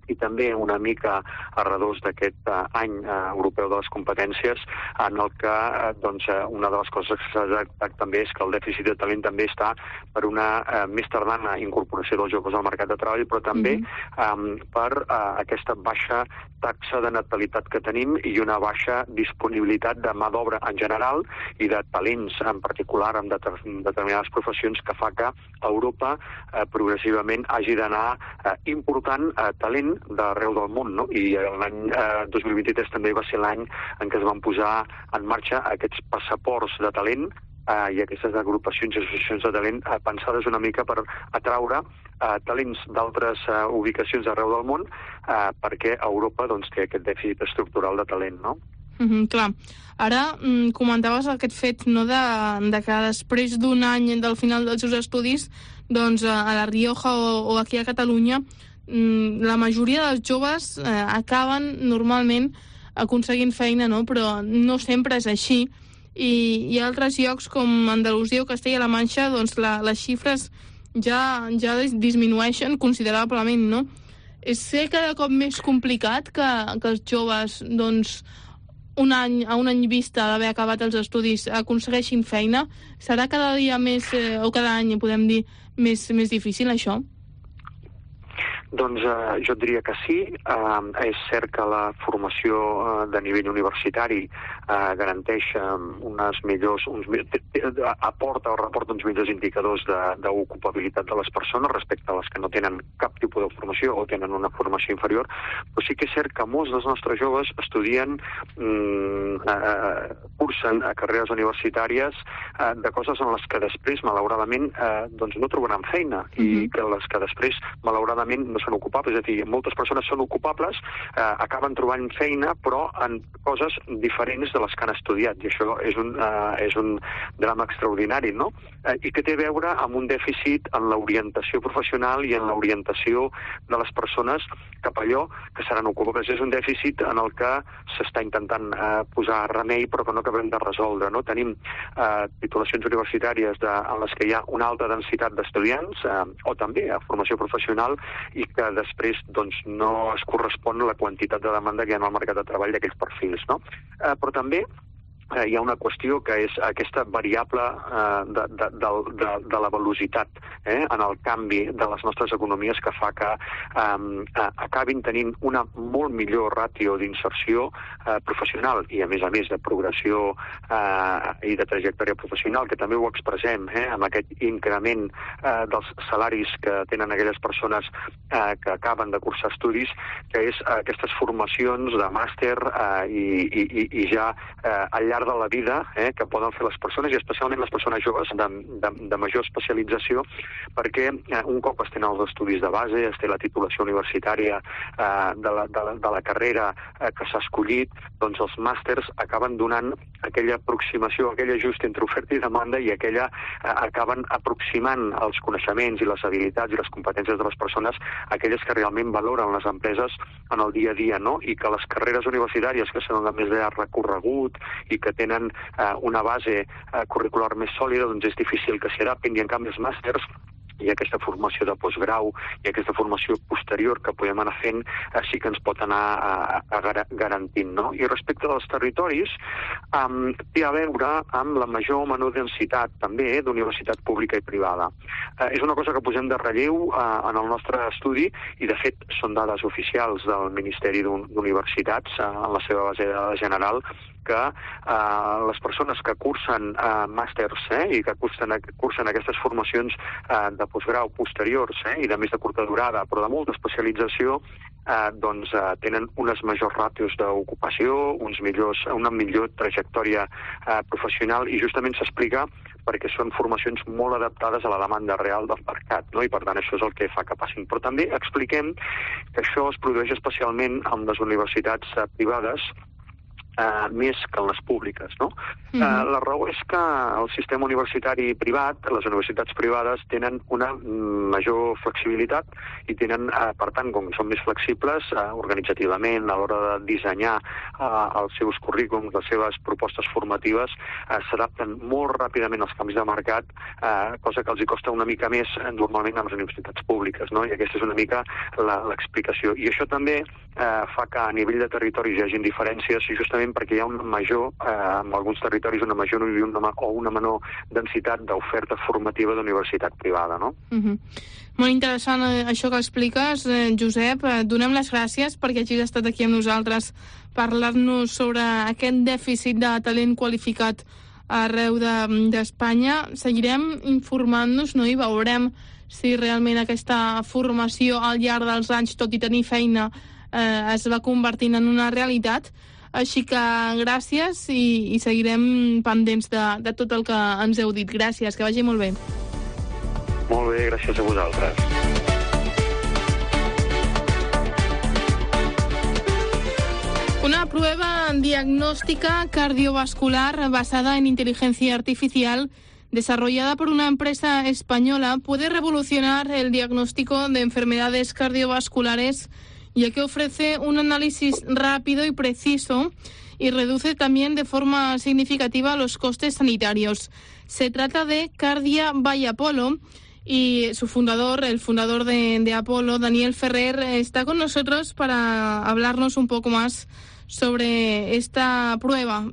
H: i també una mica a redós d'aquest any europeu de les competències, en el que una de les coses que s'ha detectat també és que el dèficit de talent també està per una més tardana incorporació dels joves al mercat de treball, però també per aquesta baixa taxa de natalitat que tenim i una baixa disponibilitat de mà d'obra en general i de talents en particular en determinades professions, que fa que Europa progressivament hagi d'anar important talent d'arreu del món, no? I l'any 2023 també va ser l'any en què es van posar en marxa aquests passaports de talent i aquestes agrupacions i associacions de talent pensades una mica per atraure talents d'altres ubicacions arreu del món, perquè Europa té aquest dèficit estructural de talent, no?
B: Clar. Ara comentaves aquest fet, no, de que després d'un any del final dels seus estudis, doncs a La Rioja o aquí a Catalunya, la majoria dels joves acaben normalment aconseguint feina, no? Però no sempre és així. I hi ha altres llocs com Andalusia o Castella-La Manxa, doncs les xifres ja disminueixen considerablement, no? És cada cop més complicat que els joves, doncs, a un any vista d'haver acabat els estudis, aconsegueixin feina. Serà cada dia més, o cada any, podem dir, més difícil, això?
H: Doncs jo diria que sí. És cert que la formació de nivell universitari garanteix aporta o reporta uns millors indicadors d'ocupabilitat de les persones respecte a les que no tenen cap tipus de formació o tenen una formació inferior, però sí que és cert que molts dels nostres joves estudien, cursen carreres universitàries de coses en les que després, malauradament, no trobaran feina i que les que després, malauradament, no són ocupables. És a dir, moltes persones són ocupables, acaben trobant feina, però en coses diferents de les que han estudiat, i això és un drama extraordinari, no? I que té a veure amb un dèficit en l'orientació professional i en l'orientació de les persones cap a allò que seran ocupables. És un dèficit en el que s'està intentant posar remei, però que no acabem de resoldre, no? Tenim titulacions universitàries en les que hi ha una alta densitat d'estudiants, o també a formació professional, i que després no es correspon a la quantitat de demanda que hi ha en el mercat de treball d'aquells perfils, no? Però també hi ha una qüestió que és aquesta variable de la velocitat en el canvi de les nostres economies, que fa que acabin tenint una molt millor ràtio d'inserció professional i, a més de progressió i de trajectòria professional, que també ho expressem amb aquest increment dels salaris que tenen aquelles persones que acaben de cursar estudis, que és aquestes formacions de màster i ja al llarg de la vida que poden fer les persones, i especialment les persones joves de major especialització, perquè un cop es tenen els estudis de base, es té la titulació universitària de la carrera que s'ha escollit, doncs els màsters acaben donant aquella aproximació, aquell ajust entre oferta i demanda, i acaben aproximant els coneixements i les habilitats i les competències de les persones a aquelles que realment valoren les empreses en el dia a dia, no? I que les carreres universitàries, que són de més llarg recorregut i que tenen una base curricular més sòlida, doncs és difícil que s'hi adaptin, i en canvi els màsters i aquesta formació de postgrau i aquesta formació posterior que podem anar fent sí que ens pot anar garantint, no? I respecte dels territoris, té a veure amb la major o menor densitat també d'universitat pública i privada. És una cosa que posem de relleu en el nostre estudi, i de fet són dades oficials del Ministeri d'Universitats en la seva base de dades general, que les persones que cursen màsters i que cursen aquestes formacions de postgrau posteriors i de més de curta durada, però de molta especialització, tenen unes majors ràtios d'ocupació, una millor trajectòria professional, i justament s'explica perquè són formacions molt adaptades a la demanda real del mercat, no? I per tant això és el que fa que passin. Però també expliquem que això es produeix especialment amb les universitats privades, més que en les públiques, no? La raó és que el sistema universitari privat, les universitats privades, tenen una major flexibilitat i tenen, per tant, com són més flexibles organitzativament a l'hora de dissenyar els seus currículums, les seves propostes formatives, s'adapten molt ràpidament als canvis de mercat, cosa que els hi costa una mica més normalment a les universitats públiques, no? I aquesta és una mica l'explicació. I això també fa que a nivell de territoris hi hagi diferències, justament perquè hi ha una major, en alguns territoris, una major o una menor densitat d'oferta formativa d'universitat privada, no?
B: Molt interessant això que expliques, Josep. Donem les gràcies perquè hagis estat aquí amb nosaltres parlar-nos sobre aquest dèficit de talent qualificat arreu d'Espanya. Seguirem informant-nos, no? I veurem si realment aquesta formació al llarg dels anys, tot i tenir feina, es va convertint en una realitat. Així que gràcies i seguirem pendents de tot el que ens heu dit. Gràcies, que vagi molt bé.
H: Molt bé, gràcies a vosaltres.
B: Una prueba diagnóstica cardiovascular basada en inteligencia artificial desarrollada por una empresa española puede revolucionar el diagnóstico de enfermedades cardiovasculares, ya que ofrece un análisis rápido y preciso y reduce también de forma significativa los costes sanitarios. Se trata de Cardia by Apollo y su fundador, el fundador de Apollo, Daniel Ferrer, está con nosotros para hablarnos un poco más sobre esta prueba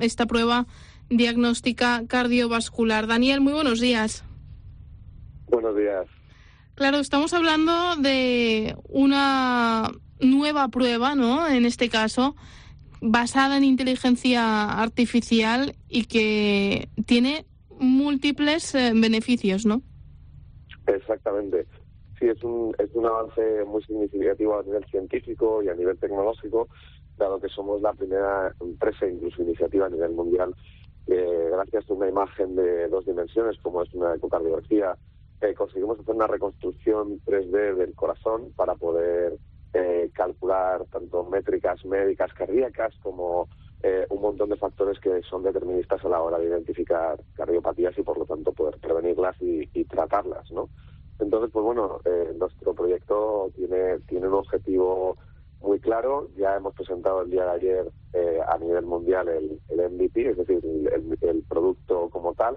B: diagnóstica cardiovascular. Daniel, muy buenos días.
K: Buenos días.
B: Claro, estamos hablando de una nueva prueba, ¿no? En este caso, basada en inteligencia artificial y que tiene múltiples beneficios, ¿no?
K: Exactamente. Sí, es un avance muy significativo a nivel científico y a nivel tecnológico, dado que somos la primera empresa, incluso iniciativa a nivel mundial, que gracias a una imagen de 2 dimensiones, como es una ecocardiografía, conseguimos hacer una reconstrucción 3D del corazón para poder calcular tanto métricas médicas cardíacas como un montón de factores que son deterministas a la hora de identificar cardiopatías y por lo tanto poder prevenirlas y tratarlas, ¿no? Entonces, pues bueno, nuestro proyecto tiene un objetivo muy claro. Ya hemos presentado el día de ayer a nivel mundial el MVP, es decir, el producto como tal,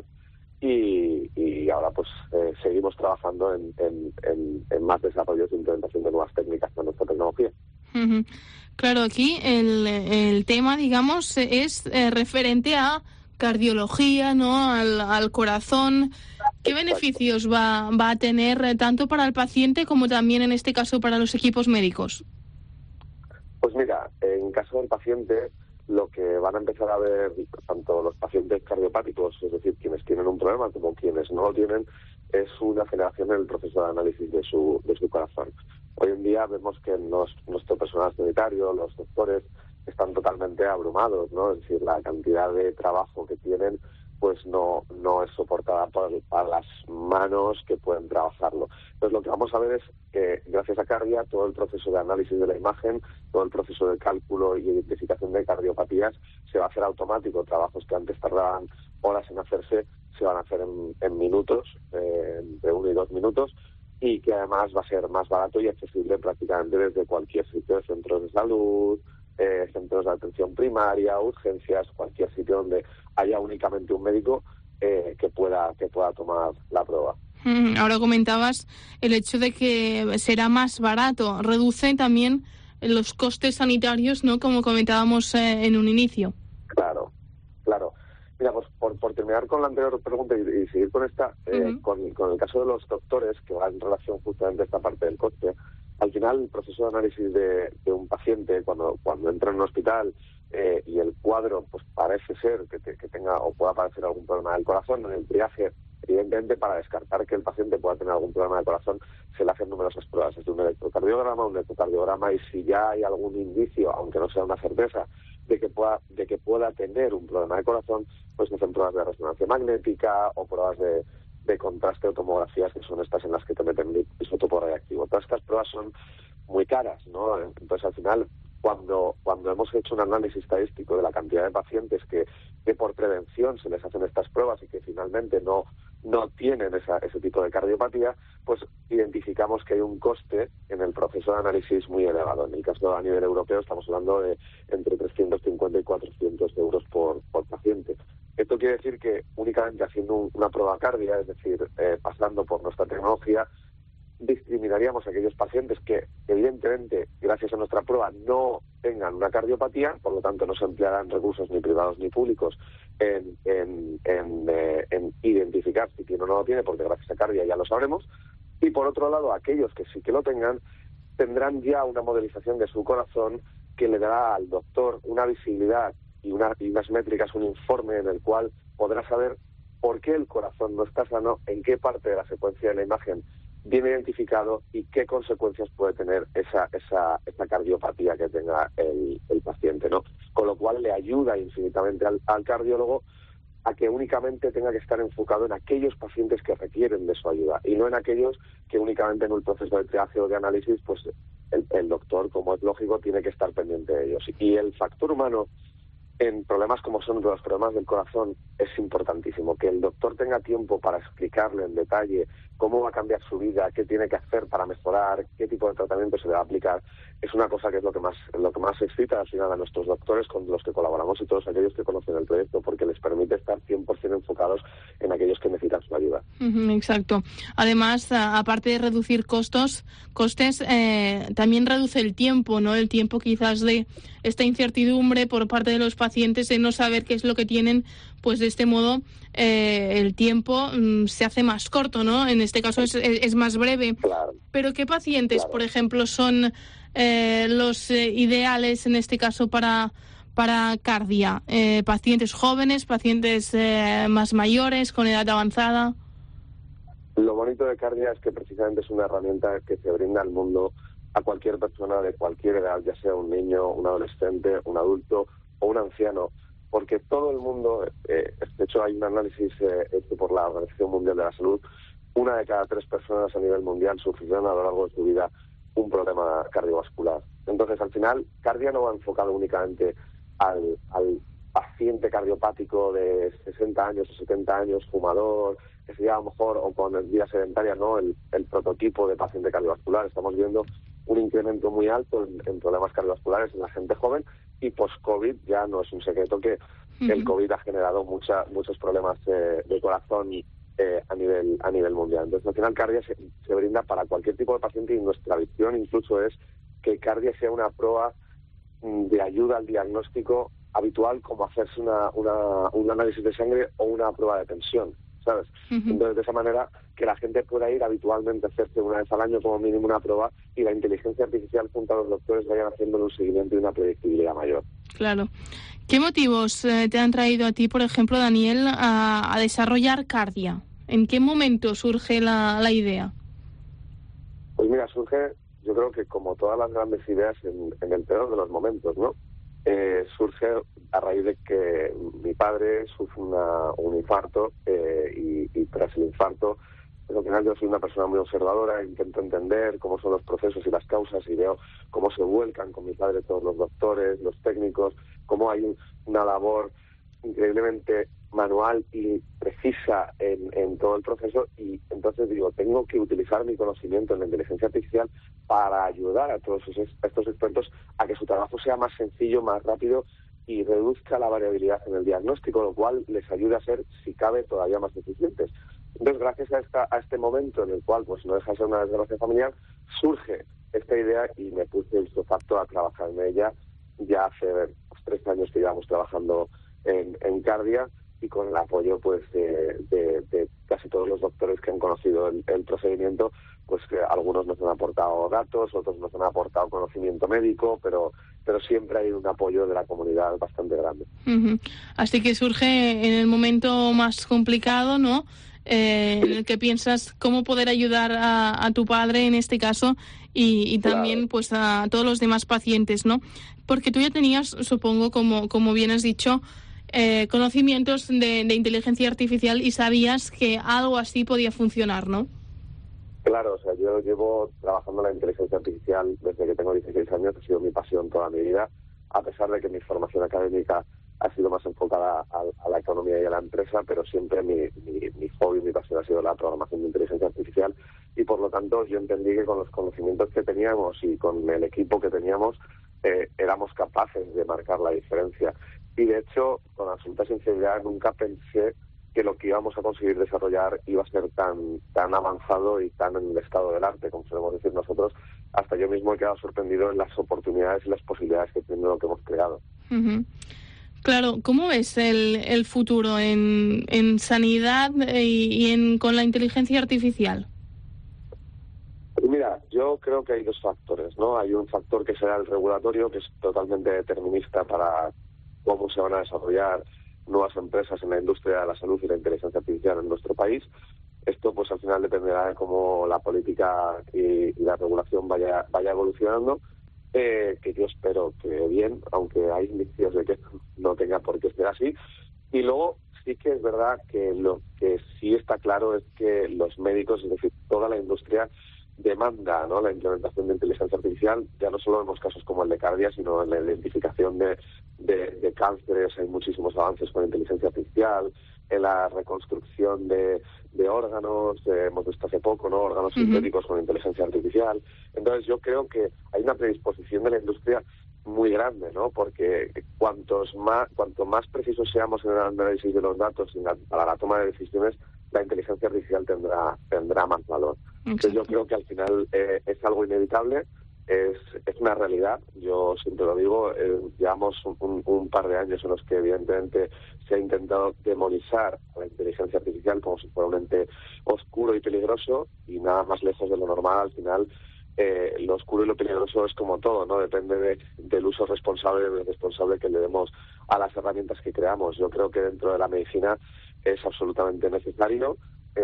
K: y ahora pues seguimos trabajando en más desarrollos e implementación de nuevas técnicas para nuestra tecnología.
B: Claro, aquí el tema, digamos, es referente a cardiología, ¿no? Al corazón. ¿Qué beneficios va a tener tanto para el paciente como también en este caso para los equipos médicos?
K: Pues mira, en caso del paciente, lo que van a empezar a ver tanto los pacientes cardiopáticos, es decir, quienes tienen un problema como quienes no lo tienen, es una aceleración en el proceso de análisis de su corazón. Hoy en día vemos que nuestro personal sanitario, los doctores, están totalmente abrumados, ¿no? Es decir, la cantidad de trabajo que tienen pues no es soportada por las manos que pueden trabajarlo. Entonces lo que vamos a ver es que gracias a Cardia todo el proceso de análisis de la imagen, todo el proceso de cálculo y identificación de cardiopatías se va a hacer automático. Trabajos que antes tardaban horas en hacerse se van a hacer en minutos, entre 1 y 2 minutos, y que además va a ser más barato y accesible prácticamente desde cualquier sitio, centros de salud, centros de atención primaria, urgencias, cualquier sitio donde haya únicamente un médico que pueda tomar la prueba.
B: Ahora comentabas el hecho de que será más barato, reduce también los costes sanitarios, ¿no? Como comentábamos en un inicio.
K: Claro. Mira, pues por terminar con la anterior pregunta y seguir con esta, con el caso de los doctores, que va en relación justamente a esta parte del coste, al final el proceso de análisis de un paciente cuando entra en un hospital y el cuadro pues parece ser que tenga o pueda padecer algún problema del corazón, en el triaje, evidentemente para descartar que el paciente pueda tener algún problema del corazón se le hacen numerosas pruebas, desde un electrocardiograma, un ecocardiograma, y si ya hay algún indicio, aunque no sea una certeza, de que pueda tener un problema de corazón, pues se hacen pruebas de resonancia magnética o pruebas de contraste o tomografías, que son estas en las que te meten isótopo radiactivo. Todas estas pruebas son muy caras, ¿no? Entonces, al final, cuando hemos hecho un análisis estadístico de la cantidad de pacientes que por prevención se les hacen estas pruebas y que finalmente no tienen ese tipo de cardiopatía, pues identificamos que hay un coste en el proceso de análisis muy elevado. En el caso a nivel europeo estamos hablando de entre 350 y 400 euros por paciente. Esto quiere decir que únicamente haciendo una prueba cardia, es decir, pasando por nuestra tecnología, discriminaríamos a aquellos pacientes que, evidentemente, gracias a nuestra prueba, no tengan una cardiopatía, por lo tanto no se emplearán recursos ni privados ni públicos en identificar si tiene o no lo tiene, porque gracias a cardia ya lo sabremos. Y por otro lado, aquellos que sí que lo tengan, tendrán ya una modelización de su corazón que le dará al doctor una visibilidad y unas métricas, un informe en el cual podrá saber por qué el corazón no está sano, en qué parte de la secuencia de la imagen viene identificado y qué consecuencias puede tener esa cardiopatía que tenga el paciente, ¿no? Con lo cual le ayuda infinitamente al cardiólogo a que únicamente tenga que estar enfocado en aquellos pacientes que requieren de su ayuda y no en aquellos que únicamente en un proceso de triaje o de análisis, pues el doctor, como es lógico, tiene que estar pendiente de ellos. Y el factor humano en problemas como son los problemas del corazón es importantísimo. Que el doctor tenga tiempo para explicarle en detalle cómo va a cambiar su vida, qué tiene que hacer para mejorar, qué tipo de tratamiento se le va a aplicar, es una cosa que es lo que más excita al final a nuestros doctores con los que colaboramos y todos aquellos que conocen el proyecto, porque les permite estar 100% enfocados en aquellos que necesitan su ayuda.
B: Exacto. Además, aparte de reducir costes, también reduce el tiempo, ¿no? El tiempo quizás de esta incertidumbre por parte de los pacientes de no saber qué es lo que tienen, pues de este modo el tiempo se hace más corto, ¿no? En este caso es más breve.
K: Claro.
B: Pero ¿qué pacientes, por ejemplo, son los ideales en este caso para cardia? ¿Pacientes jóvenes, pacientes más mayores, con edad avanzada?
K: Lo bonito de cardia es que precisamente es una herramienta que se brinda al mundo a cualquier persona de cualquier edad, ya sea un niño, un adolescente, un adulto o un anciano, porque todo el mundo, de hecho hay un análisis hecho por la Organización Mundial de la Salud, 1 de cada 3 personas a nivel mundial sufrirán a lo largo de su vida un problema cardiovascular. Entonces, al final, cardia no va enfocado únicamente al paciente cardiopático de 60 años o 70 años, fumador, que sería a lo mejor, o con vida sedentaria, ¿no? El prototipo de paciente cardiovascular. Estamos viendo un incremento muy alto en problemas cardiovasculares en la gente joven, y post-COVID ya no es un secreto que el COVID ha generado muchos problemas de corazón a nivel mundial. Entonces, al final, cardia se brinda para cualquier tipo de paciente, y nuestra visión incluso es que cardia sea una prueba de ayuda al diagnóstico habitual, como hacerse un análisis de sangre o una prueba de tensión, ¿sabes? Entonces, de esa manera, que la gente pueda ir habitualmente a hacerse una vez al año como mínimo una prueba, y la inteligencia artificial junto a los doctores vayan haciendo un seguimiento y una predictibilidad mayor.
B: Claro. ¿Qué motivos te han traído a ti, por ejemplo, Daniel, a desarrollar cardia? ¿En qué momento surge la idea?
K: Pues mira, surge, yo creo que como todas las grandes ideas, en el peor de los momentos, ¿no? Surge a raíz de que mi padre sufre un infarto y tras el infarto, pero al final yo soy una persona muy observadora, intento entender cómo son los procesos y las causas, y veo cómo se vuelcan con mi padre todos los doctores, los técnicos, cómo hay una labor increíblemente manual y precisa en todo el proceso, y entonces digo, tengo que utilizar mi conocimiento en la inteligencia artificial para ayudar a todos estos expertos a que su trabajo sea más sencillo, más rápido y reduzca la variabilidad en el diagnóstico, lo cual les ayuda a ser, si cabe, todavía más eficientes. Entonces, gracias a este momento en el cual pues no deja de ser una desgracia familiar, surge esta idea y me puse ipso facto a trabajar en ella. Ya hace 3 años que llevamos trabajando en cardia, y con el apoyo pues de casi todos los doctores que han conocido el procedimiento, pues que algunos nos han aportado datos, otros nos han aportado conocimiento médico, pero siempre hay un apoyo de la comunidad bastante grande.
B: Así que surge en el momento más complicado, ¿no? En el que piensas cómo poder ayudar a tu padre en este caso, y también pues a todos los demás pacientes, ¿no? Porque tú ya tenías, supongo, como bien has dicho, conocimientos de inteligencia artificial, y sabías que algo así podía funcionar, ¿no?
K: Claro, o sea, yo llevo trabajando en la inteligencia artificial desde que tengo 16 años, ha sido mi pasión toda mi vida, a pesar de que mi formación académica ha sido más enfocada a la economía y a la empresa, pero siempre mi hobby, mi pasión ha sido la programación de inteligencia artificial, y por lo tanto yo entendí que con los conocimientos que teníamos y con el equipo que teníamos éramos capaces de marcar la diferencia. Y de hecho, con absoluta sinceridad, nunca pensé que lo que íbamos a conseguir desarrollar iba a ser tan avanzado y tan en el estado del arte, como solemos decir nosotros. Hasta yo mismo he quedado sorprendido en las oportunidades y las posibilidades que tiene lo que hemos creado.
B: Uh-huh. Claro, ¿cómo ves el futuro en sanidad y con la inteligencia artificial?
K: Mira, yo creo que hay dos factores, ¿no? Hay un factor que será el regulatorio, que es totalmente determinista para cómo se van a desarrollar nuevas empresas en la industria de la salud y la inteligencia artificial en nuestro país. Esto, pues, al final dependerá de cómo la política y la regulación vaya evolucionando, que yo espero que bien, aunque hay indicios de que no tenga por qué ser así. Y luego sí que es verdad que lo que sí está claro es que los médicos, es decir, toda la industria, demanda, ¿no?, la implementación de inteligencia artificial. Ya no solo vemos casos como el de Cardia, sino en la identificación de cánceres. Hay muchísimos avances con inteligencia artificial, en la reconstrucción de órganos, hemos visto hace poco, ¿no?, órganos sintéticos con inteligencia artificial. Entonces yo creo que hay una predisposición de la industria muy grande, ¿no?, porque cuanto más precisos seamos en el análisis de los datos y para la toma de decisiones, la inteligencia artificial tendrá más valor. Entonces yo creo que al final es algo inevitable, es una realidad. Yo siempre lo digo, llevamos un par de años en los que evidentemente se ha intentado demonizar a la inteligencia artificial como si fuera un ente oscuro y peligroso, y nada más lejos de lo normal. Al final lo oscuro y lo peligroso es como todo, ¿no? Depende del uso responsable que le demos a las herramientas que creamos. Yo creo que dentro de la medicina es absolutamente necesario,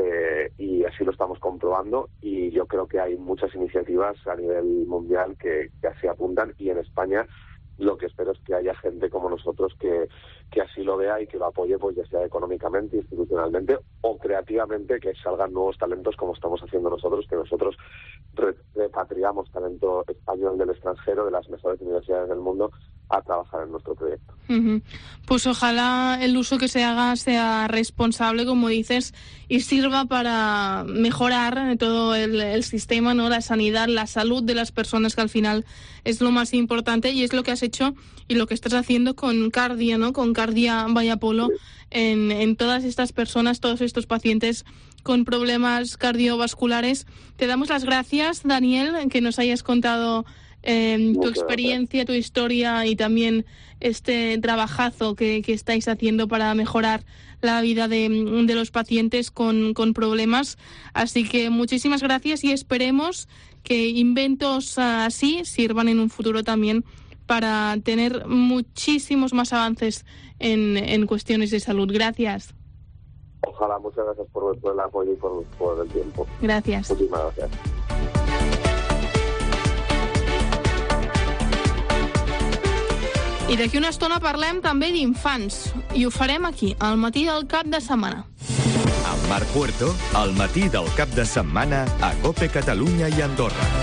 K: y así lo estamos comprobando, y yo creo que hay muchas iniciativas a nivel mundial que así apuntan, y en España lo que espero es que haya gente como nosotros que así lo vea y que lo apoye, pues ya sea económicamente, institucionalmente o creativamente, que salgan nuevos talentos como estamos haciendo nosotros, que nosotros repatriamos talento español del extranjero, de las mejores universidades del mundo, a trabajar en nuestro proyecto.
B: Uh-huh. Pues ojalá el uso que se haga sea responsable, como dices, y sirva para mejorar todo el sistema, ¿no?, la sanidad, la salud de las personas, que al final es lo más importante, y es lo que has hecho y lo que estás haciendo con Cardia, ¿no?, con Cardia Vallapolo, en todas estas personas, todos estos pacientes con problemas cardiovasculares. Te damos las gracias, Daniel, que nos hayas contado tu experiencia, tu historia y también este trabajazo que estáis haciendo para mejorar la vida de los pacientes con problemas. Así que muchísimas gracias, y esperemos que inventos así sirvan en un futuro también para tener muchísimos más avances en cuestiones de salud. Gracias.
K: Ojalá, muchas gracias por el apoyo y por el tiempo.
B: Gracias.
K: Muchísimas gracias.
B: I d'aquí una estona parlem també d'infants, i ho farem aquí, al matí del cap de setmana.
A: Amb Marc Puerto, al matí del cap de setmana a COPE Catalunya i Andorra.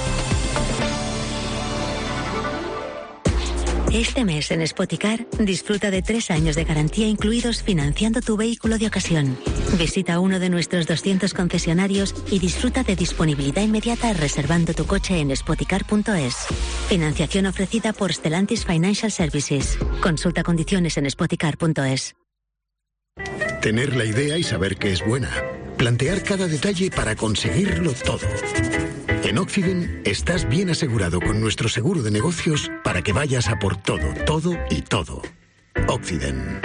V: Este mes en Spoticar disfruta de 3 años de garantía incluidos financiando tu vehículo de ocasión. Visita uno de nuestros 200 concesionarios y disfruta de disponibilidad inmediata reservando tu coche en spoticar.es. Financiación ofrecida por Stellantis Financial Services. Consulta condiciones en spoticar.es.
L: Tener la idea y saber que es buena. Plantear cada detalle para conseguirlo todo. En Occident estás bien asegurado con nuestro seguro de negocios para que vayas a por todo, todo y todo. Occident.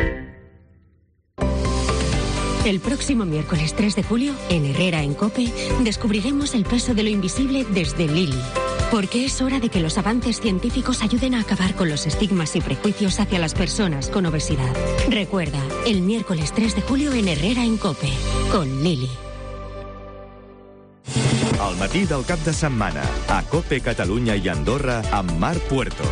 N: El próximo miércoles 3 de julio, en Herrera en COPE, descubriremos el peso de lo invisible desde Lili. Porque es hora de que los avances científicos ayuden a acabar con los estigmas y prejuicios hacia las personas con obesidad. Recuerda, el miércoles 3 de julio en Herrera en COPE, con Lili.
A: Al matí del cap de setmana, a COPE Catalunya i Andorra, amb Marc Puerto.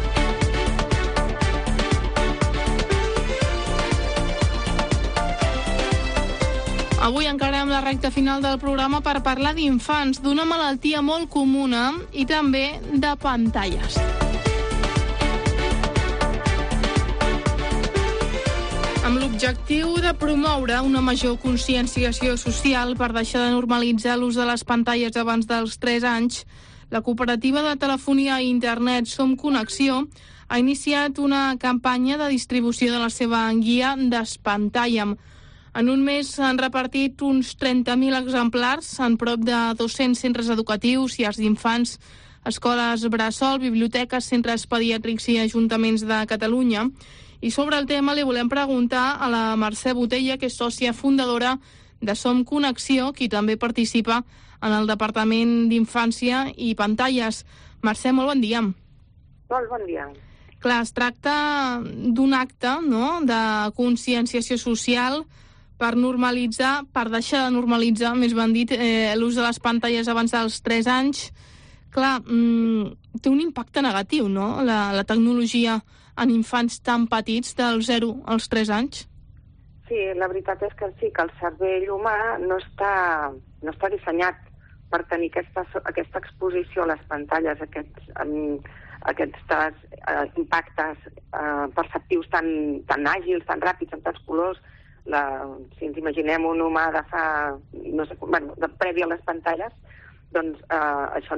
B: Avui encarem la recta final del programa per parlar d'infants, d'una malaltia molt comuna i també de pantalles. Amb l'objectiu de promoure una major conscienciació social per deixar de normalitzar l'ús de les pantalles abans dels 3 anys, la cooperativa de telefonia i internet Som Connexió ha iniciat una campanya de distribució de la seva guia Despantalla'm. En un mes s'han repartit uns 30.000 exemplars en prop de 200 centres educatius, llars d'infants, escoles bressol, biblioteques, centres pediàtrics i ajuntaments de Catalunya. I sobre el tema li volem preguntar a la Mercè Botella, que és sòcia fundadora de Som Connexió, qui també participa en el Departament d'Infància i Pantalles. Mercè, molt bon dia.
O: Molt bon dia.
B: Clar, es tracta d'un acte, no?, de conscienciació social per normalitzar, per deixar de normalitzar, més ben dit, l'ús de les pantalles abans dels 3 anys. Clar, té un impacte negatiu, no?, la tecnologia en infants tan petits, dels 0 als 3 anys.
O: Sí, la veritat és que sí, que el cervell humà no està dissenyat per tenir aquesta exposició a les pantalles, aquests impactes perceptius tan àgils, tan ràpids, amb tants colors. Si ens imaginem un humà de fa, de previ a les pantalles, doncs això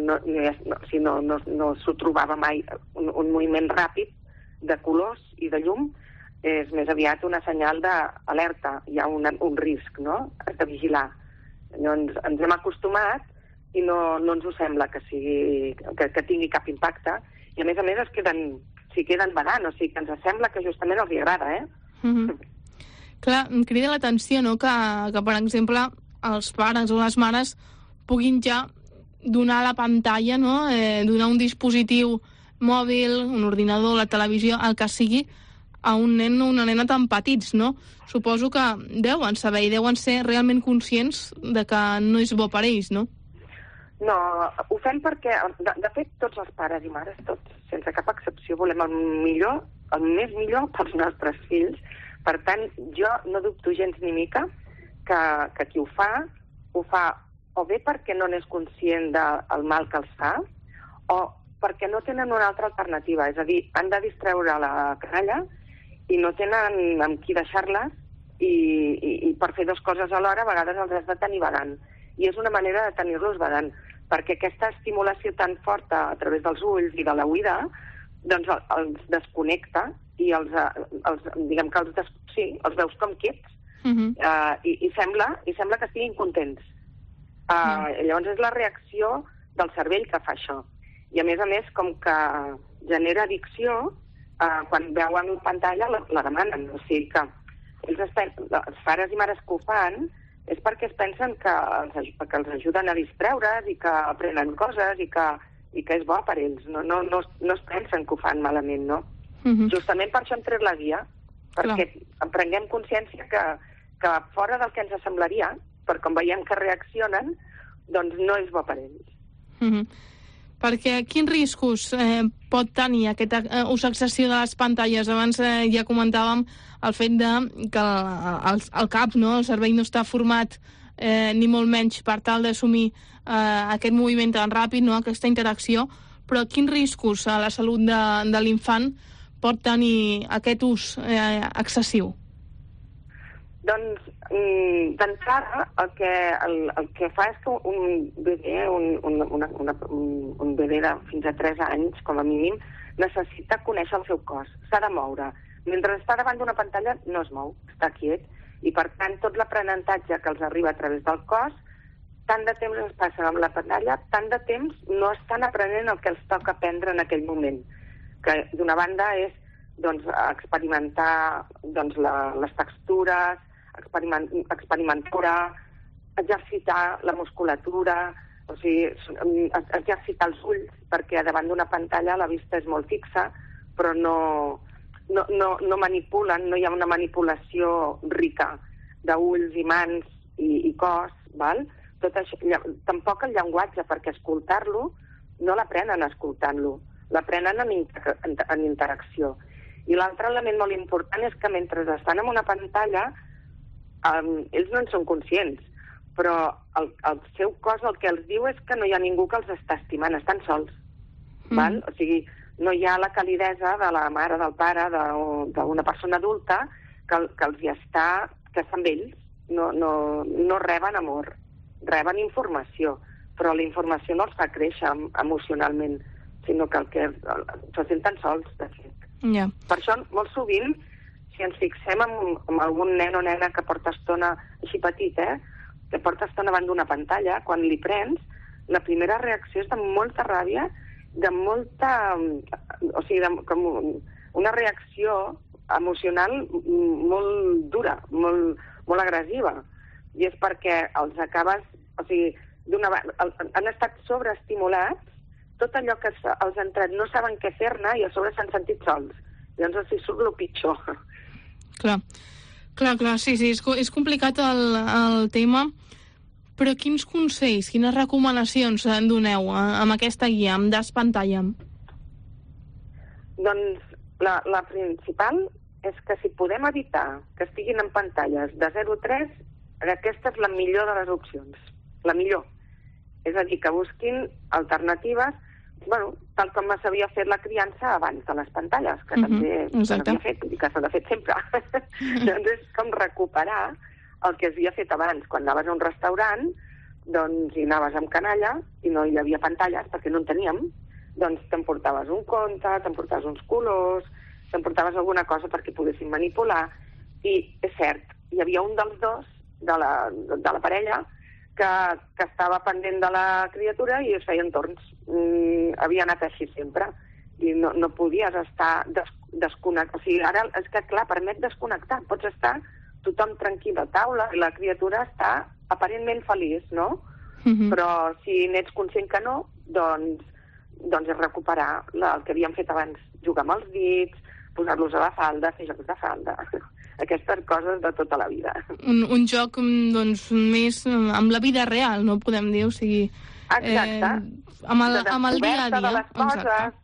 O: no s'ho trobava mai. Un moviment ràpid de colors i de llum és més aviat una senyal d'alerta, hi ha un risc, no?, has de vigilar. Ens hem acostumat i no ens ho sembla que tingui cap impacte, i a més s'hi queden badant, o sigui que ens sembla que justament els agrada,
B: Clar, em crida l'atenció, no?, que, per exemple, els pares o les mares puguin ja donar la pantalla, no?, donar un dispositiu mòbil, un ordinador, la televisió, el que sigui, a un nen o una nena tan petits, no? Suposo que deuen saber i deuen ser realment conscients de que no és bo per ells, no?
O: No, ho fem perquè, de fet, tots els pares i mares, tots, sense cap excepció, volem el més millor pels nostres fills. Per tant, jo no dubto gens ni mica que qui ho fa o bé perquè no n'és conscient del mal que els fa, o perquè no tenen una altra alternativa. És a dir, han de distreure la canalla i no tenen amb qui deixar-les, i per fer 2 coses alhora a vegades els has de tenir badant. I és una manera de tenir-los badant, perquè aquesta estimulació tan forta a través dels ulls i de l'oïda doncs els desconnecta i els veus com quiets, i sembla que estiguin contents. Llavors és la reacció del cervell que fa això. I a més, com que genera addicció, quan veuen pantalla la demanen. O sigui que els pares i mares que ho fan és perquè es pensen que els ajuden a distreure's i que aprenen coses i que és bo per ells. No es pensen que ho fan malament, no? Justament per això hem tret la guia, perquè prenguem consciència que fora del que ens semblaria, per com veiem que reaccionen, doncs no és bo per ells.
B: Perquè quins riscos pot tenir aquest ús excessiu de les pantalles? Abans ja comentàvem el fet que el cap, no, el cervell no està format ni molt menys per tal d'assumir aquest moviment tan ràpid, no, aquesta interacció, però quins riscos a la salut de l'infant pot tenir aquest ús excessiu?
O: Doncs, d'entrada, el que fa és que un bebè de fins a 3 anys, com a mínim, necessita conèixer el seu cos, s'ha de moure. Mentre està davant d'una pantalla no es mou, està quiet, i per tant tot l'aprenentatge que els arriba a través del cos, tant de temps es passa amb la pantalla, tant de temps no estan aprenent el que els toca aprendre en aquell moment, que d'una banda és experimentar les textures, experimentar, exercitar la musculatura, o sigui, exercitar els ulls, perquè davant d'una pantalla la vista és molt fixa, però no manipulen, no hi ha una manipulació rica d'ulls i mans i cos, val? Tot això, tampoc el llenguatge, perquè escoltar-lo no l'aprenen escoltant-lo, l'aprenen en interacció. I l'altre element molt important és que mentre estan en una pantalla ells no en són conscients, però el seu cos el que els diu és que no hi ha ningú que els està estimant, estan sols. Val? O sigui, no hi ha la calidesa de la mare, del pare, d'una persona adulta que els hi està, que està amb ells. No reben amor, reben informació, però la informació no els fa créixer emocionalment, sinó que se senten sols, de fet.
B: Yeah.
O: Per això, molt sovint, si ens fixem en algun nen o nena que porta estona, així petit, que porta estona davant d'una pantalla, quan li prens, la primera reacció és de molta ràbia, de molta... O sigui, com una reacció emocional molt dura, molt agressiva. I és perquè els acabes... O sigui, han estat sobreestimulats, tot allò que els ha entrat no saben què fer-ne i a sobre s'han sentit sols. Llavors els surt el pitjor.
B: Clar, sí, és complicat el tema, però quins consells, quines recomanacions en doneu amb aquesta guia, amb Despantalla?
O: Doncs la principal és que si podem evitar que estiguin en pantalles de 0 a 3, aquesta és la millor de les opcions, la millor. És a dir, que busquin alternatives, tal com s'havia fet la criança abans de les pantalles, que també s'havia fet, i que s'ha fet sempre. Doncs és com recuperar el que s'havia fet abans. Quan anaves a un restaurant, doncs hi anaves amb canalla, i no hi havia pantalles, perquè no en teníem, doncs t'emportaves un conte, t'emportaves uns colors, t'emportaves alguna cosa perquè poguessin manipular, i és cert, hi havia un dels dos, de la parella, que estava pendent de la criatura i es feien torns. Havia anat així sempre. I no podies estar desconnectat. O sigui, ara és que, clar, permet desconnectar. Pots estar tothom tranquil a taula i la criatura està aparentment feliç, no? Però si n'ets conscient que no, doncs és recuperar el que havíem fet abans. Jugar amb els dits, posar-los a la falda, fer jocs de falda... Aquestes coses de tota la vida.
B: Un joc, doncs, més amb la vida real, no podem dir, o sigui...
O: Exacte.
B: Amb el dia a dia.
O: De les coses,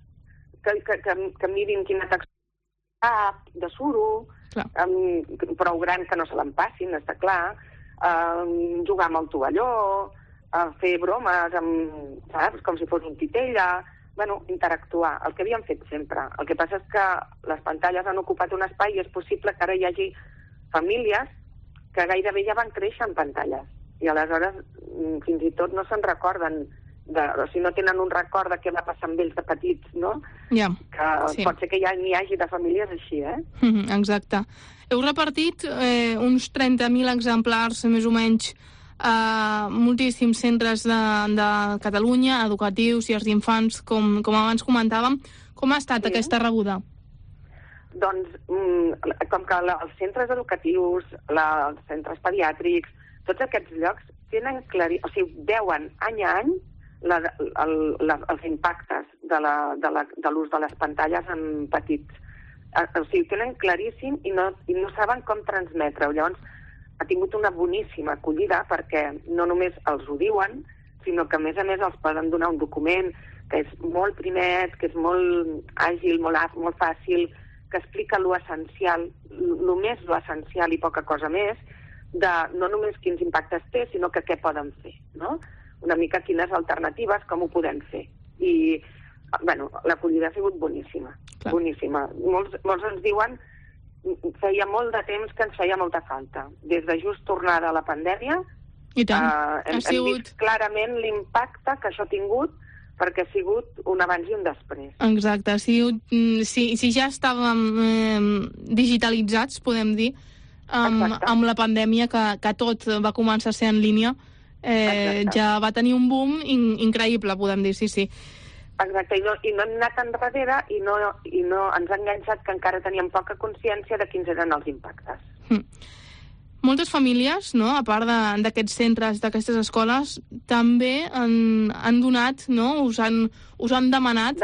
O: que mirin quina textura de suro, prou gran que no se l'empassin, està clar, jugar amb el tovalló, fer bromes, saps, com si fos un titella... interactuar, el que havíem fet sempre. El que passa és que les pantalles han ocupat un espai i és possible que ara hi hagi famílies que gairebé ja van créixer en pantalles. I aleshores fins i tot no se'n recorden, o sigui, no tenen un record de què va passar amb ells de petits, no? Que pot ser que ja n'hi hagi de famílies així,
B: Exacte. Heu repartit uns 30.000 exemplars, més o menys, a moltíssims centres de Catalunya, educatius, llars d'infants, com abans comentàvem. Com ha estat aquesta rebuda?
O: Doncs, com que els centres educatius, els centres pediàtrics, tots aquests llocs tenen o sigui, veuen any a any els impactes de l'ús de les pantalles en petits. O sigui, tenen claríssim i no saben com transmetre-ho. Llavors, ha tingut una boníssima acollida perquè no només els ho diuen, sinó que a més els poden donar un document que és molt primet, que és molt àgil, molt fàcil, que explica lo essencial, només lo essencial i poca cosa més, de no només quins impactes té, sinó que què poden fer, no? Una mica quines alternatives, com ho podem fer. I, l'acollida ha sigut boníssima, boníssima. Molts ens diuen feia molt de temps que ens feia molta falta. Des de just tornada a la pandèmia, hem vist clarament l'impacte que això ha tingut, perquè ha sigut un abans i un després.
B: Exacte. Si ja estàvem digitalitzats, podem dir, amb la pandèmia, que tot va començar a ser en línia, ja va tenir un boom increïble, podem dir, sí.
O: Exacte, i no hem anat enrere i no ens ha enganxat que encara teníem poca consciència de quins eren els impactes.
B: Moltes famílies, no, a part d'aquests centres, d'aquestes escoles, també han donat, no, us han demanat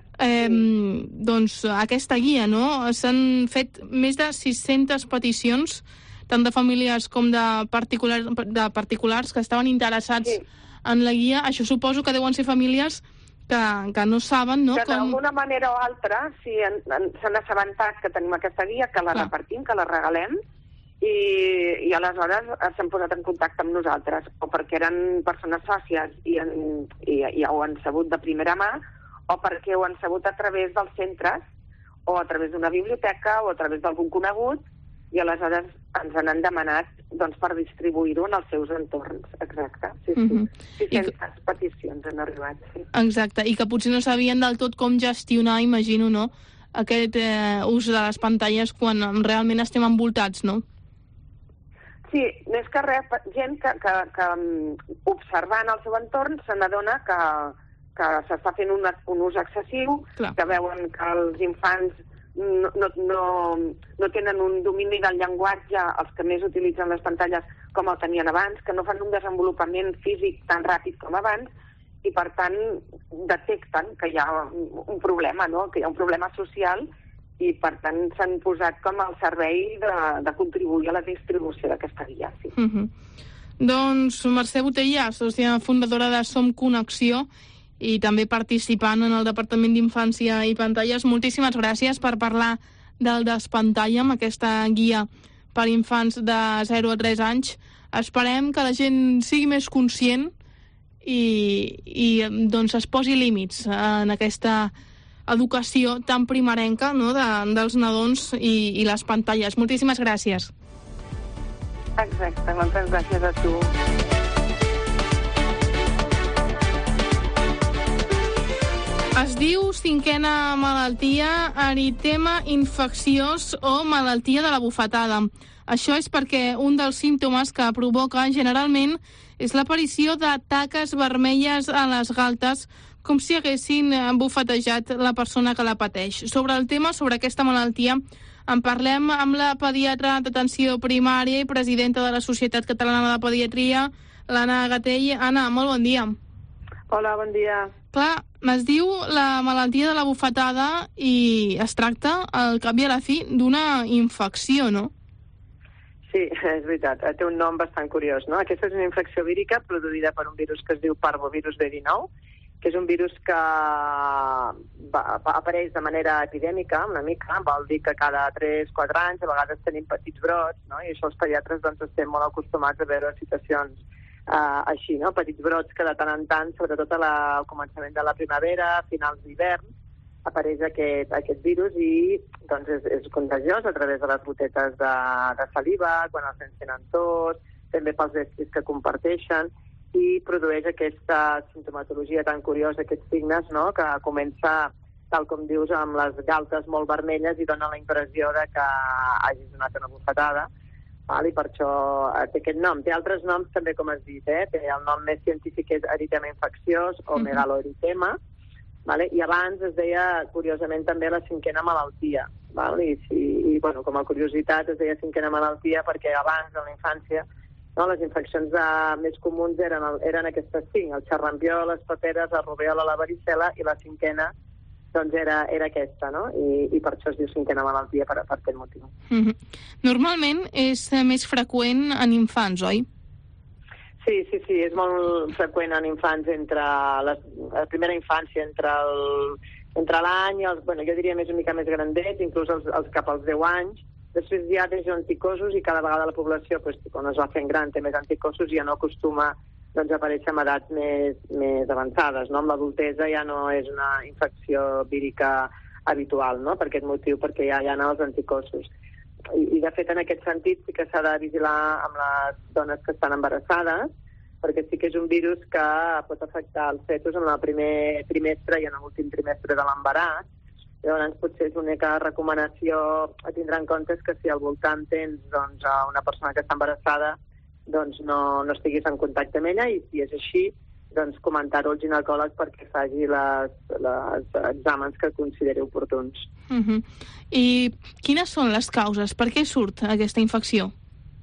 B: doncs, aquesta guia, no? S'han fet més de 600 peticions, tant de famílies com de particulars que estaven interessats en la guia. Això suposo que deuen ser famílies que no saben, no?
O: Que d'alguna manera o altra s'han assabentat que tenim aquesta guia, que la repartim, que la regalem, i aleshores s'han posat en contacte amb nosaltres, o perquè eren persones sòcies i ho han sabut de primera mà, o perquè ho han sabut a través dels centres, o a través d'una biblioteca, o a través d'algun conegut, i aleshores ens han demanat per distribuir-ho en els seus entorns. Exacte, sí. 600 peticions han arribat, sí.
B: Exacte, i que potser no sabien del tot com gestionar, imagino, no?, aquest ús de les pantalles quan realment estem envoltats, no?
O: Sí, més que res, gent que observant el seu entorn se n'adona que s'està fent un ús excessiu, que veuen que els infants no tenen un domini del llenguatge, els que més utilitzen les pantalles, com el tenien abans, que no fan un desenvolupament físic tan ràpid com abans, i per tant detecten que hi ha un problema, no?, que hi ha un problema social, i per tant s'han posat com al servei de contribuir a la distribució d'aquesta guia. Sí.
B: Doncs Mercè Botella, sòcia fundadora de Som Connexió, i també participant en el Departament d'Infància i Pantalles. Moltíssimes gràcies per parlar del Despantalla, amb aquesta guia per infants de 0 a 3 anys. Esperem que la gent sigui més conscient i doncs es posi límits en aquesta educació tan primerenca, no?, dels nadons i les pantalles. Moltíssimes gràcies.
O: Exacte, moltes gràcies a tu.
B: Es diu 5a malaltia, eritema infecciós o malaltia de la bufetada. Això és perquè un dels símptomes que provoca generalment és l'aparició de taques vermelles a les galtes, com si haguessin bufetejat la persona que la pateix. Sobre el tema, sobre aquesta malaltia, en parlem amb la pediatra d'atenció primària i presidenta de la Societat Catalana de Pediatria, l'Anna Gatell. Anna, molt bon dia.
G: Hola, bon dia.
B: Clar, es diu la malaltia de la bufetada i es tracta, al cap i a la fi, d'una infecció, no?
G: Sí, és veritat. Té un nom bastant curiós, no? Aquesta és una infecció vírica produïda per un virus que es diu parvovirus B19, que és un virus que apareix de manera epidèmica, una mica, vol dir que cada 3-4 anys a vegades tenim petits brots, no? I això els pediatres doncs estem molt acostumats a veure situacions així, no? Petits brots que de tant en tant, sobretot al començament de la primavera, finals d'hivern, apareix aquest virus i doncs és contagiós a través de les gotetes de saliva, quan els nens tenen tos, també pels estris que comparteixen, i produeix aquesta simptomatologia tan curiosa, aquests signes, no?, que comença, tal com dius, amb les galtes molt vermelles i dona la impressió de que hagis donat una bufetada, i per això té aquest nom. Té altres noms també, com has dit, té el nom més científic és eritema infecciós o megaloeritema, i abans es deia, curiosament, també la 5a malaltia, i bueno, com a curiositat es deia 5a malaltia perquè abans, en la infància, les infeccions més comuns eren aquestes 5, el xerrampió, les paperes, la rubèola, la varicel·la, i la 5a doncs era aquesta, no? I per això es diu 5a malaltia, per aquest motiu.
B: Normalment és més freqüent en infants, oi?
G: Sí, és molt freqüent en infants entre la primera infància, entre l'any, jo diria una mica més grandets, inclús cap als 10 anys. Després hi ha anticosos i cada vegada la població, quan es va fent gran, té més anticosos i ja no acostuma a aparèixer amb edats més avançades. Amb l'adultesa ja no és una infecció vírica habitual, no?, per aquest motiu, perquè ja hi ha els anticosos. I de fet, en aquest sentit, sí que s'ha de vigilar amb les dones que estan embarassades, perquè sí que és un virus que pot afectar els fetus en el primer trimestre i en l'últim trimestre de l'embaràs. Llavors, potser és l'única recomanació a tindre en compte és que si al voltant tens una persona que està embarassada, doncs no estiguis en contacte amb ella, i si és així, doncs comentar-ho al ginecòleg perquè faci els exàmens que consideri oportuns.
B: I quines són les causes? Per què surt aquesta infecció?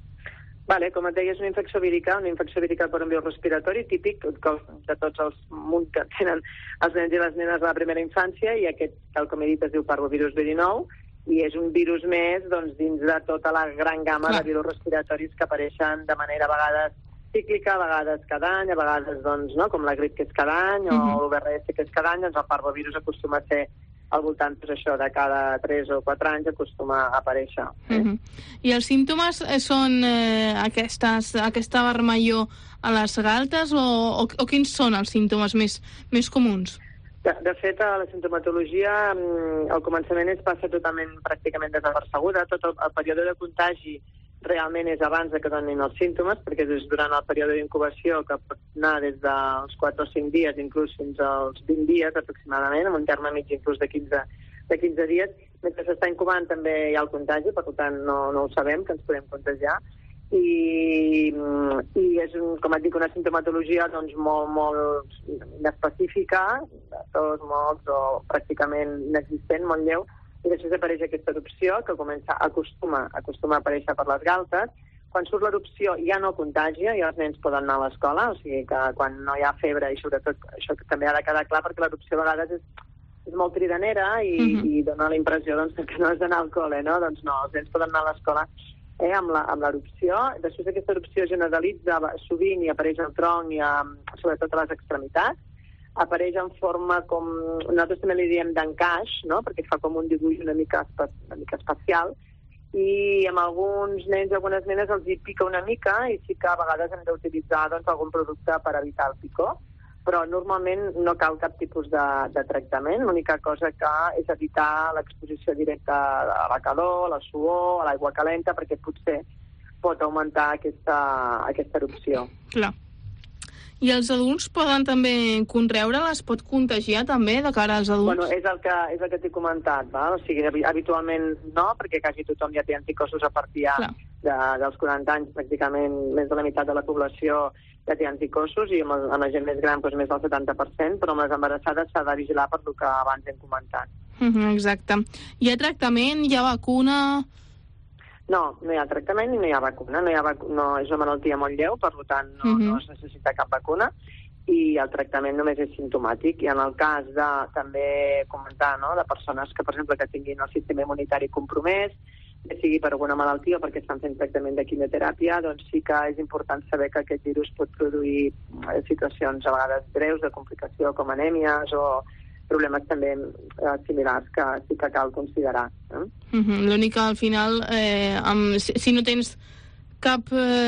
G: Com et deia, és una infecció vírica per un virus respiratori típic de tots els munts que tenen els nens i les nenes de la primera infància, i aquest, tal com he dit, es diu parvovirus B19, i és un virus més dins de tota la gran gamma de virus respiratoris que apareixen de manera a vegades cíclica, a vegades cada any, a vegades com la grip que és cada any o l'UVRS que és cada any, doncs el parvovirus acostuma a ser al voltant, doncs, això, de cada 3 o 4 anys acostuma a aparèixer.
B: I els símptomes són aquesta vermellor a les galtes o quins són els símptomes més comuns?
G: De fet, a la sintomatologia al començament passa totalment pràcticament desapercebuda. Tot el període de contagi realment és abans que donin els símptomes, perquè és durant el període d'incubació, que pot anar des dels 4 o 5 dies, inclús fins als 20 dies aproximadament, amb un terme mig inclús de 15 dies. Mentre s'està incubant també hi ha el contagi, per tant no ho sabem, que ens podem contagiar. I és, com et dic, una sintomatologia doncs, molt inespecífica, de tos, mocs o pràcticament inexistent, molt lleu, i després apareix aquesta erupció que acostuma a aparèixer per les galtes. Quan surt l'erupció ja no contagia, ja els nens poden anar a l'escola, o sigui que quan no hi ha febre, i sobretot això també ha de quedar clar, perquè l'erupció a vegades és molt cridanera i dona la impressió doncs, que no és d'anar al col·le, no? Doncs no, els nens poden anar a l'escola amb l'erupció. Després aquesta erupció generalitza sovint i apareix al tronc i sobretot a les extremitats. Apareix en forma com, nosaltres també li diem d'encaix, no? Perquè fa com un dibuix una mica espacial, i amb alguns nens i algunes nenes els hi pica una mica i sí que a vegades hem d'utilitzar doncs, algun producte per evitar el picor, però normalment no cal cap tipus de tractament. L'única cosa que és evitar l'exposició directa a la calor, a la suor, a l'aigua calenta, perquè potser pot augmentar aquesta erupció.
B: Clar. I els adults poden també contreure-les? Pot contagiar també de cara als adults?
G: Bueno, és el que t'he comentat, va? O sigui, habitualment no, perquè quasi tothom ja té anticossos a partir dels 40 anys, pràcticament més de la meitat de la població ja té anticossos, i amb la gent més gran doncs, més del 70%, però amb les embarassades s'ha de vigilar per el que abans hem comentat.
B: Exacte. Hi ha tractament? Hi ha vacuna?
G: No hi ha tractament i no hi ha vacuna. No, és una malaltia molt lleu, per tant no es necessita cap vacuna, i el tractament només és simptomàtic. I en el cas de també comentar, no, de persones que, per exemple, que tinguin el sistema immunitari compromès, que sigui per alguna malaltia o perquè estan fent tractament de quimioteràpia, doncs sí que és important saber que aquest virus pot produir situacions a vegades greus de complicació com anèmies o problemes també similars que sí que cal considerar.
B: L'únic que al final, si no tens cap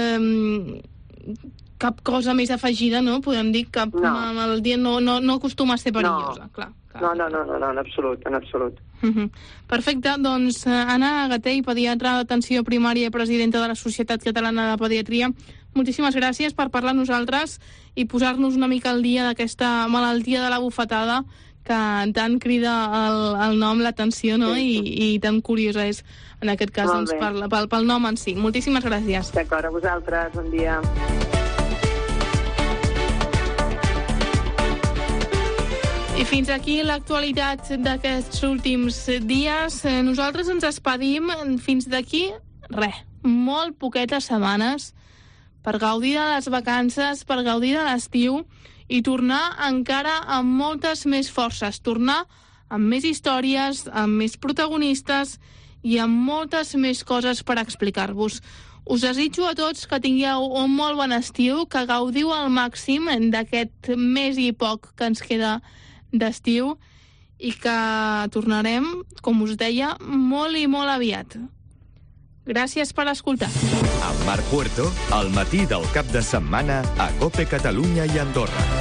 B: cosa més afegida, no? Podem dir cap malaltia no acostuma a ser perillosa. Clar.
G: No, en absolut.
B: Perfecte, doncs Anna Gatell, pediatra d'atenció primària i presidenta de la Societat Catalana de Pediatria, moltíssimes gràcies per parlar amb nosaltres i posar-nos una mica al dia d'aquesta malaltia de la bufetada que tant crida el nom, l'atenció, no? I tan curiosa és, en aquest cas, doncs, pel nom en si. Moltíssimes gràcies.
G: D'acord, a vosaltres, bon dia.
B: I fins aquí l'actualitat d'aquests últims dies. Nosaltres ens despedim fins d'aquí, molt poquetes setmanes, per gaudir de les vacances, per gaudir de l'estiu, i tornar encara amb moltes més forces, tornar amb més històries, amb més protagonistes i amb moltes més coses per explicar-vos. Us desitjo a tots que tingueu un molt bon estiu, que gaudiu al màxim d'aquest mes i poc que ens queda d'estiu i que tornarem, com us deia, molt i molt aviat. Gràcies per escoltar.
A: Amb Marc Puerto, al matí del cap de setmana a COPE Catalunya i Andorra.